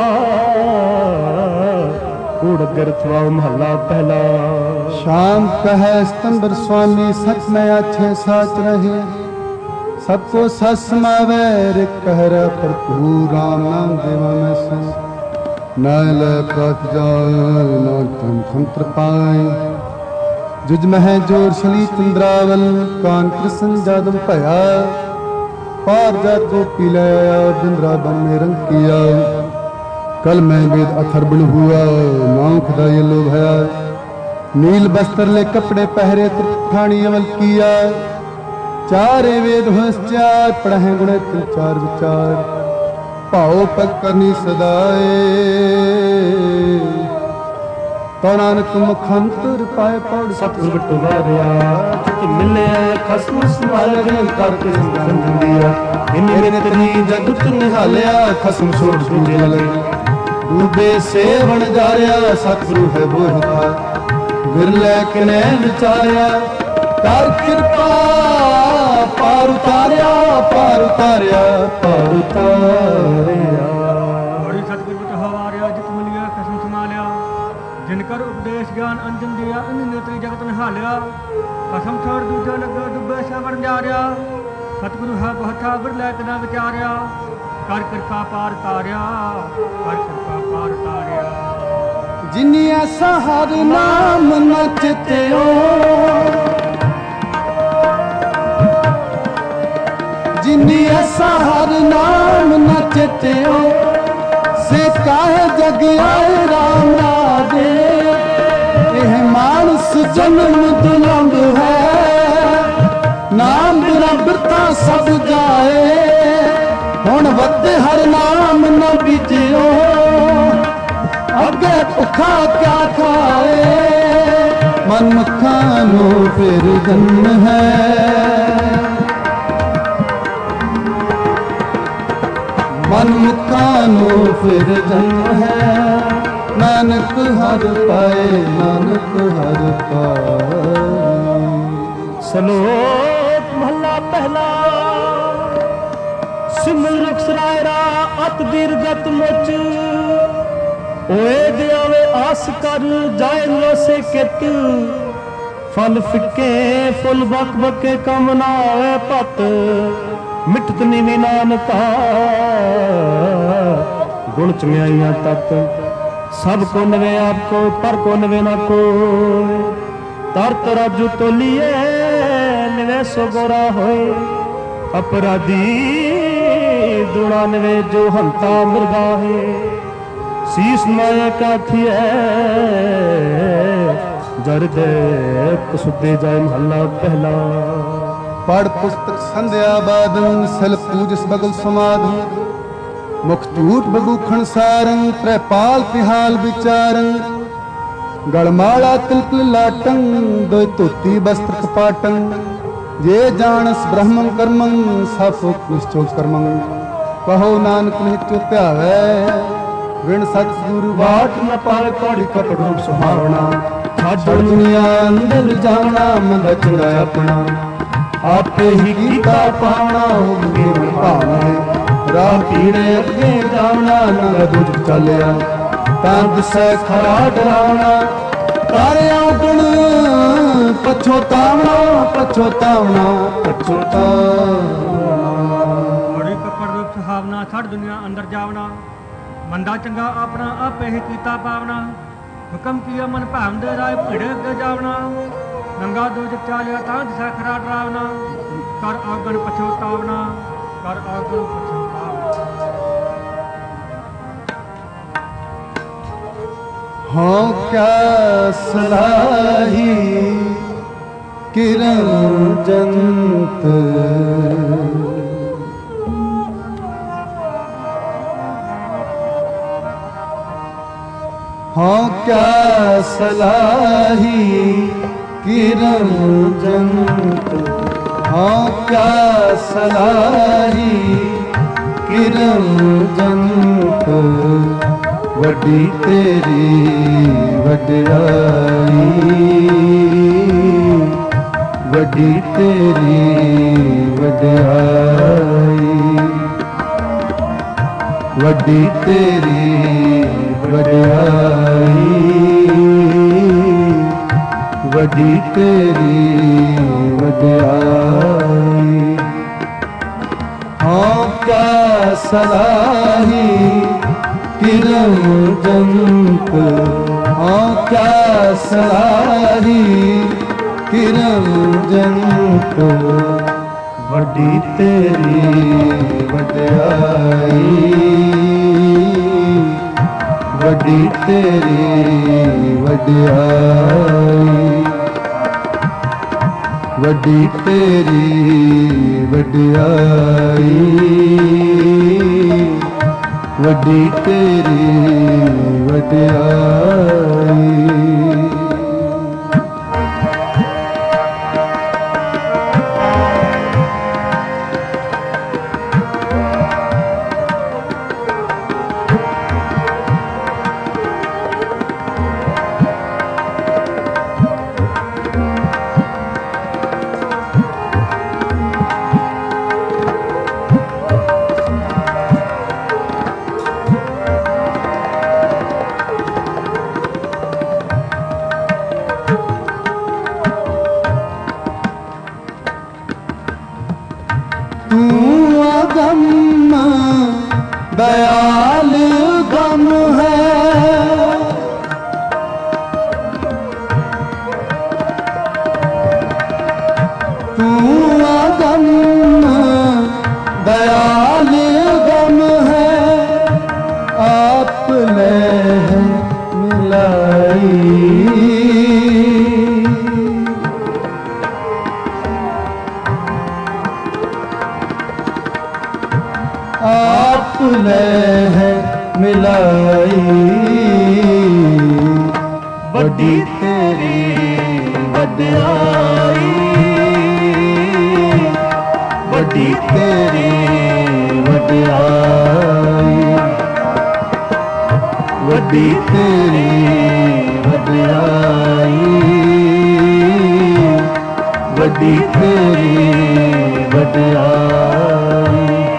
कूड़ अगे रथवाह। महला पहला। शाम कह स्तंभर स्वामी सच में अच्छे साच रहे सबको सस समावे रे कहरा भरपूर राम नाम देवा में से नाल प्रत जाए ना तन तंत्र पाए जुज मह जोर शली चंद्रावल कान कृष्ण जादम भया पार जा को पी लाया बिंद्रा बन में रंग किया कल मैं वेद अथर बन हुआ नाम खुदा ये लो भया नील बस्तर ले कपड़े पहरे ठाणी अमल किया चारे वेद होश्चार पढ़े गुणे तिल चार विचार भाव पग करनी सदाए तो नानक मुखंतर पाए पौड़ सतगुर बटू वारिया चित मिले खसम संभाल करके संगन दिया इन्हें नितनी जगत निहालिया खसम छोड़ दूजे लगे डूबे सेवन जारिया सतगुरु है बोहता विरले किने विचारिया कर कृपा पार उतारिया पार उतारिया पार उतारिया। बड़ी सतगुर बिट हवारिया जित मिलिया खसम संभालिया जिनकर उपदेश ज्ञान अंजन दिया अन्य नेत्री जगत निहालिया ਕਸਮ ਛੋੜ ਦੂਜਾ ਲੱਗਾ ਡੁੱਬੇ ਸਵਰਨ ਜਾ ਰਿਹਾ ਸਤਿਗੁਰੂ ਹੈ ਬਹੁਤਾ ਬਿਰਲੇ ਕਨਾ ਵਿਚਾਰਿਆ ਕਰ ਕਿਰਪਾ ਪਾਰ ਤਾਰਿਆ ਕਰ ਕਿਰਪਾ ਪਾਰ ਤਾਰਿਆ ਜਿਨੀ ਐਸਾ ਹਰ ਨਾਮ ਨ ਚਿਤਿਓ ਜਿਨੀ ਐਸਾ ਹਰ ਨਾਮ ਨ ਚਿਤਿਓ ਸੇ ਕਾਹੇ ਜਗ ਆਏ ਰਾਮ ਰਾਜੇ ਇਹ ਮਾਨਸ ਜਨਮ ਦੁਲੰਭ ਹੈ ਨਾਮ ਬਿਨਾ ਬਿਰਤਾ ਸਭ ਜਾਏ ਹੁਣ ਵੱਧੇ ਹਰ ਨਾਮ ਨ ਬੀਜਿਓ ਅੱਗੇ ਭੁੱਖਾ ਕਿਆ ਖਾਏ ਮਨ ਮੱਖਾਂ ਨੂੰ ਫਿਰ ਜਨਮ ਹੈ ਮਨ ਮੁਖਾਂ ਨੂੰ ਫਿਰ ਜਨਮ ਹੈ ਨਾਨਕ ਹਰ ਪਾਏ ਨਾਨਕ ਹਰ ਪਾਏ ਸਲੋਕ ਮਹਲਾ ਪਹਿਲਾ ਸਿਮਲ ਰਖਸਰਾਇਰਾ ਅਤ ਦੀਰਗਤ ਮੁਚ ਓਏ ਦਿਆਵੇ ਆਸ ਕਰ ਜਾਏ ਲੋਸੇ ਕਿਤ ਫਲ ਫਿੱਕੇ ਫੁੱਲ ਬਕ ਬਕੇ ਕਮ ਨਾ ਆਵੇ ਪਤ ਮਿਟਤ ਨੀਵੀਂ ਨਾਨਕਾ ਗੁਣ ਚਮਿਆਈਆਂ ਤਤ ਸਭ ਕੋ ਨਵੇਂ ਆਪ ਕੋ ਪਰ ਕੋ ਨਵੇਂ ਨਾ ਕੋਇ ਤਰਤ ਰਾਜੂ ਤੋਲੀਏ ਨਵੇਂ ਸੋ ਗੋਰਾ ਹੋਏ ਅਪਰਾਧੀ ਦੁਣਾ ਨਵੇਂ ਜੋ ਹੰਤਾ ਮਿਰਗਾਹੇ ਸੀਸ ਮਾਇਆ ਕਾਥੀਐ ਜਰਦੇ ਕਸੁਦੇ ਜਾਏ ਮਹੱਲਾ ਪਹਿਲਾ ਪੜ ਪੁਸਤਕ ਸੰਧਿਆ ਬਾਦਨ ਸਿਲ ਪੂਜਸ ਬਗਲ ਸਮਾਧਨ ਮੁਖ ਝੂਠ ਬਗੂਖਣ ਸਾਰੰ ਤ੍ਰੈਪਾਲ ਤਿਹਾਲ ਵਿਚਾਰੰ ਗਲਮਾਲਾ ਤਿਲਕਲ ਲਾਟੰ ਦੋਇ ਧੋਤੀ ਬਸਤਰ ਕਪਾਟੰ ਜੇ ਜਾਣਸ ਬ੍ਰਹਮੰ ਕਰਮੰ ਸਫ ਨਿਸ਼ਚੋ ਕਰਮੰ ਕਹੋ ਨਾਨਕ ਨਿਚੋ ਧਿਆਵੈ ਵਿਣ ਸਤਿਗੁਰੂ ਬਾਟ ਨ ਪਾਏ ਕੋੜੀ ਕਪੜ ਰੂਪ ਸੁਹਾਵਣਾ ਛੱਡ ਦੁਨੀਆ ਅੰਦਰ ਜਾਣਾ ਮੰਦਾ ਚੰਗਾ ਆਪਣਾ ਆਪੇ ਹੀ ਕੀਤਾ ਪਾਉਣਾ ਹੋਵੇ ਭਾਣੇ ਰਾਹ ਪੀੜੇ ਅੱਗੇ ਜਾਣਾ ਨਾ ਦੁੱਧ ਚੱਲਿਆ ਤਾਂ ਦਿਸੈ ਖਰਾ ਡਰਾਉਣਾ ਤਾਰਿਆਂ ਗੁਣ ਪਛੋਤਾਵਣਾ ਪਛੋਤਾਵਣਾ ਪਛੋਤਾਵਣਾ ਬੜੀ ਕੱਪੜ ਰੂਪ ਸੁਹਾਵਣਾ ਛੱਡ ਦੁਨੀਆ ਅੰਦਰ ਜਾਵਣਾ ਮੰਦਾ ਚੰਗਾ ਆਪਣਾ ਆਪੇ ਹੀ ਕੀਤਾ ਪਾਵਣਾ ਹੁਕਮ ਕੀਆ ਮਨ ਭਾਵਦੇ ਰਾਏ ਭਿੜੇ ਅੱਗੇ ਜਾਵਣਾ ਨੰਗਾ ਦੂਜ ਚਾਲਿਆ ਤਾਂ ਦਿਸਾ ਖਰਾ ਡਰਾਵਣਾ ਕਰ ਆਗਣ ਪਛੋਤਾਵਣਾ ਕਰ ਆਗਣ ਪਛੋਤਾਵਣਾ ਹਾਂ ਕਿਆ ਸਲਾਹੀ ਕਿਰਨ ਜੰਤ ਹਾਂ ਕਿਆ ਸਲਾਹੀ किरण जंत हाँ क्या सलाही किरण जंत वड्डी तेरी वड्याई वड्डी तेरी वड्याई वड्डी तेरी वड्याई वड्डी तेरी वड्याई हाँ क्या सलाही किरण जंत हाँ क्या सलाही किरण जंत वड्डी तेरी वड्याई वड्डी तेरी वड्याई वड्डी तेरी वड्याई वड्डी तेरी वड्याई दयाल गम है तू आगम दयाल गम है आप ले मिलाई आप ले मिलाई बड़ी तेरी वड्याई बड़ी तेरी वड्याई बड़ी तेरी वड्याई बड़ी तेरी वड्याई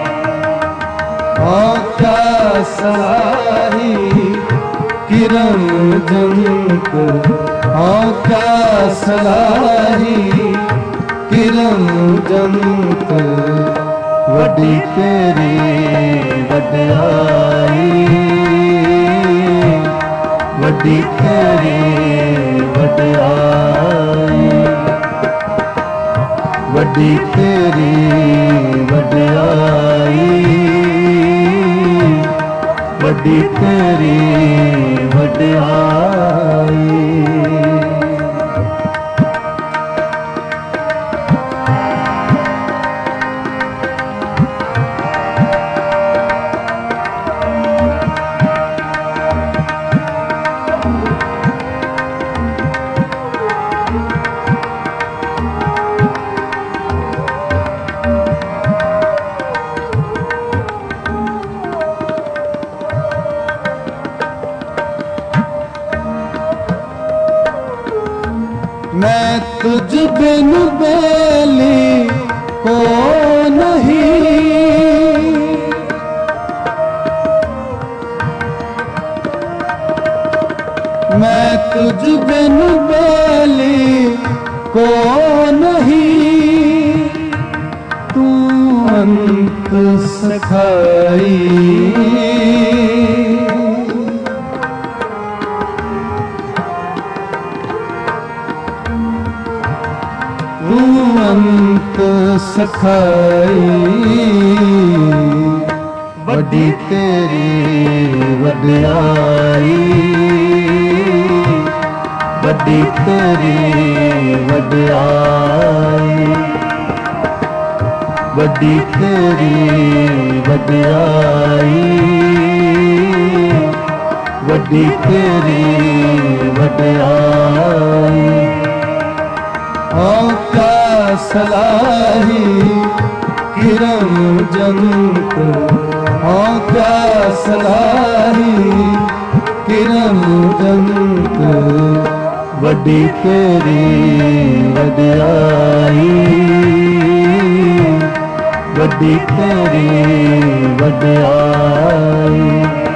आका सलाही किरण जंत आका सलाही किरण जंत वड्डी तेरी वड्याई वड्डी तेरी वड्याई वड्डी तेरी वड्याई वड्डी तेरी वड्याई मैं तुझ बिन बेली को नहीं मैं तुझ बिन बेली को नहीं तू अंत सखाई अंत सखाई बड़ी तेरी वड्याई बड़ी तेरी वड्याई बड़ी तेरी वड्याई बड़ी तेरी वड्याई आका सलाही किरण जंत आका सलाही किरण जंत वड्डी तेरी वड्याई वड्डी तेरी वड्याई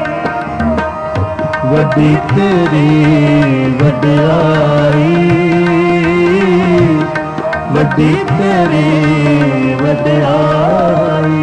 वड्डी तेरी वड्याई वड्डी तेरी वड्याई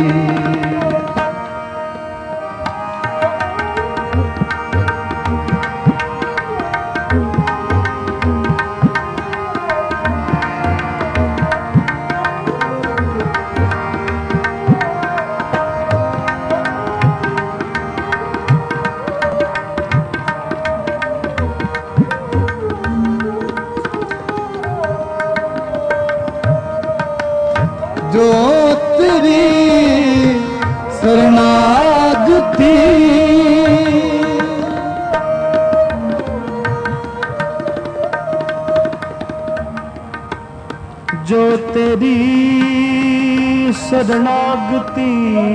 जो तेरी शरणागति जो तेरी शरणागति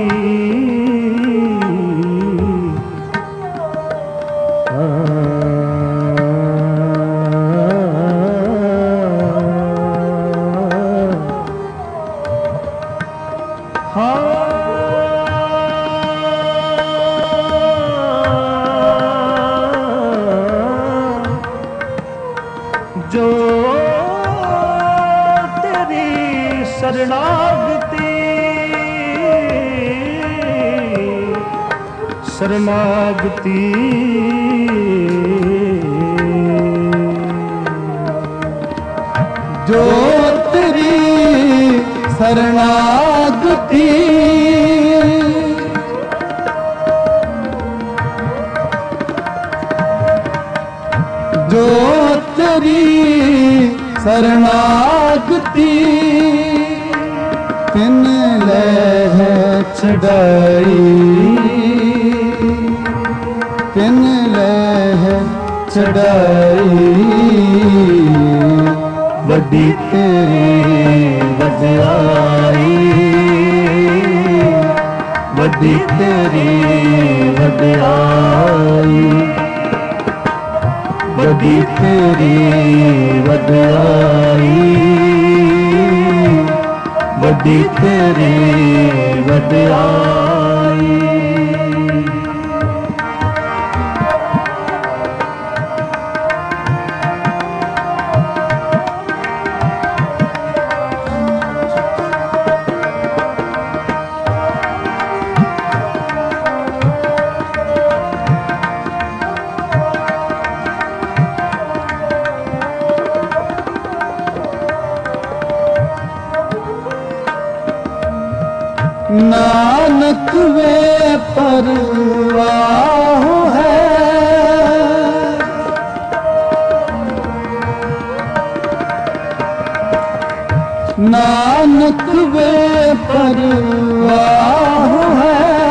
जो तेरी शरणागति शरणागति जो तेरी शरणागति जो तेरी शरणागति तिन ले है चढ़ाई तिन ले है चढ़ाई वड्डी तेरी वड्याई वड्डी तेरी वड्याई वड्डी तेरी वड्याई वड्डी तेरी वड्याई नानक वे परवाह है नानक वे परवाह है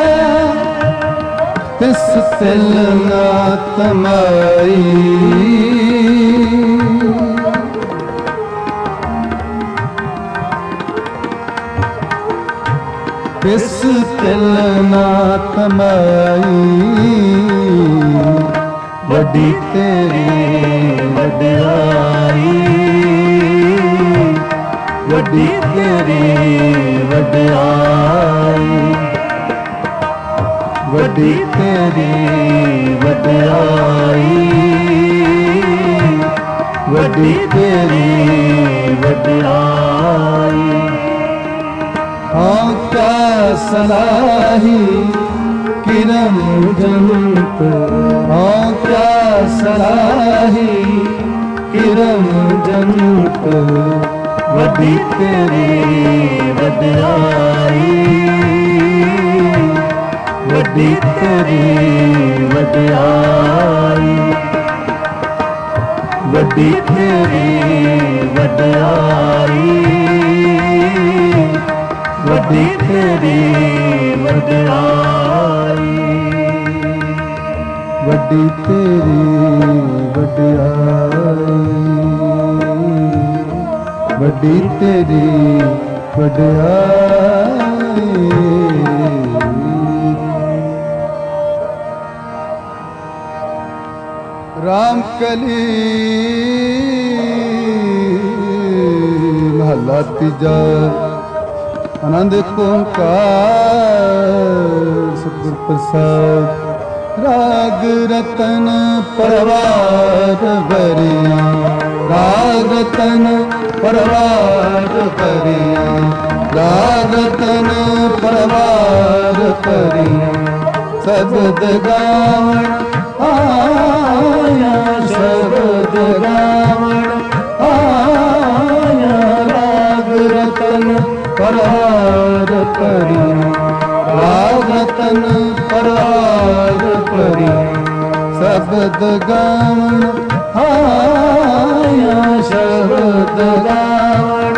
तिस तिल ना तमाई तिस तिल ना तमाई वड्डी तेरी वड्याई वड्डी तेरी वड्याई वड्डी तेरी वड्याई वड्डी तेरी वड्याई हाँ क्या सलाही किरम जंत हाँ क्या सलाही किरम जंत वड्डी तेरी वड्याई वड्डी तेरी वड्याई वड्डी तेरी वड्याई वड्डी तेरी वड्याई वड्डी तेरी वड्याई वड्डी तेरी वड्याई राम कली महला तीजा आनंद ओंकार सतगुर प्रसाद राग रतन परवार भरिया राग रतन परवार भरिया राग रतन परवार भरिया शब्द गावण आया शब्द गावण आया राग रतन परवार परिया राग रतन परवार परिया शब्द गावण आया शब्द गावण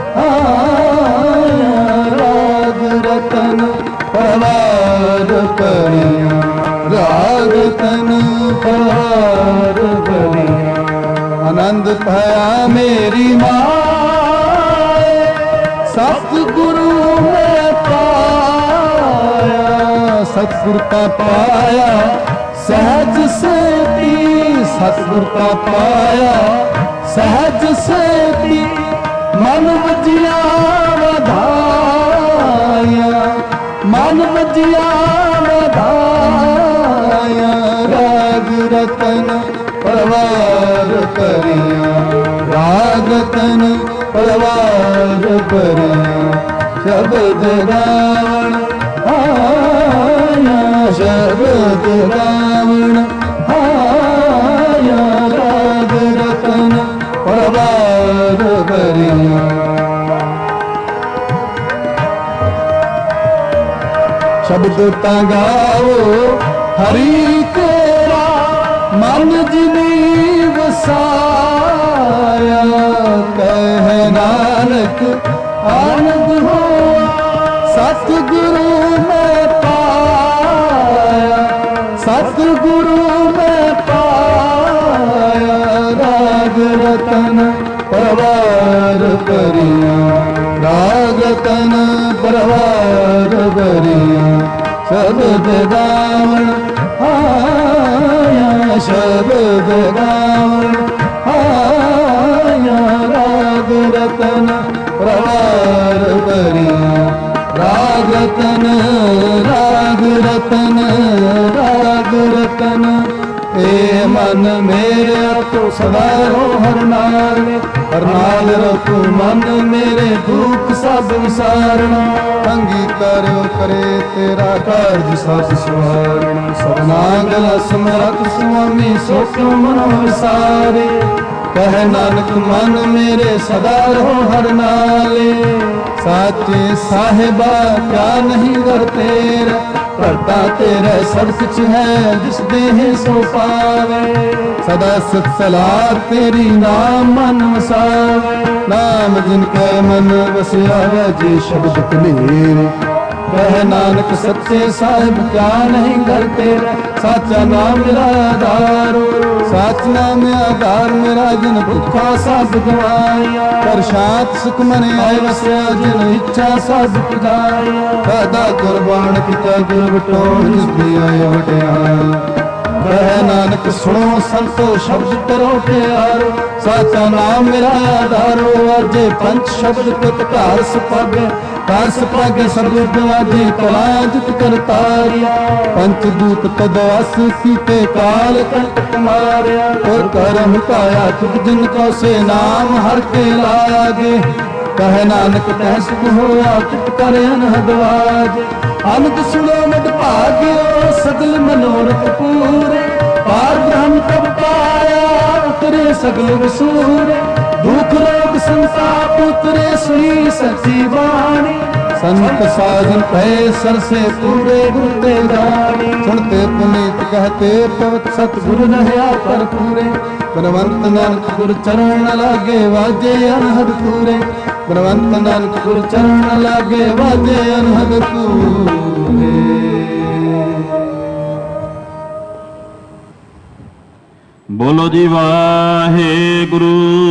आया राग रतन परवार परिया राग रतन परवार परिया आनंद पाया मेरी माँ सतगुरु में पाया सतगुरु का पाया सहज सेती सतगुरु का पाया सहज सेती मन वजिया वधाया मन वजिया वधाया राग रतन परवार परिया राग रतन परवार परिया शब्द गावण आया शब्द गावण आया राग रतन परवार भरिया। शब्द ता गाओ हरि तेरा मन जिनी वसाया। कह नानक आनंद हो सतगुरु में पाया। सतगुरु में पाया राग रतन परवार भरिया। राग रतन परवार भरिया। शब्द गावण आया शब्द गावण आया राग रतन परवार भरिया। राग रतन राग रतन राग रतन। ए मन मेरे तो सदा रो हर नाल। हर नाल रखो मन मेरे दुख सब विसारणा। अंगीकार करे तेरा कार्य सब सवारणा। सबनागल समरथ स्वामी सो क्यों मन विसारे। कह नानक मन मेरे सदा रहो हर नाले। साचे साहिबा क्या नहीं कर तेरा। करता तेरा सब कुछ है जिस देह सो पावे। सदा सत सलाह तेरी नाम मन वसावे। नाम जिनके मन वसिया जी शब्द कलेरे। कह नानक सच्चे साहिब क्या नहीं कर तेरा। साचा नाम मेरा आधार। साच नाम आधार मेरा जिन भुखा सब गवाया। कर शांत सुख मन आए वसिया जिन इच्छा सब पुजाया। दादा कुर्बान पिता गुर बटोर जिस दी आए वड्याल। कह नानक सुनो संतो शब्द करो प्यारो। साचा नाम मेरा आधारो। अजे पंच शब्द पुत घर सुपागे। घर सुपागे सब गवाजे कला जित करतारिया। पंचदूत तदवास कीते काल कंटक मारिया। और करम काया तुझ जिनको से नाम हर के लागे। कह नानक तह सुख होया चित कर अनहद वाजे। अनंत सुनो मद भाग्यो सगल मनोरथ पूरे। पार ब्रह्म तब पाया उतरे सगल विसूरे। दुख रोग संताप उतरे सुनी सच्ची वाणी। संत साजन कहे सर से पूरे गुरु ते जानी। सुनते पुनीत कहते पवत सतगुरु रहया पर पूरे। बलवंत नानक गुरु चरण न लागे वाजे अनहद पूरे। बलवंत नानक गुरु चरण न लागे वाजे अनहद पूरे। बोलो जी वाहेगुरु।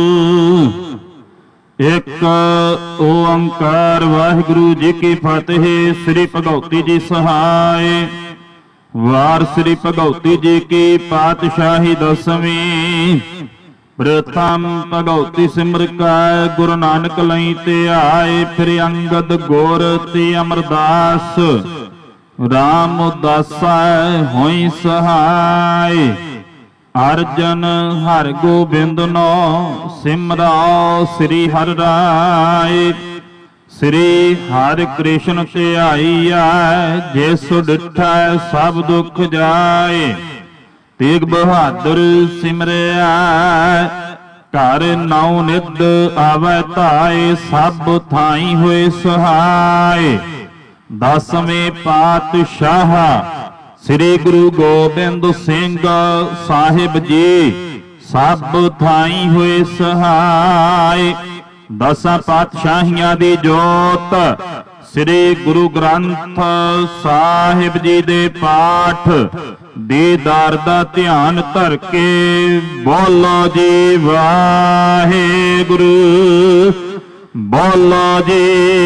एक ओंकार वाहिगुरु जी की फतेह। श्री भगवती जी सहाय। वार श्री भगवती जी की पातशाही दसवीं। प्रथम भगवती सिमर का गुरु नानक लई ते आए। फिर अंगद गोर ते अमरदास। राम उदासा होई सहाय। अर्जन हर गोबिंद नो सिमराओ श्री हर राय। श्री हर कृष्ण ध्याईया। जिस डिठा सब दुख जाए। तेग बहादुर सिमरिया। घर नौ निध आवे ताए। सब थाई हुए सहाय। दसवें पातशाह श्री गुरु गोबिंद सिंह साहिब जी। सब थाई हुए सहाय। दसां पातशाहियां दी जोत श्री गुरु ग्रंथ साहिब जी दे पाठ दीदार दा ध्यान धर के बोलो जी वाहेगुरु। बोलो जी।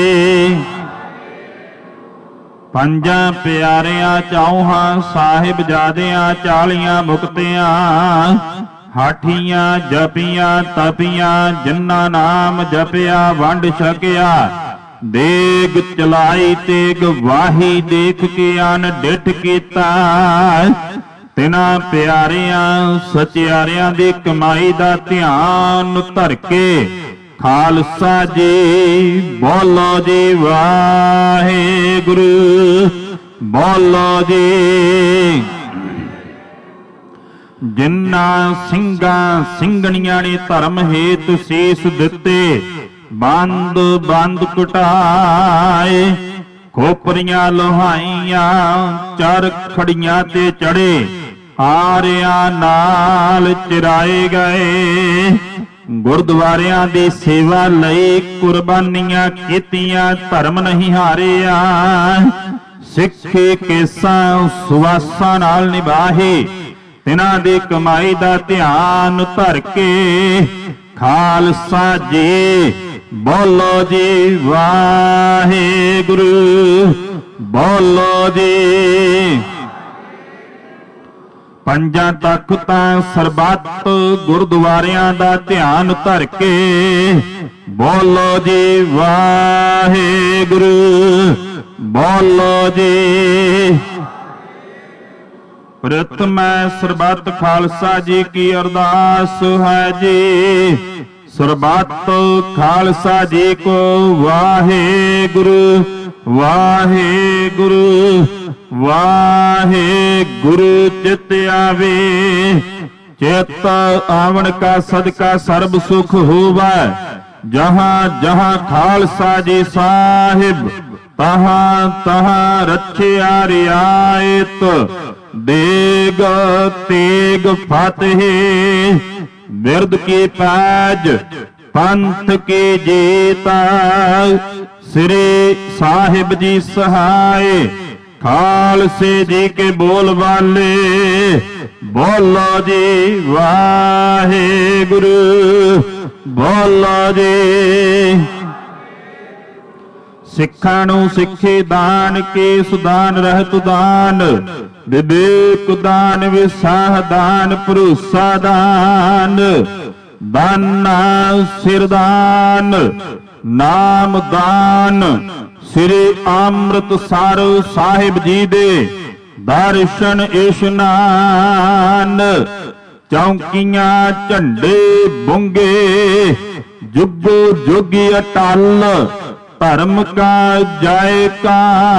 पंजां प्यारियां चौहां साहिबजादियां 40 मुक्तियां। हाठियां जपियां तपियां जिन्ना नाम जपिया वंड छकिया। देग चलाई तेग वाही देख के अन डिठ कीता। तिना प्यारियां सचियारियां दी कमाई दा ध्यान धर के खालसा जी बोलो जी वाहेगुरु। ਬੋਲੋ ਜੀ। ਜਿਨ੍ਹਾਂ ਸਿੰਘਾਂ ਸਿੰਘਣੀਆਂ ਨੇ ਧਰਮ ਹੇਤ ਸੀਸ ਦਿੱਤੇ, ਬੰਦ ਬੰਦ ਕਟਾਏ, ਖੋਪਰੀਆਂ ਲੋਹਾਈਆਂ ਚਰਖੜੀਆਂ ਤੇ ਚੜੇ, ਆਰਿਆਂ ਨਾਲ ਚਿਰਾਏ ਗਏ। ਗੁਰਦੁਆਰਿਆਂ ਦੀ ਸੇਵਾ ਲਈ ਕੁਰਬਾਨੀਆਂ ਕੀਤੀਆਂ, ਧਰਮ ਨਹੀਂ ਹਾਰਿਆ। ਸਿੱਖੀ ਕੇਸਾਂ ਸੁਵਾਸਾਂ ਨਾਲ ਨਿਭਾਹੇ, ਤਿਨਾਂ ਦੀ ਕਮਾਈ ਦਾ ਧਿਆਨ ਧਰ ਕੇ। ਖਾਲਸਾ ਜੀ ਬੋਲੋ ਜੀ ਵਾਹਿਗੁਰੂ, ਬੋਲੋ ਜੀ। ਪੰਜਾਂ ਤਖਤਾਂ ਸਰਬੱਤ ਗੁਰਦੁਆਰਿਆਂ ਦਾ ਧਿਆਨ ਧਰ ਕੇ। ਬੋਲੋ ਜੀ ਵਾਹਿਗੁਰੂ, ਬੋਲੋ ਜੀ। ਪ੍ਰਥਮੈ ਸਰਬੱਤ ਖਾਲਸਾ ਜੀ ਕੀ ਅਰਦਾਸ ਹੈ ਜੀ। ਸਰਬੱਤ ਖਾਲਸਾ ਜੀ ਕੋ ਵਾਹਿਗੁਰੂ, ਵਾਹਿਗੁਰੂ, ਵਾਹਿਗੁਰੂ ਚਿਤ ਆਵੇ। ਚਿਤ ਆਵਣ ਕਾ ਸਦਕਾ ਸਰਬ ਸੁਖ ਹੋਵੈ। ਜਹਾਂ ਜਹਾਂ ਖਾਲਸਾ ਜੀ ਸਾਹਿਬ, ਤਹਾਂ ਤਹਾਂ ਰਖਿਆ ਰਿਆਇਤ। ਦੇਗ ਤੇਗ ਫਤਿਹ, ਬਿਰਦ ਕੀ ਪੈਜ, ਪੰਥ ਕੀ ਜੀਤਾ। ਸ੍ਰੀ ਸਾਹਿਬ ਜੀ ਸਹਾਏ, ਖਾਲਸੇ ਜੀ ਕੇ ਬੋਲ ਵਾਲੇ। ਬੋਲੋ ਜੀ ਵਾਹਿਗੁਰੂ, ਬੋਲੋ ਜੀ। ਸਿੱਖਾਂ ਨੂੰ ਸਿੱਖੀ ਦਾਨ, ਕੇਸ ਦਾਨ, ਰਹਿਤ ਦਾਨ, ਵਿਵੇਕ ਦਾਨ, ਵਿਸਾਹ ਦਾਨ, ਭਰੋਸਾ ਦਾਨ, ਦਾਨਾ ਸਿਰ ਦਾਨ, ਨਾਮ ਦਾਨ। ਸ੍ਰੀ ਅੰਮ੍ਰਿਤਸਰ ਸਾਹਿਬ ਜੀ ਦੇ ਦਰਸ਼ਨ ਇਸ਼ਨਾਨ। ਚੌਂਕੀਆਂ ਝੰਡੇ ਬੁੰਗੇ, ਜੁਗੋ ਜੁਗੀ ਅਟਲ, ਧਰਮ ਕਾ ਜੈਕਾਰ।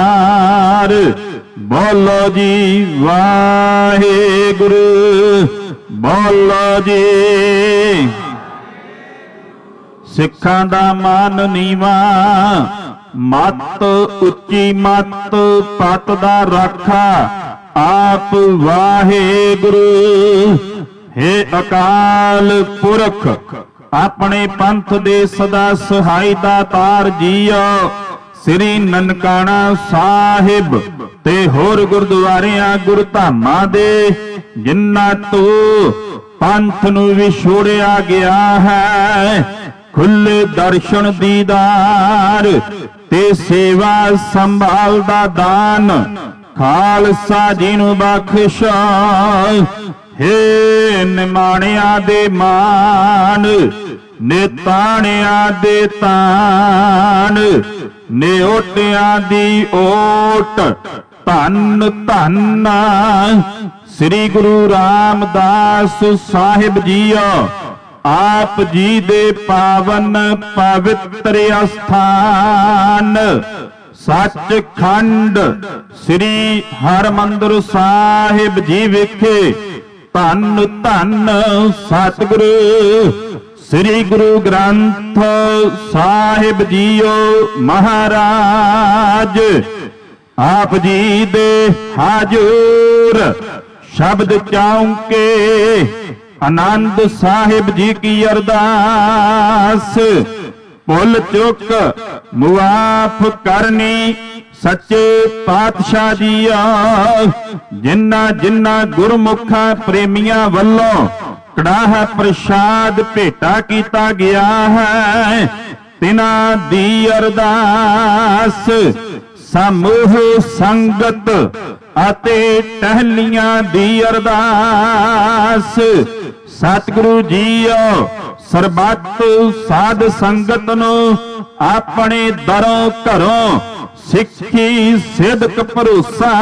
ਬੋਲੋ ਜੀ ਵਾਹਿਗੁਰੂ, ਬੋਲੋ ਜੀ। ਸਿੱਖਾਂ ਦਾ ਮਾਨ ਨੀਵਾ, ਮੱਤ ਉੱਚੀ ਮੱਤ, ਪਤ ਦਾ ਰਾਖਾ ਆਪ ਵਾਹਿਗੁਰੂ। ਹੇ ਅਕਾਲ ਪੁਰਖ, ਆਪਣੇ ਪੰਥ ਦੇ ਸਦਾ ਸਹਾਈ ਦਾਤਾਰ ਜੀਓ। ਸ੍ਰੀ ਨਨਕਾਣਾ ਸਾਹਿਬ ਤੇ ਹੋਰ ਗੁਰਦੁਆਰਿਆਂ ਗੁਰਧਾਮਾਂ ਦੇ ਜਿਨ੍ਹਾਂ ਤੋਂ ਪੰਥ ਨੂੰ ਵਿਛੋੜਿਆ ਗਿਆ ਹੈ, ਖੁੱਲੇ ਦਰਸ਼ਨ ਦੀਦਾਰ ਤੇ ਸੇਵਾ ਸੰਭਾਲ ਦਾ ਦਾਨ ਖਾਲਸਾ ਜੀ ਨੂੰ ਬਖਸ਼। ਹੇ ਨਿਮਾਣਿਆਂ ਦੇ ਮਾਨ, ਨਿਤਾਣਿਆਂ ਦੇ ਤਾਨ, ਨਿਓਟਿਆਂ ਦੀ ਓਟ, ਧੰਨ ਧੰਨ ਸ੍ਰੀ ਗੁਰੂ ਰਾਮਦਾਸ ਸਾਹਿਬ ਜੀਓ। ਆਪ ਜੀ ਦੇ ਪਾਵਨ ਪਵਿੱਤਰ ਅਸਥਾਨ ਸੱਚਖੰਡ ਸ੍ਰੀ ਹਰਿਮੰਦਰ ਸਾਹਿਬ ਜੀ ਵਿਖੇ ਧੰਨ ਧੰਨ ਸਤਿਗੁਰੂ ਸ੍ਰੀ ਗੁਰੂ ਗ੍ਰੰਥ ਸਾਹਿਬ ਜੀਓ ਮਹਾਰਾਜ। ਆਪ ਜੀ ਦੇ ਹਾਜ਼ੂਰ ਸ਼ਬਦ ਚੌਂਕੇ ਆਨੰਦ ਸਾਹਿਬ ਜੀ ਕੀ ਅਰਦਾਸ। ਭੁੱਲ ਚੁੱਕ ਮੁਆਫ ਕਰਨੀ ਸੱਚੇ ਪਾਤਸ਼ਾਹ ਜੀਓ। ਜਿਨ੍ਹਾਂ ਜਿਨ੍ਹਾਂ ਗੁਰਮੁਖਾਂ ਪ੍ਰੇਮੀਆਂ ਵੱਲੋਂ ਕੜਾਹ ਪ੍ਰਸ਼ਾਦ ਭੇਟਾ ਕੀਤਾ ਗਿਆ ਹੈ, ਤਿਨਾਂ ਦੀ ਅਰਦਾਸ ਸਮੂਹ ਸੰਗਤ ਅਤੇ ਟਹਿਲੀਆਂ ਦੀ ਅਰਦਾਸ। ਸਤਿਗੁਰੂ ਜੀਓ ਸਰਬੱਤ ਸਾਧ ਸੰਗਤ ਨੂੰ ਆਪਣੇ ਦਰੋਂ ਘਰੋਂ ਸਿੱਖੀ ਸਿਦਕ ਭਰੋਸਾ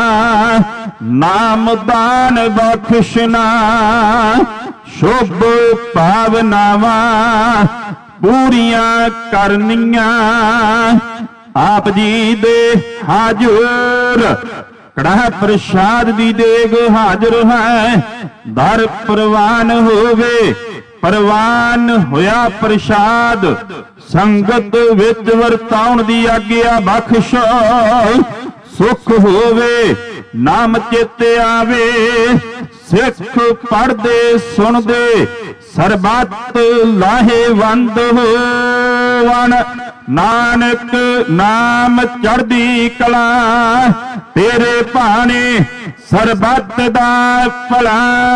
ਨਾਮਦਾਨ ਬਖਸ਼ਣਾ। ਸ਼ੁਭ ਭਾਵਨਾਵਾਂ ਪੂਰੀਆਂ ਕਰਨੀਆਂ। ਆਪ ਜੀ ਦੇ ਹਾਜ਼ੂਰ ਕੜਾਹ ਪ੍ਰਸ਼ਾਦ ਦੀ ਦੇਗ ਹਾਜ਼ਰ ਹੈ। ਦਰ ਪ੍ਰਵਾਨ ਹੋਵੇ, ਪ੍ਰਵਾਨ ਹੋਇਆ ਪ੍ਰਸ਼ਾਦ, ਸੰਗਤ ਵਿੱਚ ਵਰਤਾਉਣ ਦੀ ਆਗਿਆ ਬਖਸ਼। ਸੁਖ ਹੋਵੇ ਨਾਮ ਚੇਤੇ ਆਵੇ, ਸਿੱਖ ਪੜ੍ਹਦੇ ਸੁਣਦੇ ਸਰਬੱਤ ਲਾਹੇਵੰਦ ਹੋਵਣ। ਨਾਨਕ ਨਾਮ ਚੜ੍ਹਦੀ ਕਲਾ, ਤੇਰੇ ਭਾਣੇ ਸਰਬੱਤ ਦਾ ਭਲਾ।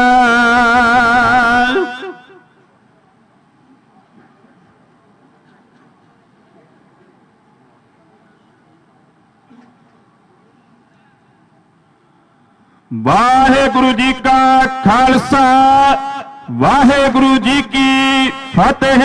ਵਾਹਿਗੁਰੂ ਜੀ ਕਾ ਖਾਲਸਾ, ਵਾਹਿਗੁਰੂ ਜੀ ਕੀ ਫਤਿਹ।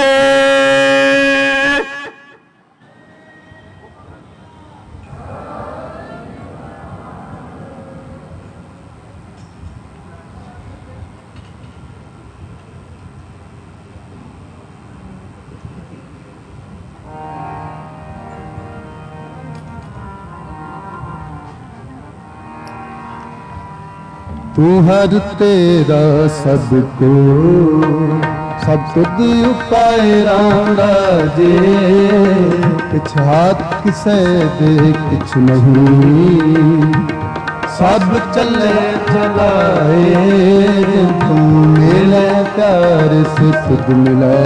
तू हर तेरा सबको सब तुद उपाय राम राजे। किछ हाथ किसे दे किछ नहीं, सब चले चलाए। तू मिले प्यार से तुझ मिले,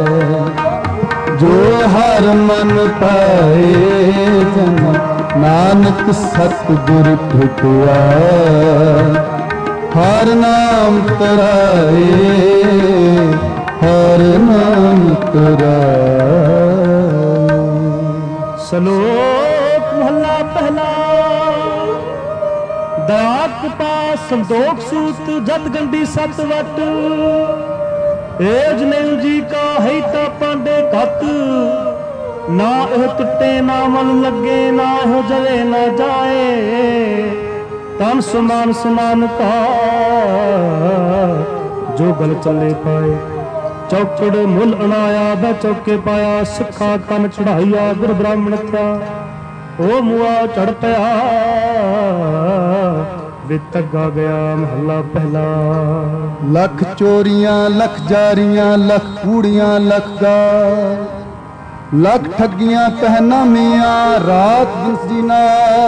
जो हर मन पाए जन नानक सतगुर भेटुआ। हर नाम तराए, हर नाम तराए। ਸ਼ਲੋਕ ਮਹਲਾ ਪਹਿਲਾ। ਦਾਤ ਪਾਸ ਸੰਦੋਖ ਸੂਤ ਜਤ ਗੰਢੀ ਸਤ ਵਟ। ਏਜ ਨੈਉ ਜੀ ਕਾ ਹੈ ਤਾਂ ਪਾਂਡੇ ਘਤ। ਨਾ ਇਹ ਟੁੱਟੇ ਨਾ ਮਨ ਲੱਗੇ, ਨਾ ਇਹ ਜਵੇ ਨਾ ਜਾਏ। ਤਨ ਸਮਾਨ ਸਮਾਨ ਕਾ ਜੋ ਗਲ ਚੱਲੇ ਪਾਏ। ਚੌਕੜ ਮੁੱਲ ਅਣਾਇਆ ਬੈ ਚੌਕੇ ਪਾਇਆ। ਸਿੱਖਾ ਕੰਨ ਚੜਾਈਆ ਗੁਰ ਬ੍ਰਾਹਮਣ ਥਿਆ। ਉਹ ਮੁਆ ਚੜ ਪਿਆ ਵੇ ਤੱਗਾ ਗਿਆ ਮਹੱਲਾ ਪਹਿਲਾ। ਲੱਖ ਚੋਰੀਆਂ ਲੱਖ ਜਾਰੀਆਂ, ਲੱਖ ਕੂੜੀਆਂ ਲੱਖ ਗਾਰ। ਲੱਖ ਠੱਗੀਆਂ ਪਹਿਨਾਮੀਆਂ, ਰਾਤ ਦਿਨ ਜੀਨਾ।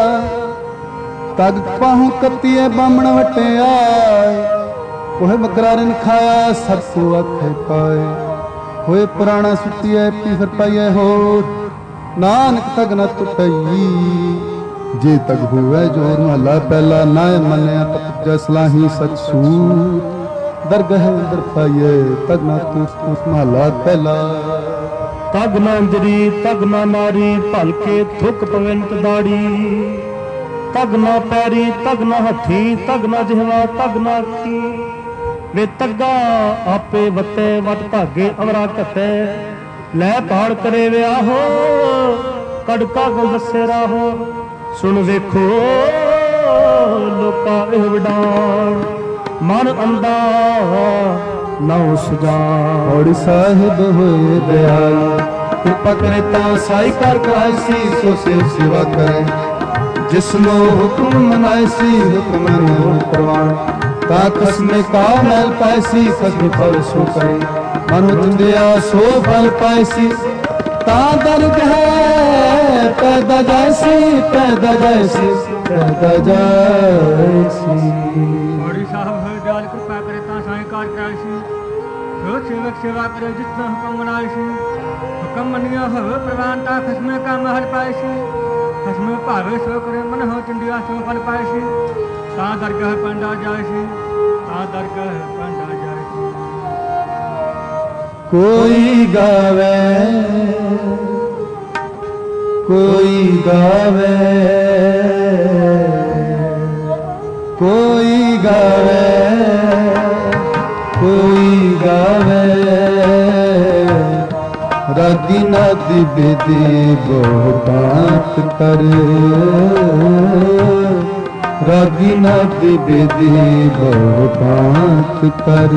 ਤਗ ਪਾਹੂ ਕੱਤੀਏ ਬਾਮਣ ਵਟਿਆਏ। ਕੋਹ ਬੱਕਰਾ ਰਿਨ ਖਾਇਆ ਸਭ ਕੋ ਆਖੇ ਪਾਏ। ਹੋਏ ਪੁਰਾਣਾ ਸੁੱਤੀਏ ਪੀ ਫਿਰ ਪਾਈਏ ਹੋਰ। ਨਾਨਕ ਤਗ ਨਾ ਟੁੱਟਈ, ਜੇ ਤਗ ਹੋਵੇ ਜੋਰ। ਮਹਲਾ ਪਹਿਲਾ। ਨਾ ਮੰਨਿਆ ਤਪ ਜਸਲਾਹੀ ਸਚ ਸੂਤ। ਦਰਗਹ ਅੰਦਰ ਪਾਈਏ ਤਗ ਨਾ ਟੁੱਟ। ਮਹਲਾ ਪਹਿਲਾ। ਤਗ ਨਾ ਅੰਜਰੀ ਤਗ ਨਾ ਨਾਰੀ, ਭਲਕੇ ਥੁੱਕ ਪਵਿੰਤ ਦਾੜੀ। ਤਗ ਨਾ ਪੈਰੀ ਤਗ ਨਾ ਹੱਥੀ, ਤਗ ਨਾ ਜਿਹਵਾ ਤਗ ਨਾ ਅੱਖੀ। ਵੇ ਤੱਗਾ ਆਪੇ ਵਤੇ ਵਟ ਭਾਗੇ ਅਮਰਾ ਘਟੇ। ਲੈ ਪਹਾੜ ਕਰੇ ਵਿਆਹੋ, ਕੜਕਾ ਗੁਲ ਦੱਸੇ ਰਾਹੋ। ਸੁਣ ਵੇਖੋ ਲੋਕਾ ਇਹ ਵਡਾਣ, ਮਨ ਅੰਦਾ ਨਉ ਸੁਜਾਨ। ਔੜ ਸਾਹਿਬ ਹੋਏ ਦਿਆਲ, ਕਿਰਪਾ ਕਰੇ ਤਾਂ ਸਾਈ ਕਰ ਕਰਾਇਸੀ। ਸੋ ਸੇਵਾ ਕਰੇ जिसनो हुक्म मनाइसी। हुक्म हो प्रवान ता खसमे का मैल पाइसी। खसम फल सो करे मनु दुंदिया सो फल पाइसी। ता दर्द है पैदा जैसी, पैदा जैसी, पैदा जैसी। बड़ी साहब है जाल कृपा करे ता साई कार कराइसी। सो सेवक सेवा करे जितना हुक्म मनाइसी। हुक्म मनिया हो प्रवान ता खसमे का महल पाइसी। खसमे भावे सो करे मन हो चंडिया सो फल पाइसी। ता दरगाह पंडा जाइसी, ता दरगाह पंडा जाइसी। कोई गावे कोई गावे, कोई गावे कोई गावे। रागी नादी बेदी बहु बात कर। रागी नादी बेदी बहु बात कर।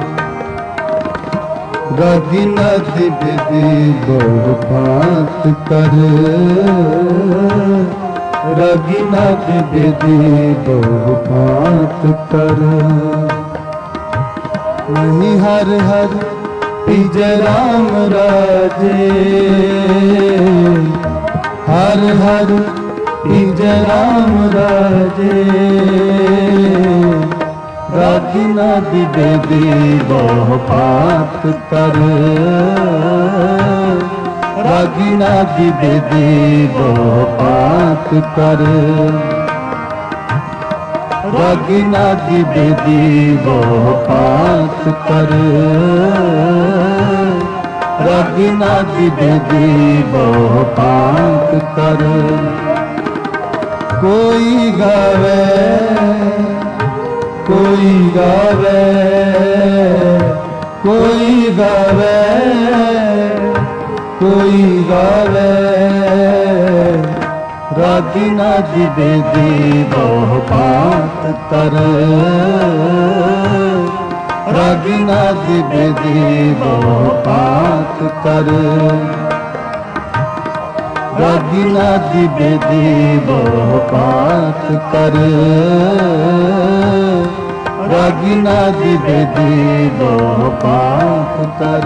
रागी नादी बेदी बहु बात कर। रागिना बेदी बहु पात कर। नहीं हर हर जय राम राजे, हर हर जय राम राजे। रागिना बेदी बहु पात कर, रागिना बेदी बहु पात कर। रागिना बेदी बहु पात कर, रागिना बेदी बहु पात कर। कोई गावे कोई गावे, कोई गावे कोई गावे। रागिना बेदी बहु पात कर, रागिना बेदी बहु पात कर। रागिना बेदी बहु पात कर, रागिना बेदी बहु पात कर।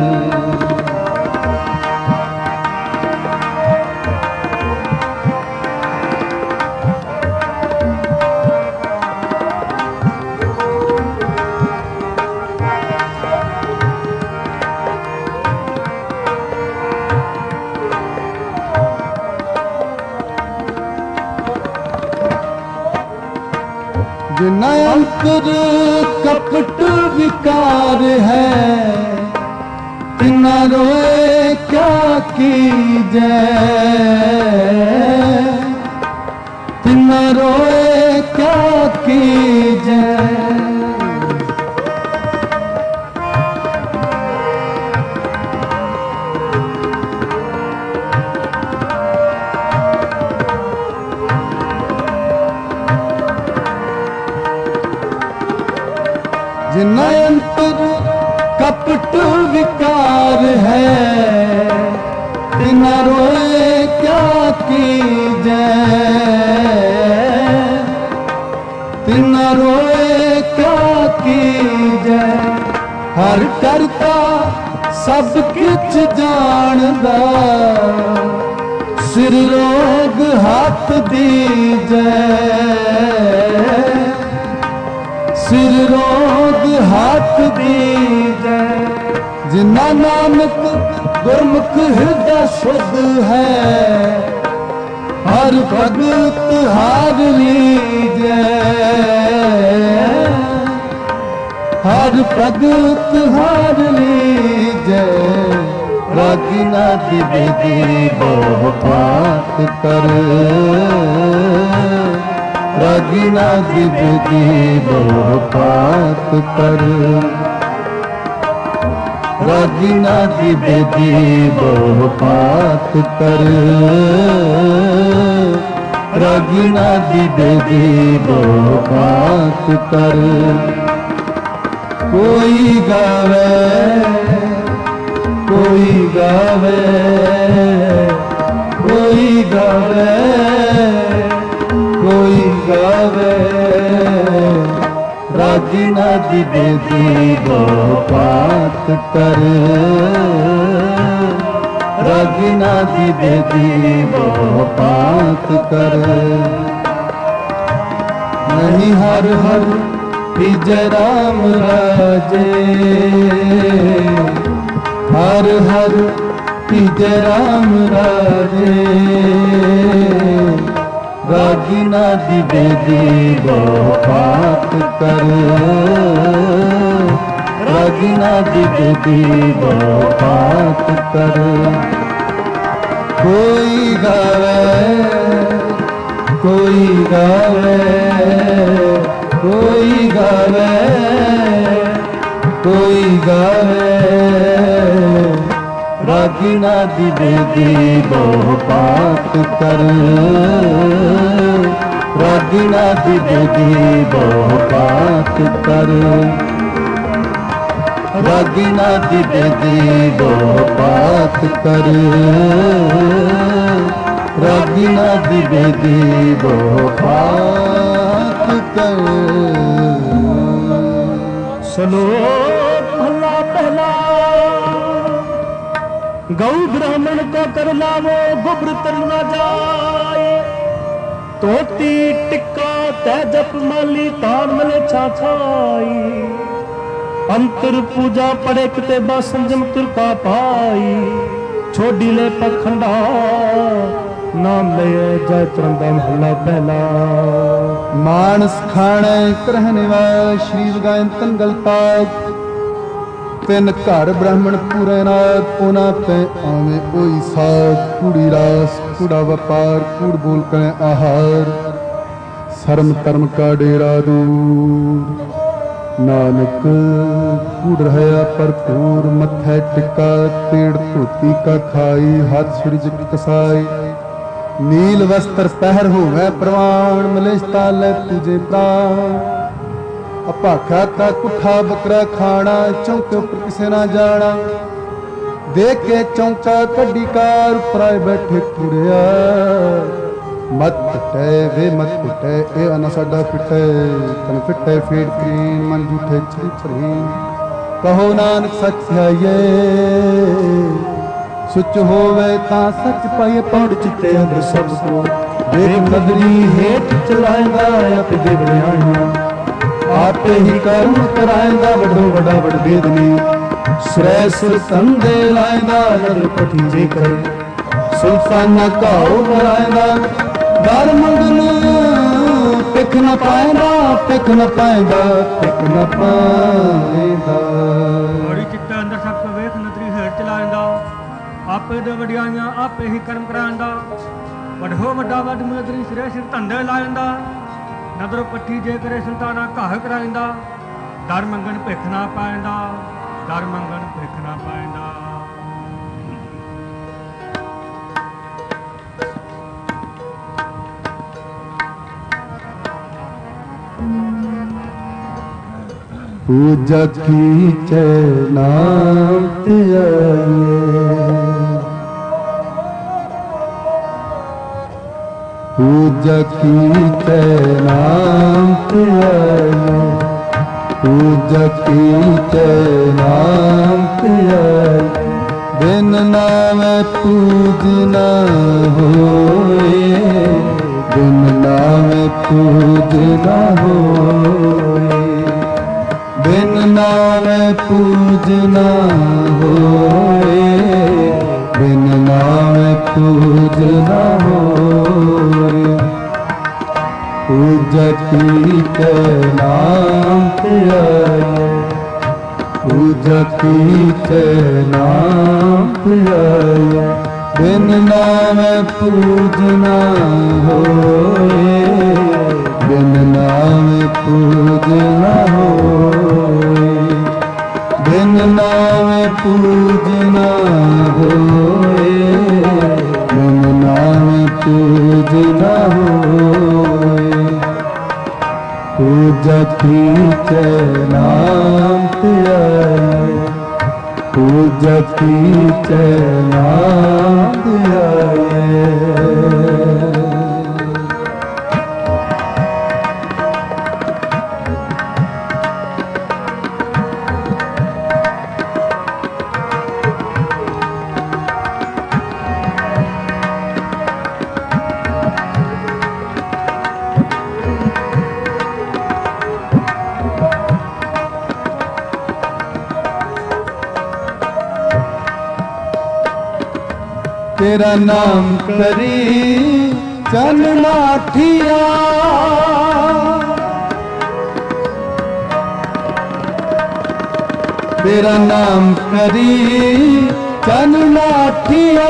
जिन अंतर कपट विकार है, तिना रोए क्या कीजै, तिना रोए क्या कीजै। जिन अंतर कपट विकार है, तिना रोए क्या कीजै, तिना रोए क्या कीजै। हर करता सब किछ जानदा, सिर रोग हाथ दीजै, सिर रोग हाथ दीजै। जिना नानक गुरमुख हृदय शुद्ध है, हर भगत हार लीजै, हर भगत हार लीजै। रागिना बेदी बहु पात कर, रागिना बेदी बहु पात कर, रागिना बेदी बहु पात कर, रागिना बेदी बहु पात कर। कोई गावे कोई गावे, कोई गावे कोई गावे। रागिना बेदी बहु पात कर, रागिना बेदी बहु पात कर। नहीं हर हर जय राम राजे, हर हर जय राम राजे। रागिना बेदी बहु पात कर, रागिना बेदी बहु पात कर। कोई गावे कोई गावे, कोई गावे कोई गावे। रागिना बेदी बहु पात कर, रागिना बेदी बहु पात कर, रागिना बेदी बहु पात कर, रागी नादी बेदी वो बात कर। श्लोक महला पहला। गौ ब्राह्मण को कर लावो गुब्र तर न जाए, तोती टिक्का तै जप माली तान मले छाछाई, अंतर पूजा पड़े किते बा संजम तुर का पाई, छोड़ी ले पखंडा नाम ले जय चरंदा महला पहला। मानस खाने करहने वाला श्री गायन तंगल पाग, तिन घर ब्राह्मण पूरे नाथ पुना पे आवे ओई साथ, कूड़ी रास कूड़ा व्यापार कूड़ बोल करे आहार, शर्म कर्म का डेरा दूर, नानक कूड़ रहा भरपूर, मत्थे टिका पेड़ धोती का खाई, हाथ सूरज कसाई, नील वस्त्र पहर होवे प्रवाण, मलेशता ले तुझे प्राण, अपाखा का कुठा बकरा खाना, चौके उपर किसे ना जाना, देख के चौका कड्डी कार पराए बैठे कुड़िया, मत पिटे वे मत पिटे ए अना साडा पिटे, तन पिटे फेड़ क्रीन मन झूठे छरी, कहो नानक सच है ये, सुच होवे ता सच पाए पौड़ चिते अंदर सबको, देख नदरी हेठ चलाएगा आप देवड़ियां, आपे ही कर्म कराएगा वडो वडा वड वेदनी, श्रेय सुर संदे लाएगा नदर पठी जे करे, सुल्ताना काओ कराएगा, दर मंगल पिख न पाएगा, पिख न पाएगा, पिख न पाएगा। बड़ी चिट्टा अंदर सबको वेख नदरी हेठ चलाएगा, आपे दे वडियाइयां आपे ही कर्म करांदा, वडो वड्डा वड नदरी सिरे सिर धंधे लांदा, नदरों पट्ठी जे करे सुल्ताना घाह करांदा, दर मंगन भिख ना पांदा, दर मंगन भिख ना पांदा। पूजा की नाम ते पूजा की नाम ते पूजा की नाम ते बिन नाम पूजना होए, बिन नाम पूजना होए, बिन नाम पूजना होए, बिन नाम पूजना होए, पूजा की के नाम ते आए, पूजा की के नाम ते आए, बिन नाम पूजना होए, बिन नाम पूजना होए, बिन नाम पूजना होए, बिन नाम पूजना होए, पूजा की के नाम ते आए, पूजा की के नाम ते आए। तेरा नाम करी चन लाठिया, तेरा नाम करी चन लाठिया,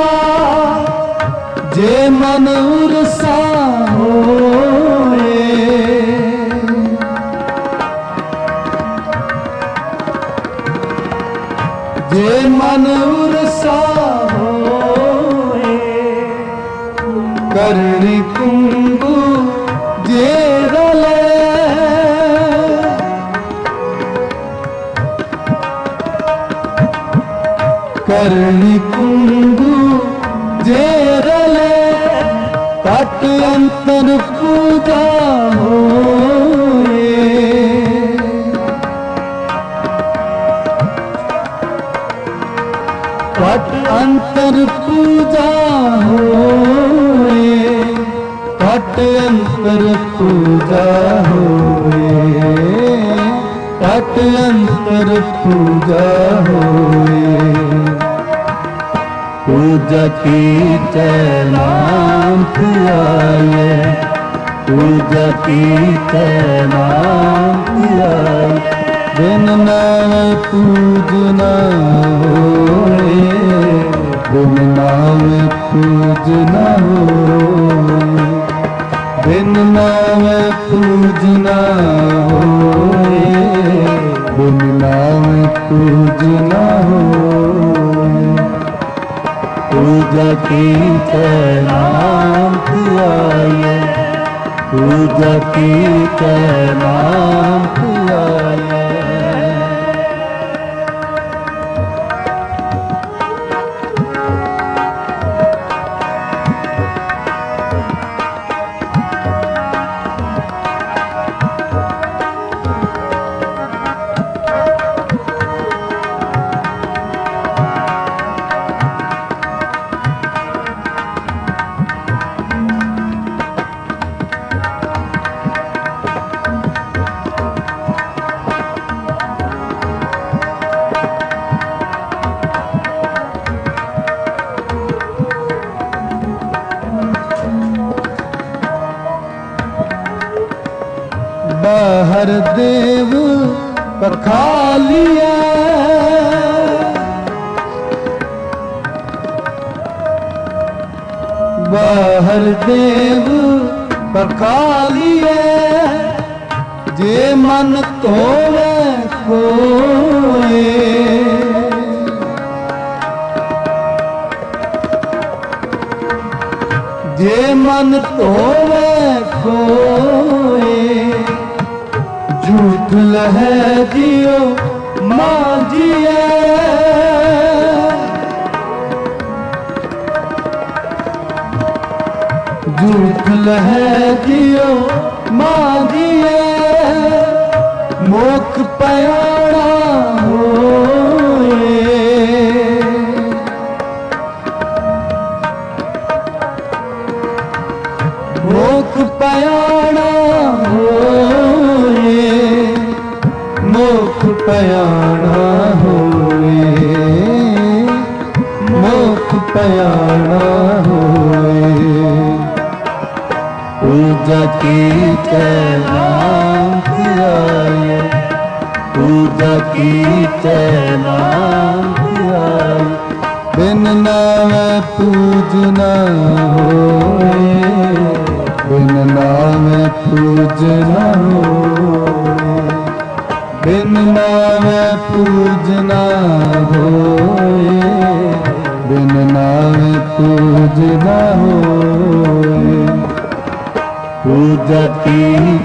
जे मन उरसा होए, जे मन उरसा करणी कुंभु जे रले, करणी कुंभु जे रले, अंतर पूजा होए, घट अंतर पूजा होए, घट अंतर पूजा होए, घट अंतर पूजा होए। पूजा की नाम आए, पूजा की नाम आए, बिन नाम पूजना होए, बिन नाम पूजना होए, बिन नाम पूजना होए, बिन नाम पूजना होए। पूजा की नाम आए, पूजा की नाम आए। बाहर देव पखालिया, बाहर देव पखालिया, जे मन तोड़े कोए, जे मन तोड़े कोए, झूठ लहे जियो मांझिए, झूठ लहे जियो मांझिए, मोख पयाणा होए, मोख पयाणा होए, मोख पयाणा होए, मोख पयाणा होए। पूजा की नाम आए, पूजा की नाम आए, बिन नाम पूजना होए, बिन नाम पूजना होए, बिन नाम पूजना होए, बिन नाम पूजना होए। पूजा की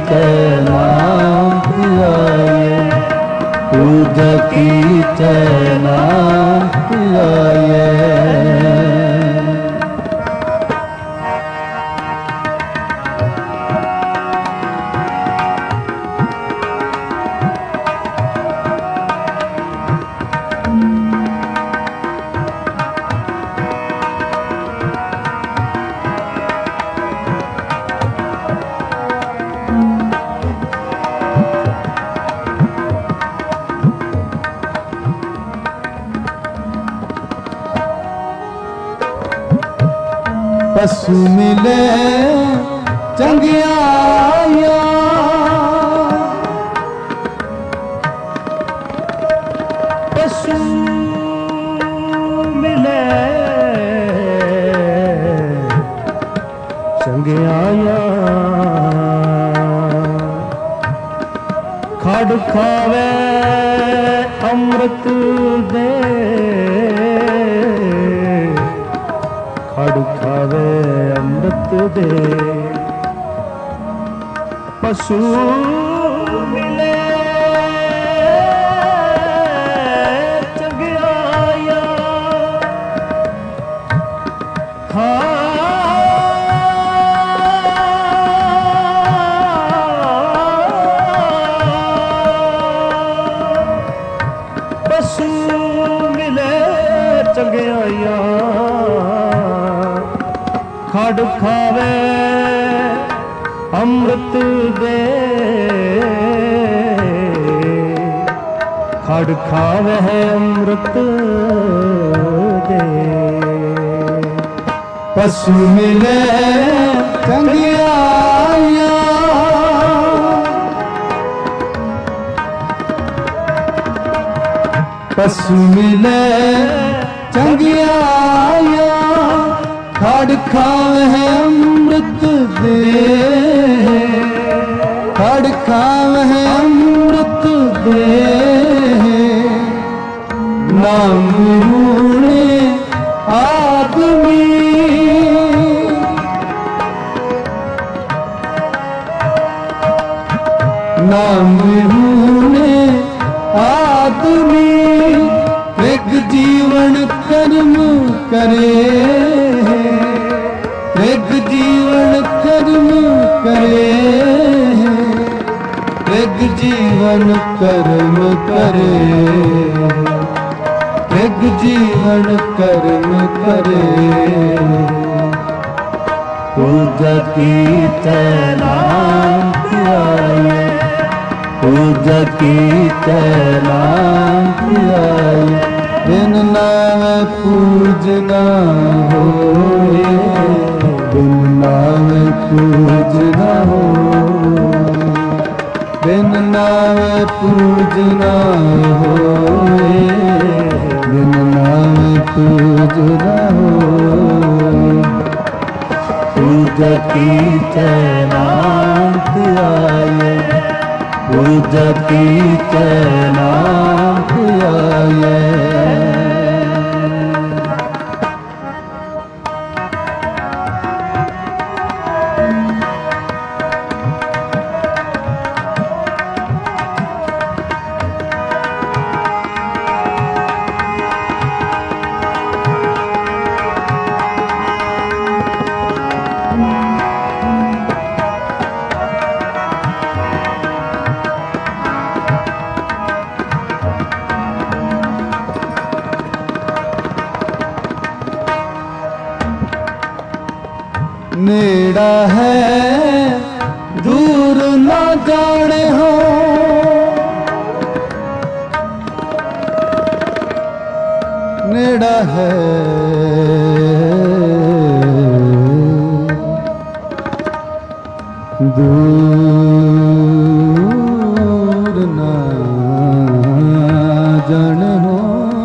नाम आए, पूजा की नाम आए। पशु मिले चंगियाया, पशु मिले चंगियाया, खड़ खावे अमृत दे, खड़ खावे अमृत दे, पशु मिले चंगियाया, अमृत दे खड़ खावे है अमृत दे पशु मिले चंगियाया पशु मिले चंगियाया खड़ खावे है अमृत दे खड़ खावे है अमृत दे नाम रूणे आदमी नाम रूणे आदमी एक जीवन कर्म करे एक जीवन कर्म करे एक जीवन कर्म करे एक जीवन कर्म करे पूजा की तैनात आए पूजा की तैनात आए बिन नाम पूजना होए बिन नाम पूजना हो बिन नाम पूजना होए बिन नाम पूजना हो पूजा की तैनात आए पूजा की तैनात आए नेड़ा है दूर ना जाने हो नेड़ा है दूर ना जाने हो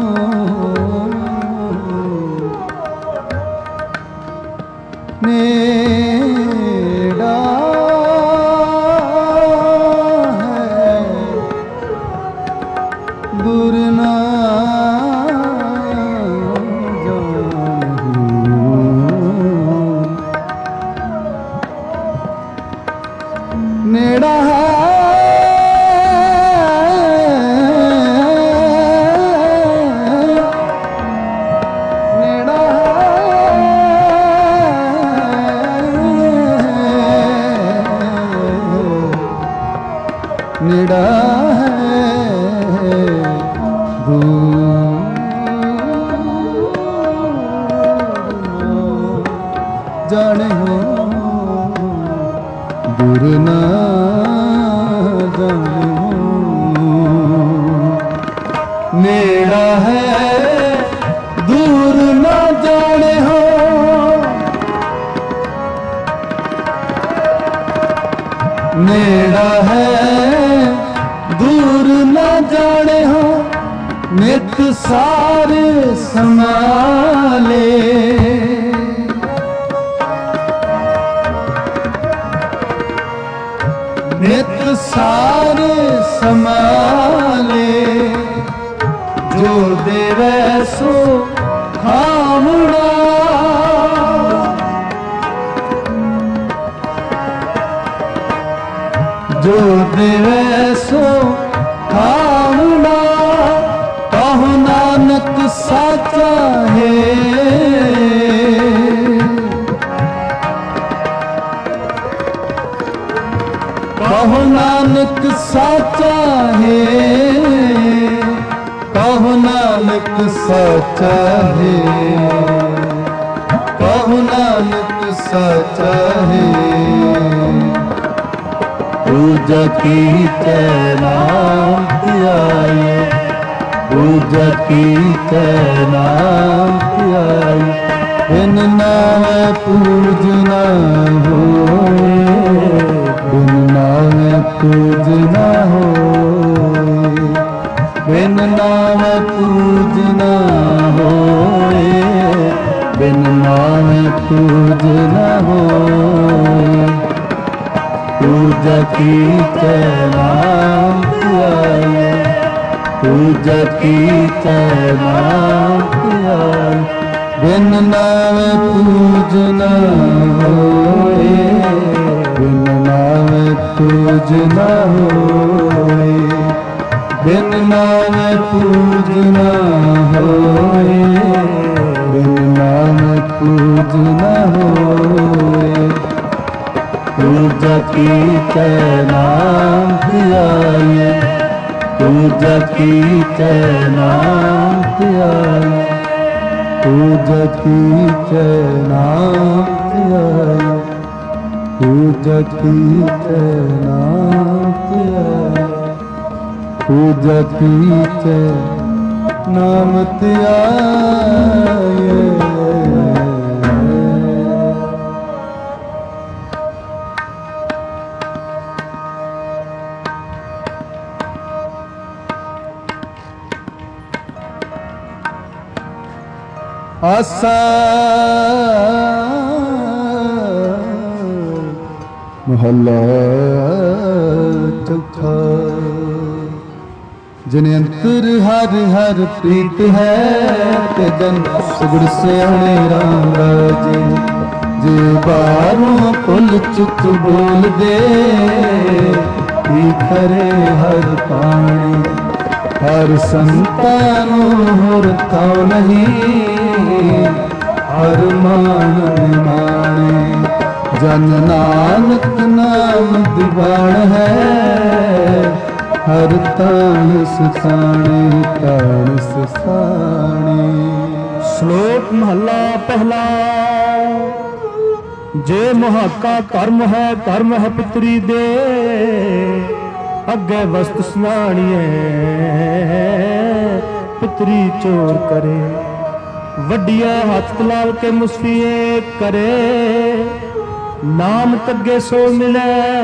नेड़ा है दूर ना नेड़ा है नेड़ा है जाने हो दूर ना जाने हो नेड़ा है दूर ना जाने हो नेड़ा है दूर न जाने हो नित सारे समाले नित सारे समाले जो देवे सो खावड़ा जो देवे सो खावड़ा कहो नानक साचा है कहो नानक साचा है कहो नानक साचा है कहो नानक साचा है पूजा कीते नाम ध्यायो, पूजा कीते नाम ध्यायो। बिन नाम पूजना होए, बिन नाम पूजना होए, बिन नाम पूजना होए, बिन नाम पूजना होए। पूजा कीते नाम ध्यायो, पूजा कीते नाम ध्यायो। बिन नाम पूजना होए, बिन नाम पूजना होए, बिन नाम पूजना होए, बिन नाम पूजना होए। पूजा कीते नाम ध्यायो, पूजा कीते नाम ध्यायो, पूजा कीते नाम ध्यायो, पूजा कीते नाम ध्यायो, पूजा कीते नाम ध्यायो। आसा महला चौथा। जिन अंतर हर हर प्रीत है, ते जन सुगुड़ सियाणे राम राजे। जे बारों कुल चुत बोल दे, करे हर पाणी। हर संतानो होर ताओ नहीं, हर मान माने। जन नानक नाम दीवान है, हर तान सुसाने, तान सुसाने। श्लोक महला पहला। जे मुहाका कर्म है पितरी दे। अगे वस्त सुनाणिए पितरी चोर करे। वड्डिया हाथ तलाल के मुसफिए करे। नाम तगे सो मिले,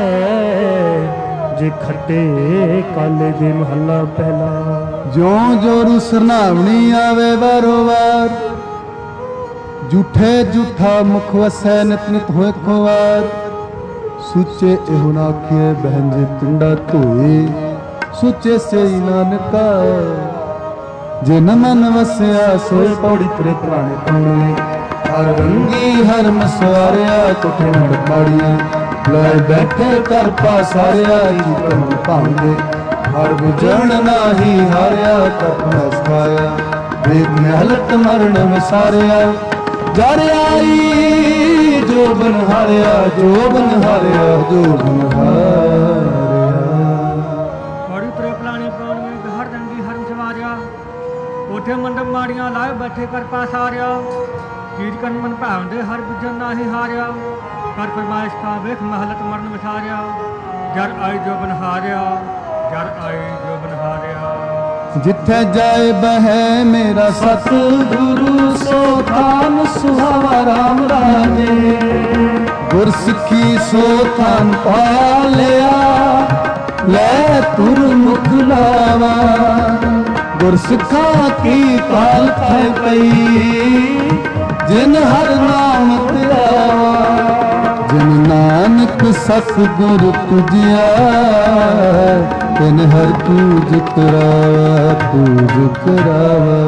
जे खट्टे काले दे महला पहला। ज्यों जोरू सरनावनी आवे वारो वार। झूठे झूठा मुख वसै नित नित होए खुवार। सुचे एहो नाखिए बहन जे पिंडा धोए। सुचे से नानका जे न मन वसया, सोई पौड़ी तरे पुराने पौने। हर रंगी हर मसवारिया, कोठे नड़ पाड़िया। लाए बैठे कर पासारिया, जीवन भांगे। हर बुझण नाही हारिया, कपना सखाया। वेद में हलत मरण विसारिया। जर आई जो बन हारिया, जो बन हारिया, जो बन हारिया। बड़ी तरे पलानी प्राण में हर रंगी हर सवारिया। कोठे मंडप माड़िया, लाए बैठे कर पासारिया। चीज कन मन भावदे, हर बुझन नाही हारिया। कर फरमाइश का वेख महलत मरण विसारिया। जर आई जो बन हारिया, जर आई जो बन हारिया। जिथे जाए बहे मेरा सतगुरु, सो थान सुहावा राम राजे। गुरसिखी सो थान पा लिया, ले तुर मुख लावा। गुरसिखा की काल थे पई, जिन हर नाम ध्यावा। जिन नानक सतगुर पूजिया, तिन हर पूज करावा, पूज करावा।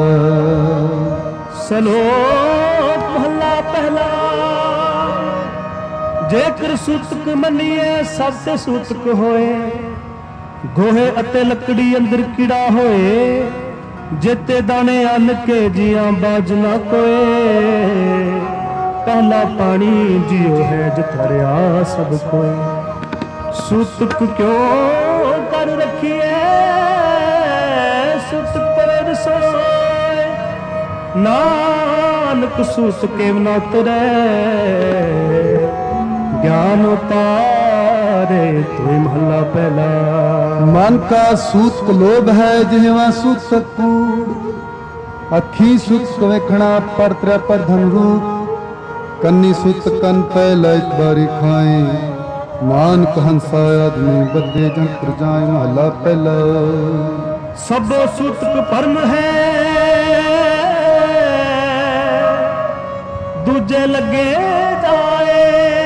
सलोक महला पहला। जेकर सूतक मनीए, सब ते सूतक होए। गोहे अते लकड़ी अंदर कीड़ा होए। जेते दाने अन्न के जिया बाज ना कोए। पहला पानी जियो है जितरिया सब कोई। सूतक क्यों कर रखिए, सूतक पर सोए। नानक सूत के न उतरे, ज्ञान पाए रे तोय महला पहला। मन का सूत लोभ है जिहवा सूत सकू, अखी सूत वेखना पर त्रै पर धन रूप, कन्नी सूत कन पहला एक बारी खाए, नानक हंसा आदमी बदे जन पर जाए महला पहला। सबो सूतक परम है दूजे लगे जाए,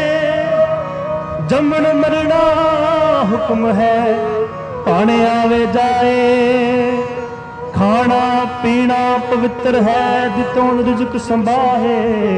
जमन मरना हुक्म है पाने आवे जाए, खाना पीना पवित्र है जितों रिज़्क संभाहे,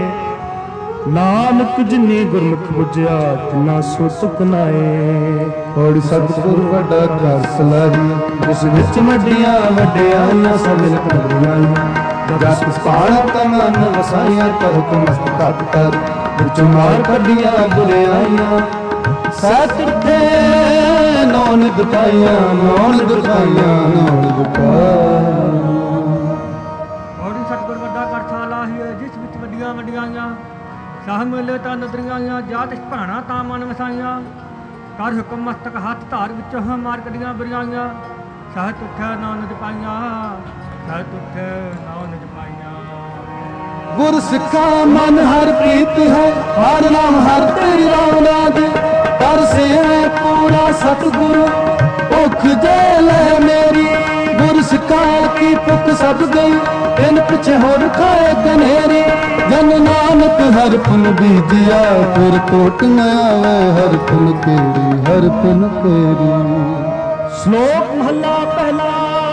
नानक जिन्नी गुरमुख बुझिया तिना सूतक नाए। और सतगुर वड्डा कर सलाही, जिस विच मड्डियां वड्डियां सब मिलक बढ़ियां, जस पाण तमन वसाइया कर मस्तक कर, विच मार कड्डियां बुराइयां, सत थे नौन दुखाइयां नौन दुखाइयां नौन दुखाइयां। और सतगुर वड्डा कर सलाही, जिस विच वड्डियां वड्डियां साह मिले ਤਾਂ ਨਦਰੀਆਂ, ਜਾਤ ਭਾਣਾ ਤਾਂ ਮਨ ਵਸਾਈਆਂ, ਕਰ ਹੁਕਮ ਮਸਤਕ ਹੱਥ ਧਾਰ ਵਿੱਚੋਂ ਮਾਰ ਕੱਢੀਆਂ ਬੁਰੀਆਈਆਂ, ਸਹਿਤ ਉੱਠੇ ਨਾਨਕ ਪਾਈਆਂ ਸਹਿਤ ਉੱਠੇ ਨਾਨਕ ਪਾਈਆਂ। गुर सिखा मन हर प्रीत है, हर नाम हर तेरी राम राज, कर से है पूरा सतगुरु भुख जेल है मेरी, गुर सिखा की भुख सब गई इन पिछे होर खाए कनेरी, जन नानक हर पुन बीजिया फिर कोट न आवे हर पुन केरी हर पुन केरी। श्लोक महला पहला,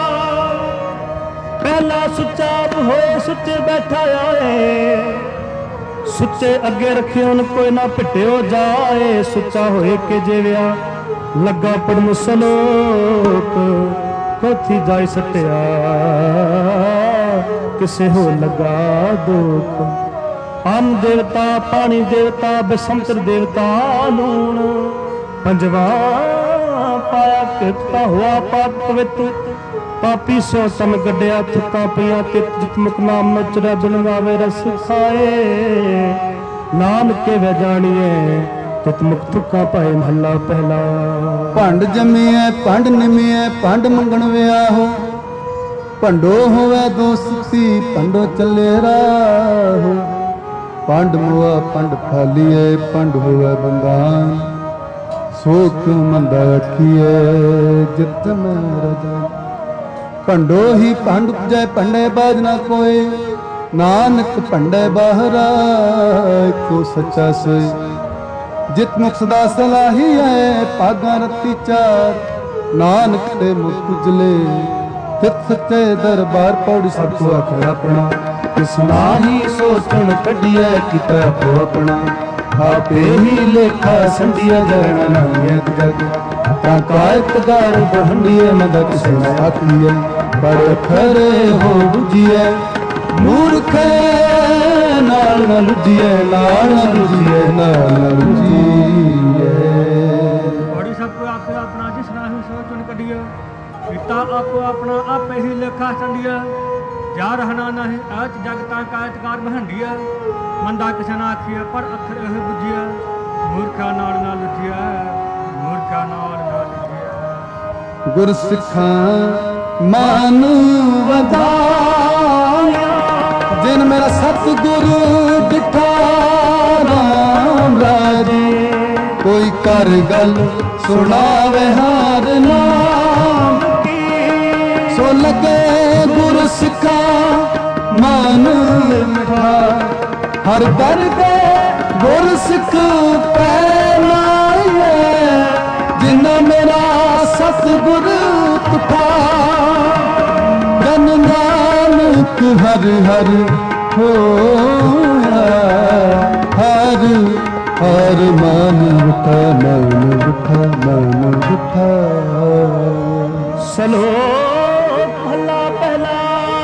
पहला सुच्चा होए सुच्चे बैठा आए, सुच्चे अगे रखे उन कोई ना पिटियो जाए, सुच्चा होए के जेविया लगा पढ़न सलोक, कोथी जाय सटिया किसे हो लगा दुख, अन्न देवता पानी देवता बसंतर देवता लूण, पंजवा पाया किरता हुआ पाक पवित्र, पापी सो तन गड्ढिया थुका पिया तित जित मुख नाम नचरै बिन गावे रस खाए, नानके वे जानिए तित मुख थुका पाए महला पहला। भंड जमिए भंड निमिए भंड मंगण विआहो, भंडो होवे दोस्ती भंडो चले राहो, पंड मुआ पंड फालिए पंड होवे बंदान, सो क्यों मंदा रखिए जित मेरा जान, भंडो ही भंड उपजै भंडे बाज ना कोई, नानक भंडे बाहरा को सच्चा सोई, जित मुख सदा सलाही है पागा रत्ती चार, नानक ते मुख उजले तित सच्चे दरबार, पौड़ी सब को आखिर अपना किस नाही सोचन कढिए किता को अपना, आपे ही लेखा संधिया जरना नायक जग, कायत गार बहंडिए मदद से आखिए, पर खरे हो बुझिए मूर्ख नाल न लुझिए नाल न लुझिए नाल न लुझिए। बड़ी सबको आपे अपना जिस नाही सोचन कढिए, पिता आपो अपना आपे ही लेखा संधिया, जा रहना नहीं अच जगता कायतकार बहंडिया, मंदा किसे ना आखिए पर अखर एह बुझिए, मूर्खा नाल ना लुझिए मूर्खा नाल ना लुझिए। गुर सिखा मान वधाया, जिन मेरा सतगुरु दिठा राम राजे, कोई कर गल सुनावे हर नाम की, सो लगे गुरु सिखा मान मिठा, हर कर दे गुर सिख पैनाए, जिन्ना मेरा सतगुर तुठा, जन नानक हर हर होया, हर हर मन उठा मन उठा मन उठा। सलोक महला पहला,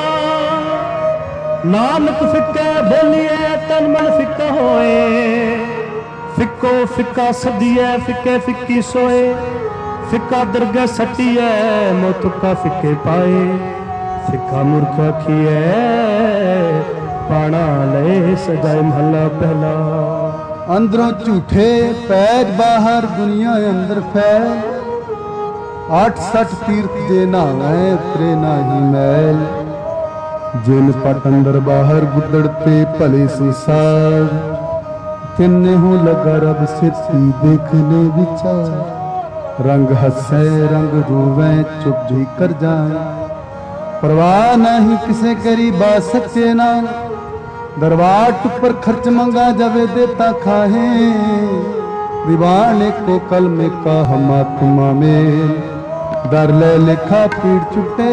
नानक फिक्के बोलिए तन मन फिक्का होए, फिक्को फिक्का सदिए फिक्के फिक्की सोए, फिक्का दरगाह सटिए मोतुका फिक्के पाए, फिक्का मूर्ख आखिए पाना ले सजाए महला पहला। ਅੰਦਰੋਂ ਝੂਠੇ ਪੈਜ ਬਾਹਰ ਦੁਨੀਆ ਅੰਦਰ ਫੈਲ 860 ਤੀਰਥ ਜੇ ਨਾਵੇਂ ਉਤਰੇ ਨਾਹੀ ਮੈਲ ਜਿਨ ਪਟ ਅੰਦਰ ਬਾਹਰ ਗੁੱਦੜ ਤੇ ਭਲੇ ਸੰਸਾਰ ਤਿੰਨੇ ਹੋ ਲਗਾ ਰਬ ਸਿੱਧੀ ਦੇਖਨੇ ਵਿਚਾਰ ਰੰਗ ਹੱਸੇ ਰੰਗ ਰੂਵੇਂ ਚੁੱਪ ਜੀ ਕਰ ਜਾਏ परवाह नहीं किसे करी बात सच्चे ना दरवाट पर खर्च मंगा जावे देता खाहे दीवाने को कल में का हमात्मा में दर ले लिखा पीड़ चुटे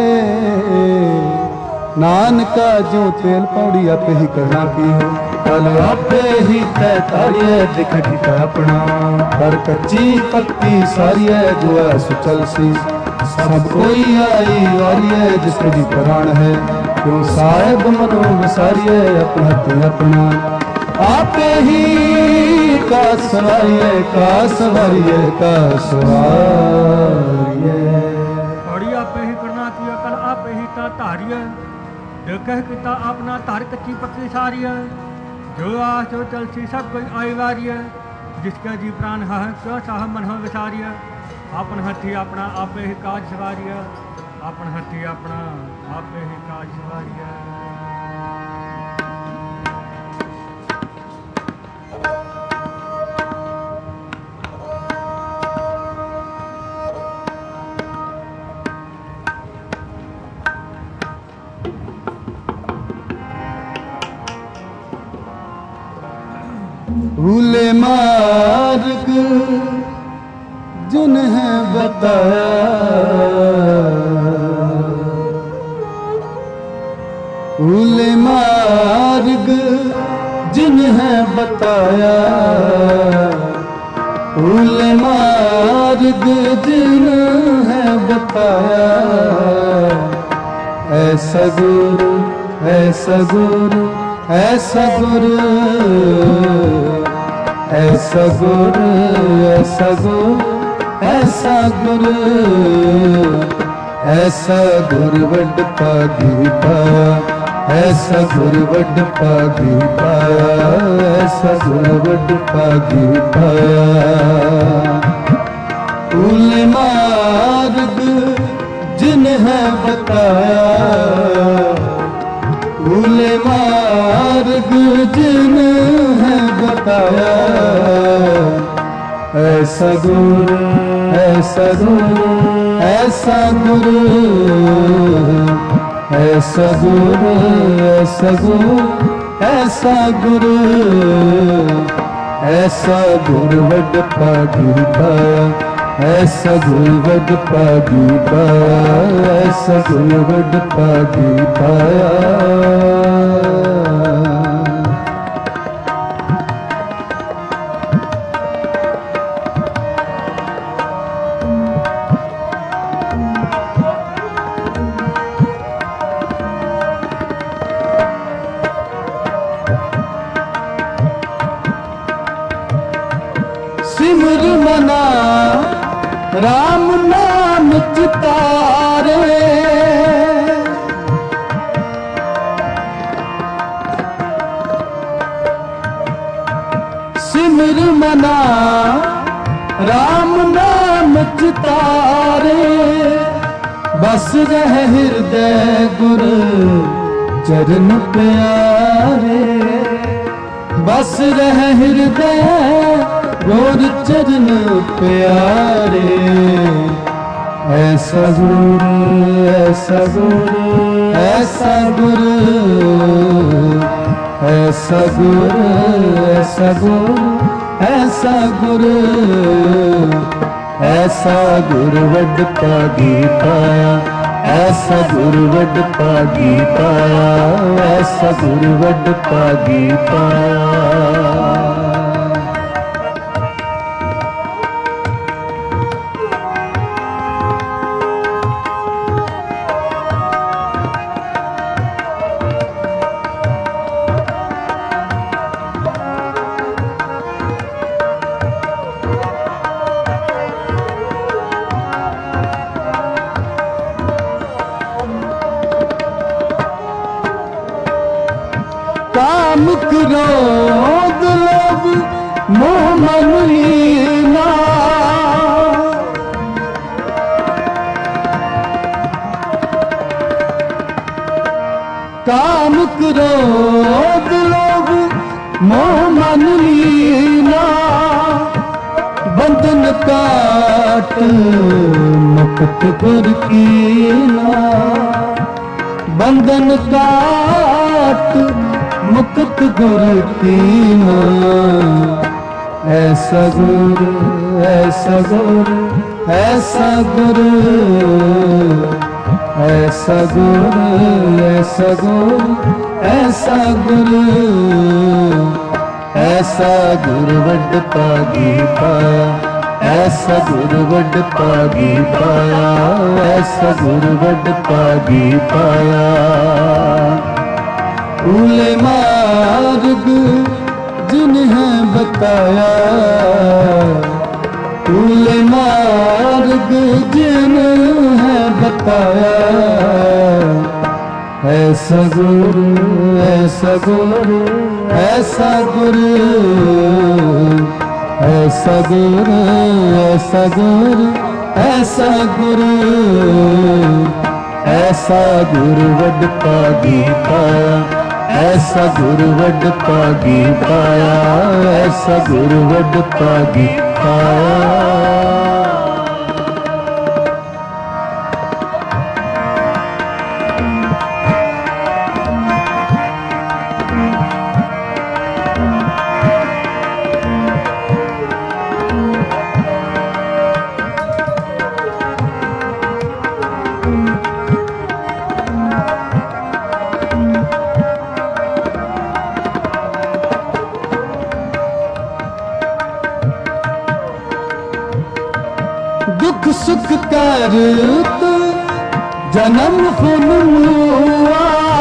नानका जो तेल पौड़ी आपे ही करना की हो कल आपे ही तय तारिये दिख ठिका अपना पर कच्ची पक्की सारी है जो है सुचल सी सब कोई आई वाली है जिसके भी प्राण है क्यों साहेब मनो विसारिये अपना ते अपना आपे ही का सवारिये का सवारिये का सवारिये थोड़ी आपे ही करना किया कल आपे ही का धारिये जो कह किता अपना धार कच्ची पक्की सारी है जो आस जो चलसी सब कोई आई वारी है जिसका जी प्राण है क्यों साह मन हो विसारिये अपन हथी अपना आपे ही काज सवारिया अपन हथी अपना आपे ही काज सवारिया भूले मार्ग जिन्हें बताया भूले मार्ग जिन्हें बताया भूले मार्ग जिन्हें बताया ऐसा गुरु ऐसा गुरु ऐसा गुरु ऐसा गुरु ऐसा गुरु ऐसा गुरु ऐसा गुरु वड पागी पाया ऐसा गुरु वड पागी पाया ऐसा गुरु वड पागी पाया भूल मार्ग जिन्हें बताया भूल मार्ग जिन्हें बताया ऐसा गुरु ऐसा गुरु ऐसा गुरु ऐसा गुरु ऐसा गुरु ऐसा गुरु ऐसा गुरु वड पागी पाया ऐसा गुरु वड पागी पाया ऐसा गुरु वड पागी पाया सिमर मना राम नाम चितारे सिमर मना राम नाम चितारे बस रह हृदय गुरु चरण प्यारे बस रह हृदय गोर चरण प्यारे ऐसा गुरु ऐसा गुरु ऐसा गुरु ऐसा गुरु ऐसा गुरु ऐसा गुरु ऐसा गुरु वड पागी पाया ऐसा गुरु वड पागी पाया ऐसा गुरु वड पागी पाया काम क्रोध क्रोध लोभ मोह मन लीना, बंधन काट मुक्त गुर कीना, बंधन काट मुक्त गुर कीना। ऐसा गुरु ऐसा गुरु ऐसा गुरु ऐसा गुरु ऐसा गुरु ऐसा गुरु ऐसा गुरु वड पागी पाया, ऐसा गुरु वड पागी पाया, ऐसा गुरु वड पागी पाया। उले मार्ग जिन्हें बताया, उले मार्ग जिन्हें बताया। ऐसा गुरु ऐसा गुरु ऐसा गुरु ऐसा गुरु ऐसा गुरु ऐसा गुरु ऐसा गुरु वड पागी पाया, ऐसा गुरु वड पागी पाया, ऐसा गुरु वड पागी पाया। दुख सुख करत जन्म फुन मुआ,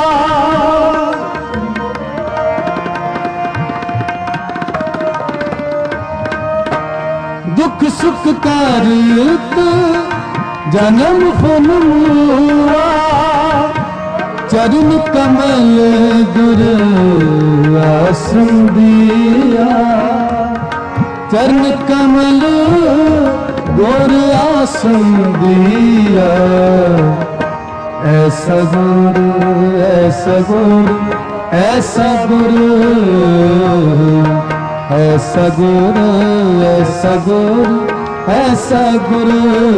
दुख सुख करत जन्म फुन मुआ। चरण कमल गुर आसन दिया, चरण कमल गुर आसन दिया। ऐसा गुरु ऐसा गुरु ऐसा गुरु ऐसा गुरु ऐसा गुरु ऐसा गुरु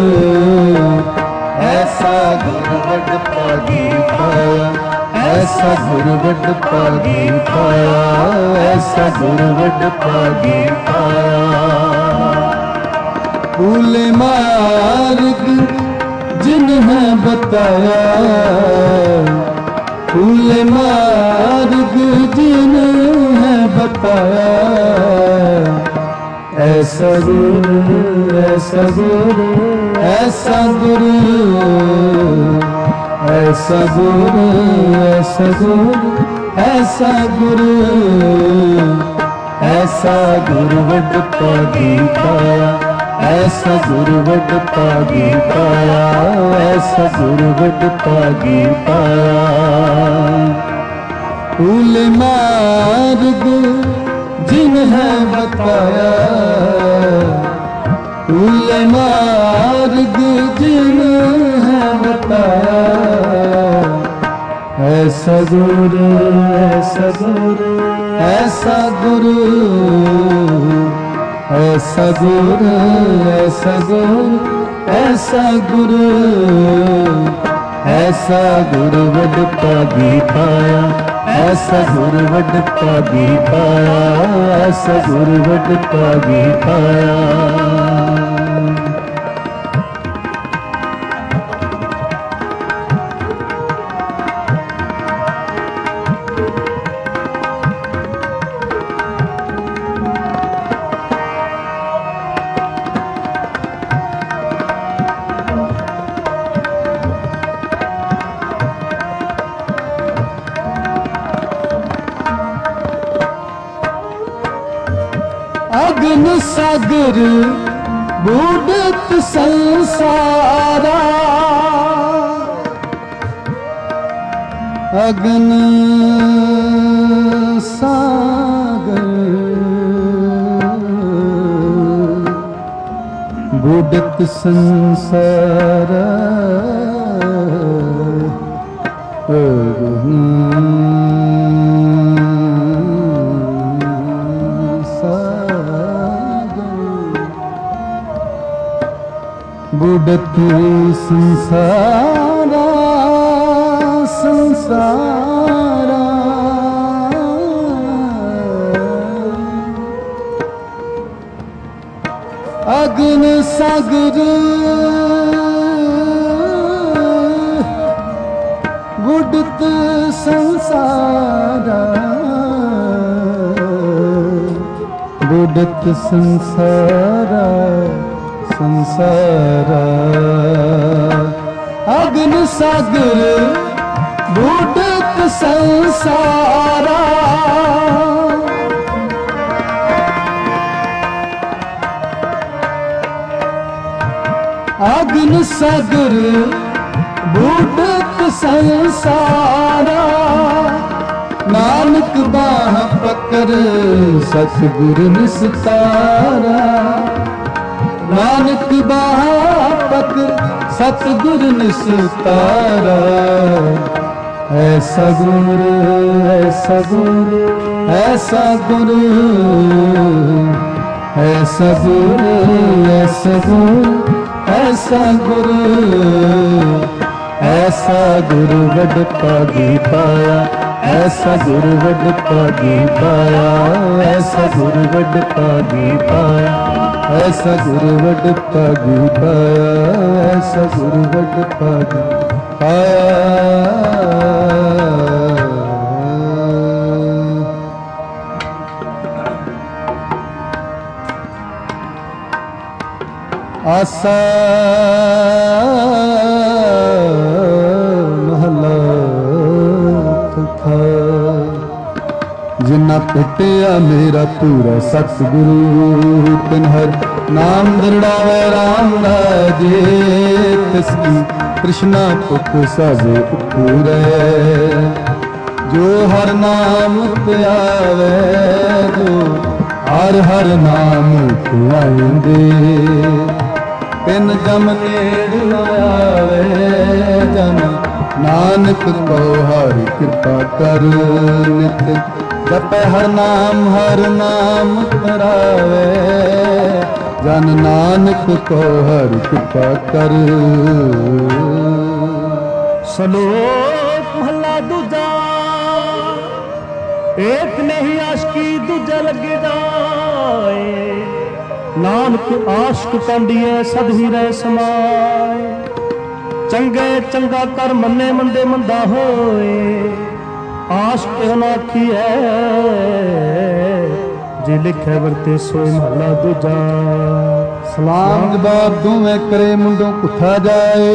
ऐसा गुरु वड पागी पाया, ऐसा गुरु वड पागी पाया, ऐसा गुरु वड पागी पाया। उले मार्ग जिन्हें बताया, उले मार्ग जिन्हें बताया। ऐसा गुरु ऐसा गुरु ऐसा गुरु ऐसा गुरु ऐसा गुरु ऐसा गुरु ऐसा गुरु वड पागी पाया, ऐसा गुरु वड पागी पाया, ऐसा गुरु वड पागी पाया। उले मार्ग जिन्हें बताया, उले मार्ग जिन्हें बताया। ऐसा गुरु ऐसा गुरु ऐसा गुरु ऐसा गुरु ऐसा गुरु ऐसा गुरु ऐसा गुरु वड पागी पाया, ऐसा गुरु वड पागी पाया, ऐसा गुरु वड पागी पाया। अग्न सागर बूढ़त संसारा, अग्न सागर बूढ़त संसारा। बुडत संसारा संसारा अग्न सागर बुडत संसारा बुडत संसारा संसारा अग्न सागर बुडत संसारा अग्न सागर बुडत संसारा नानक बाह पकड़ सतगुर निस्तारा नानक बाह पकड़ सतगुर निस्तारा ऐसा गुर ऐसा गुर ऐसा गुर ऐसा गुर ऐसा गुर ऐसा गुरु ऐसा गुरु वड पागी पाया ऐसा गुरु वड पागी पाया ऐसा गुरु वड पागी पाया ऐसा गुरु वड पागी पाया ऐसा गुरु वड पागी पाया आसा महला था जिन्ना पिटिया मेरा पूरा सतगुरु तिन्हर नाम दृढ़ावे राम राजे तिसकी कृष्णा पुख साजे पूरे जो हर नाम प्यावे जो हर हर नाम प्याएंदे तिन जम नेड़ आवे जन नानक को हर कृपा कर नित जपे हर नाम करावे जन नानक को हर कृपा कर। सलोक महला दूजा एक नहीं आशकी दूजा लगे जाए नानक आशक कांडिए सद ही रह समाए चंगे चंगा कर मन्ने मंदे मंदा होए आशक अनाखी है जे लिखे वरते सोए महला दूजा। सलाम जवाब दोवें करे मुंडों कुथा जाए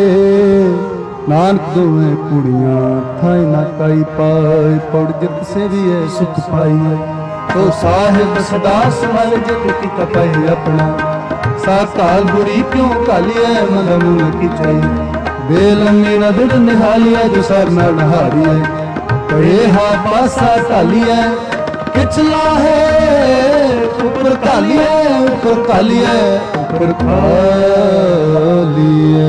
नानक दोवें कुड़ियां थाई ना काई पाए पौड़ जित से भी है सुख पाई है तो साहिब सदा संभल जित की कपाई अपना साकाल बुरी क्यों कालिए मन मुन की चाहिए बेलमी नदर निहालिए जो सर न नहारिए कहे हा पासा कालिए पिछला है ऊपर कालिए ऊपर कालिए ऊपर कालिए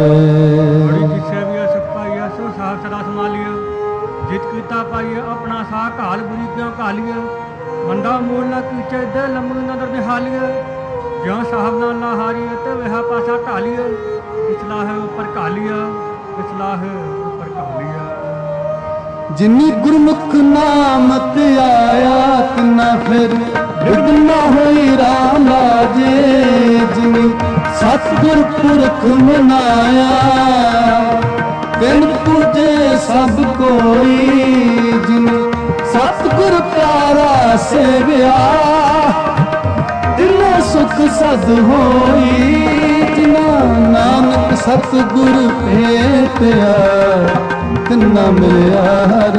सदा संभालिए जित कीता पाइए अपना सा काल बुरी क्यों कालिए मंदा मूल न कीचे दे लंबी नदर निहालिए ज्यों साहब ना ना हारिए ते वह पासा टालिए पिछला है ऊपर कालिया पिछला है ऊपर कालिया जिन्नी गुरमुख नाम ते आया तिना फिर बिगना होई राम लाजे जिन्नी सतगुर पुरख मनाया तिन पूजे सब कोई जिन्नी सतगुर प्यारा सेविया तिना सुख सद होई जिना नानक सतगुर भेटिया तिना मिलिया हर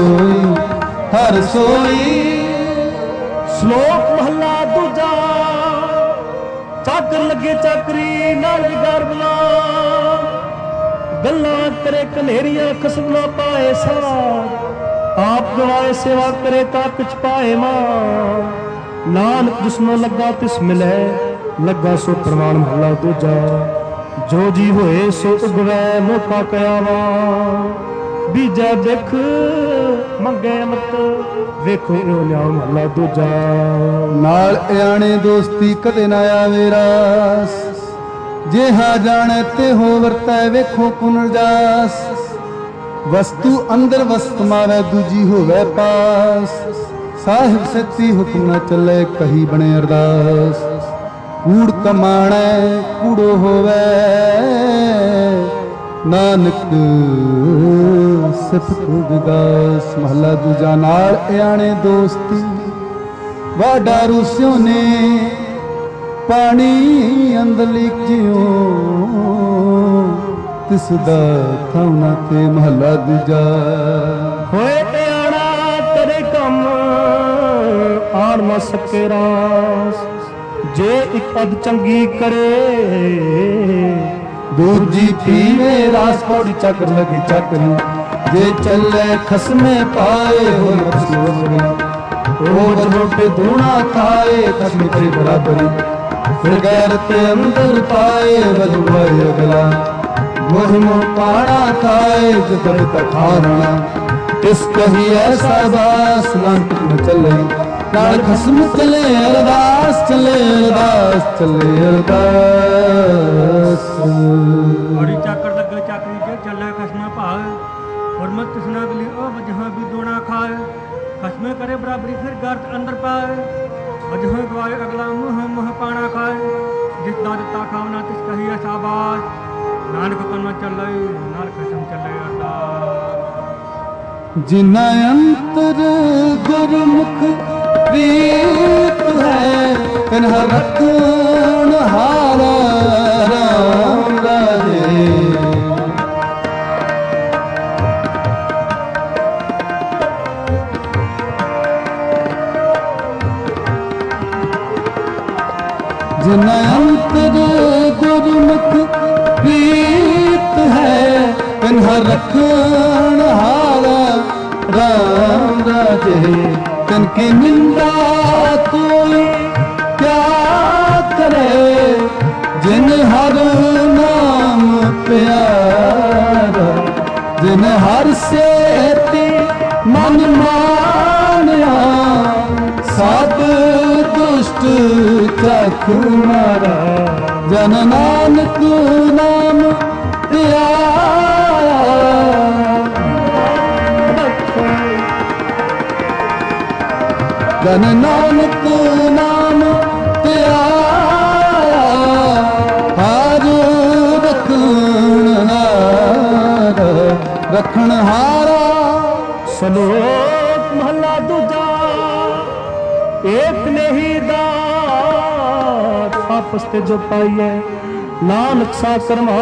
सोई। श्लोक महला दूजा चाकर लगे चाकरी नाल विगार बना गल्ला करे कनेरिया खसम ना पाए साथ आप गवाए सेवा करे ता पिछ पाए मां नानक जिसमें लगा तिस मिले लगा सो प्रमाण महला दूजा जो जी होए सो उगवै मौका कयावा बीजा देख मंगे मत वेखो यो न्याय महला दूजा। नाल आने दोस्ती कदे ना आवे रास जेहा जाने ते हो वरतै वेखो पुनर्जास वस्तु अंदर वस्त मावे दूजी होवे पास साहिब सच्ची हुक्म न चले कही बने अरदास कूड़ कमाणे कूड़ो होवे नानक सिफत विगास महला दूजा नाल आने दोस्ती वाडा रूसियों ने पानी अंदर लीजियो तिसदा थाना ते महला दूजा होए ते आना तेरे कम आन न सके रास जे एक अद चंगी करे दूजी पीवे रास पौड़ी चक्र लगी चक्री जे चले खसमे पाए हो रोज रोटे धूना खाए खसमे के बराबरी फिर गैरत अंदर पाए वजवाए अगला मोहिमो पाड़ा खाए जब तक खाना इस कही ऐसा बास नानक न चले नाल खसम चले अरदास चले अरदास चले अरदास औरी चाकर लगे चाकरी जे चले खसम भाग और मत तृष्णा गली ओ वजह भी दोना खाए खसमे करे बराबरी फिर गर्त अंदर पाए वजह गवाए अगला मुँह मुँह पाना खाए जितना दिता खावना तिस कही ऐसा बास नानक कन चले नाल खसम चले अरदास जिना अंतर गुरमुख प्रीत है कन्हा रखन हारा राम राजे जिना अंतर गुरमुख प्रीत है कन्हा रखन हारा राम राजे तन की निंदा कोई क्या करे जिन हर नाम प्यारा जिन हर से मन मानिया साध दुष्ट चख मारा जन नानक नाम प्यारा जन नानक नाम प्यारा हार रखण हारा सलोक महला दूजा एक नहीं दात आपस ते जो पाइए नानक सा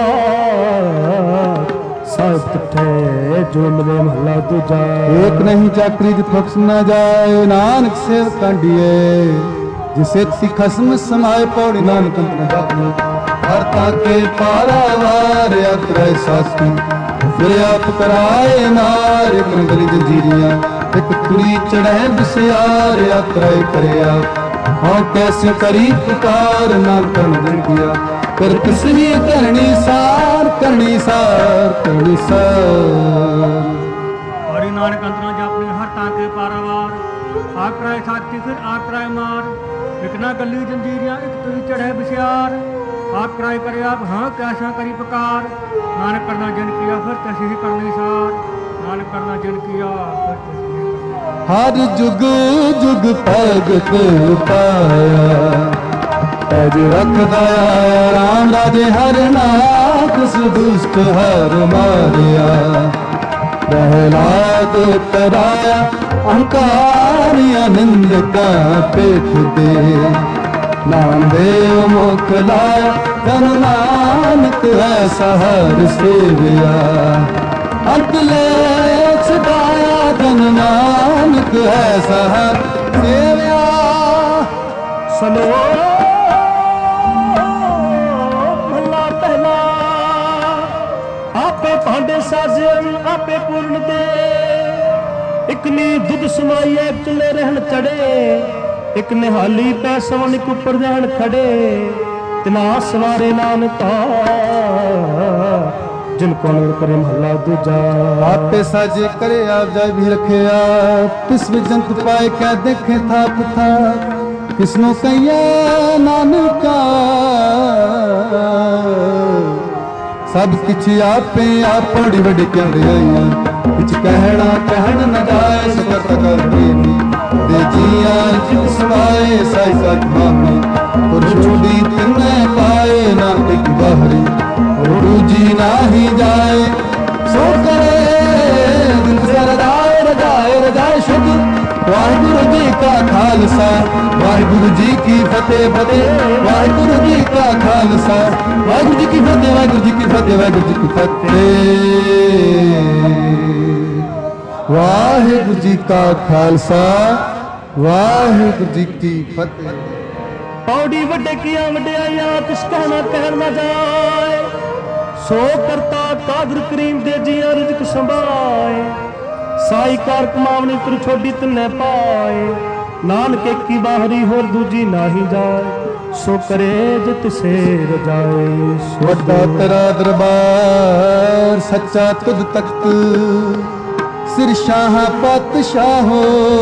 करमार साहिब तठे जो मिले महला दूजा एक नहीं चाकरी जित बख्श न जाए नानक सेव कांडिए जिसे ती खसम समाए पौड़ी नानक न जापने हरता के पारावार यात्रा साथी फिर आप कराए नार एक गली जंजीरियां एक कुड़ी चढ़े बिस्यार यात्रा करे आप हाँ कैसे करी पुकार नानक न दिन दिया कर किसरी करनी सार करनी सार करनी सार और नानक अंतरा जापने हर ताके पारावार आकराए साथी फिर आकराए मार इकना गली जंजीरियां एक तुरी चढ़े बिस्यार आकराए करे आप हाँ कैसा करी पुकार नानक करना जन किया फिर तैसे ही करने सार नानक करना जन किया फिर तैसे ही हर जुग जुग भगत पाया पैज रखदा राम राजे हर नाथ दुष्ट हर मारिया प्रहलाद तराया अहंकारिया निंदका पेट दे नाम देव मोकलाया धन नानक ऐसा हर सेविया अंत ले छुटाया धन नानक ऐसा हर सेविया सलो महला पहला आपे भांडे साजन आपे पूर्ण दे एक नी दुध समाइए चले रहन चढ़े एक निहाली पैसवन एक ऊपर रहन खड़े तना सवारे नानका जिनको नूर करे महला दूजा आपे साजे करे आप जाय भी रखे आप किस जंत पाए क्या देखे थाप था किसनो कहिए नानका सब किछ आपे आप पौड़ी वड्डी कहंदे आईयां किछ कहना कहन न जाए सुकर करके दे जिया जित समाए साई सच मामी और छोड़ी तिन्ने पाए ना एक बाहरी और जी नाही जाए सो करे दिल से रजाए रजाए रजाए शुद्ध वाहिगुरु जी का खालसा वाहिगुरु जी की फतेह फतेह वाहिगुरु जी का खालसा वाहिगुरु जी की फतेह वाहिगुरु जी की फतेह वाहिगुरु जी की फतेह वाहिगुरु जी का खालसा वाहिगुरु जी की फतेह। पौड़ी वड्डे किया वड्डियाइयां तिस कहना कहन न जाए सो करता कादर करीम दे जिया रिज़्क संभाए साई कार कमावनी तुर छोड़ी तन्ने पाए नानक की बाहरी होर दूजी नाही जाए सो करे जित से रजाए। वड्डा तेरा दरबार सच्चा तुद तख्त सिर शाह पातशाहो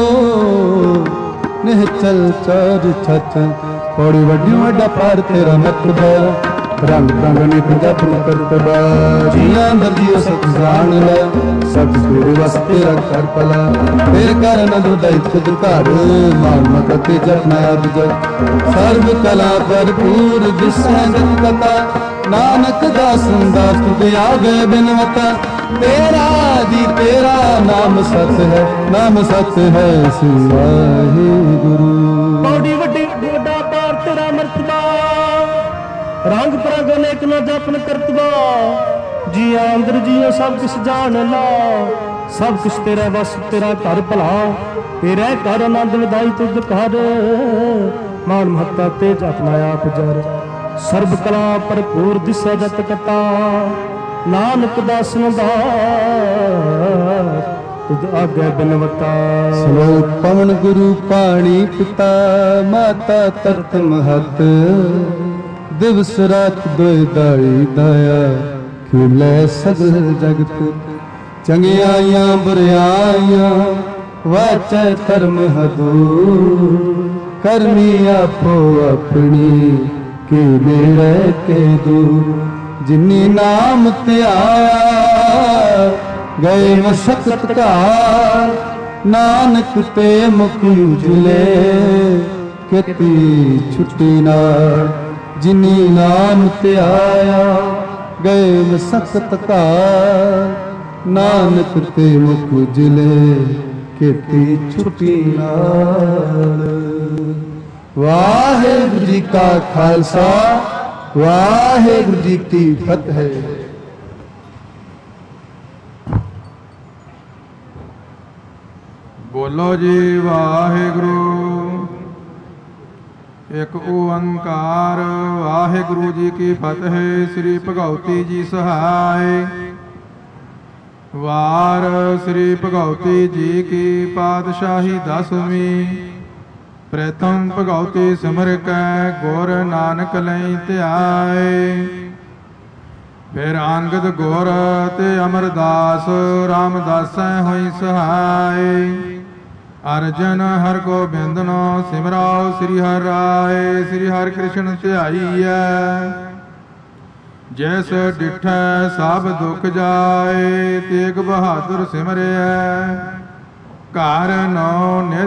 निहचल चर छच पौड़ी वड्डियों वड्डा पार तेरा मर्तबा रंग रंग पंजाब न करतबा जिया अंदर जियो सच जान ला सब तेरे वस तेरा कर पला तेरे कारण दुदाई खुद घर मान मत ते जपना अब जग सर्व कला भरपूर दिसै जग कथा नानक दास दास तुझे आ गए बिनवता तेरा जी तेरा नाम सत है नाम सत है वाहिगुरु। पौड़ी वड्डी वड्डा पार तेरा मर्तबा रंग परंग अनेक न जपन करतबा जिया अंदर जियो सब किस जान ला सब किस तेरा बस तेरा घर भला तेरा घर आनंद विदाई तुझ घर मान महत्ता तेज अपना आप जर सर्व कला भरपूर दिसै जत कता नानक दासन दास तुझ आगे बिनवता। सलोक पवन गुरु पाणी पिता माता तरत महत दिवस रात दोय दाई दाया खिले सगल जगत चंगियाइयां बुराइयां वाचै धर्म हदूर करनी आपो अपनी के मेरे के दूर जिन्नी नाम ते आया गए मशक्कत कार नानक ते मुख उजले केती छुट्टी ना जिन्नी नाम ते आया गए मशक्कत कार नानक ते मुख उजले केती छुट्टी नाल। वाहिगुरु जी का खालसा वाहिगुरु जी की फतेह। बोलो जी वाहिगुरु एक ओंकार वाहिगुरु जी की फतेह। श्री भगवती जी सहाय वार श्री भगवती जी की पातशाही 10वीं प्रथम भगवती सिमर कै गुर नानक लई ध्याए फिर अंगद गुर ते अमरदास रामदासै होई सहाय अर्जन हर गोबिंद नो सिमराओ श्री हर राय श्री हर कृष्ण ध्याईऐ जैस डिठै सब दुख जाए तेग बहादुर सिमरिऐ घर नौ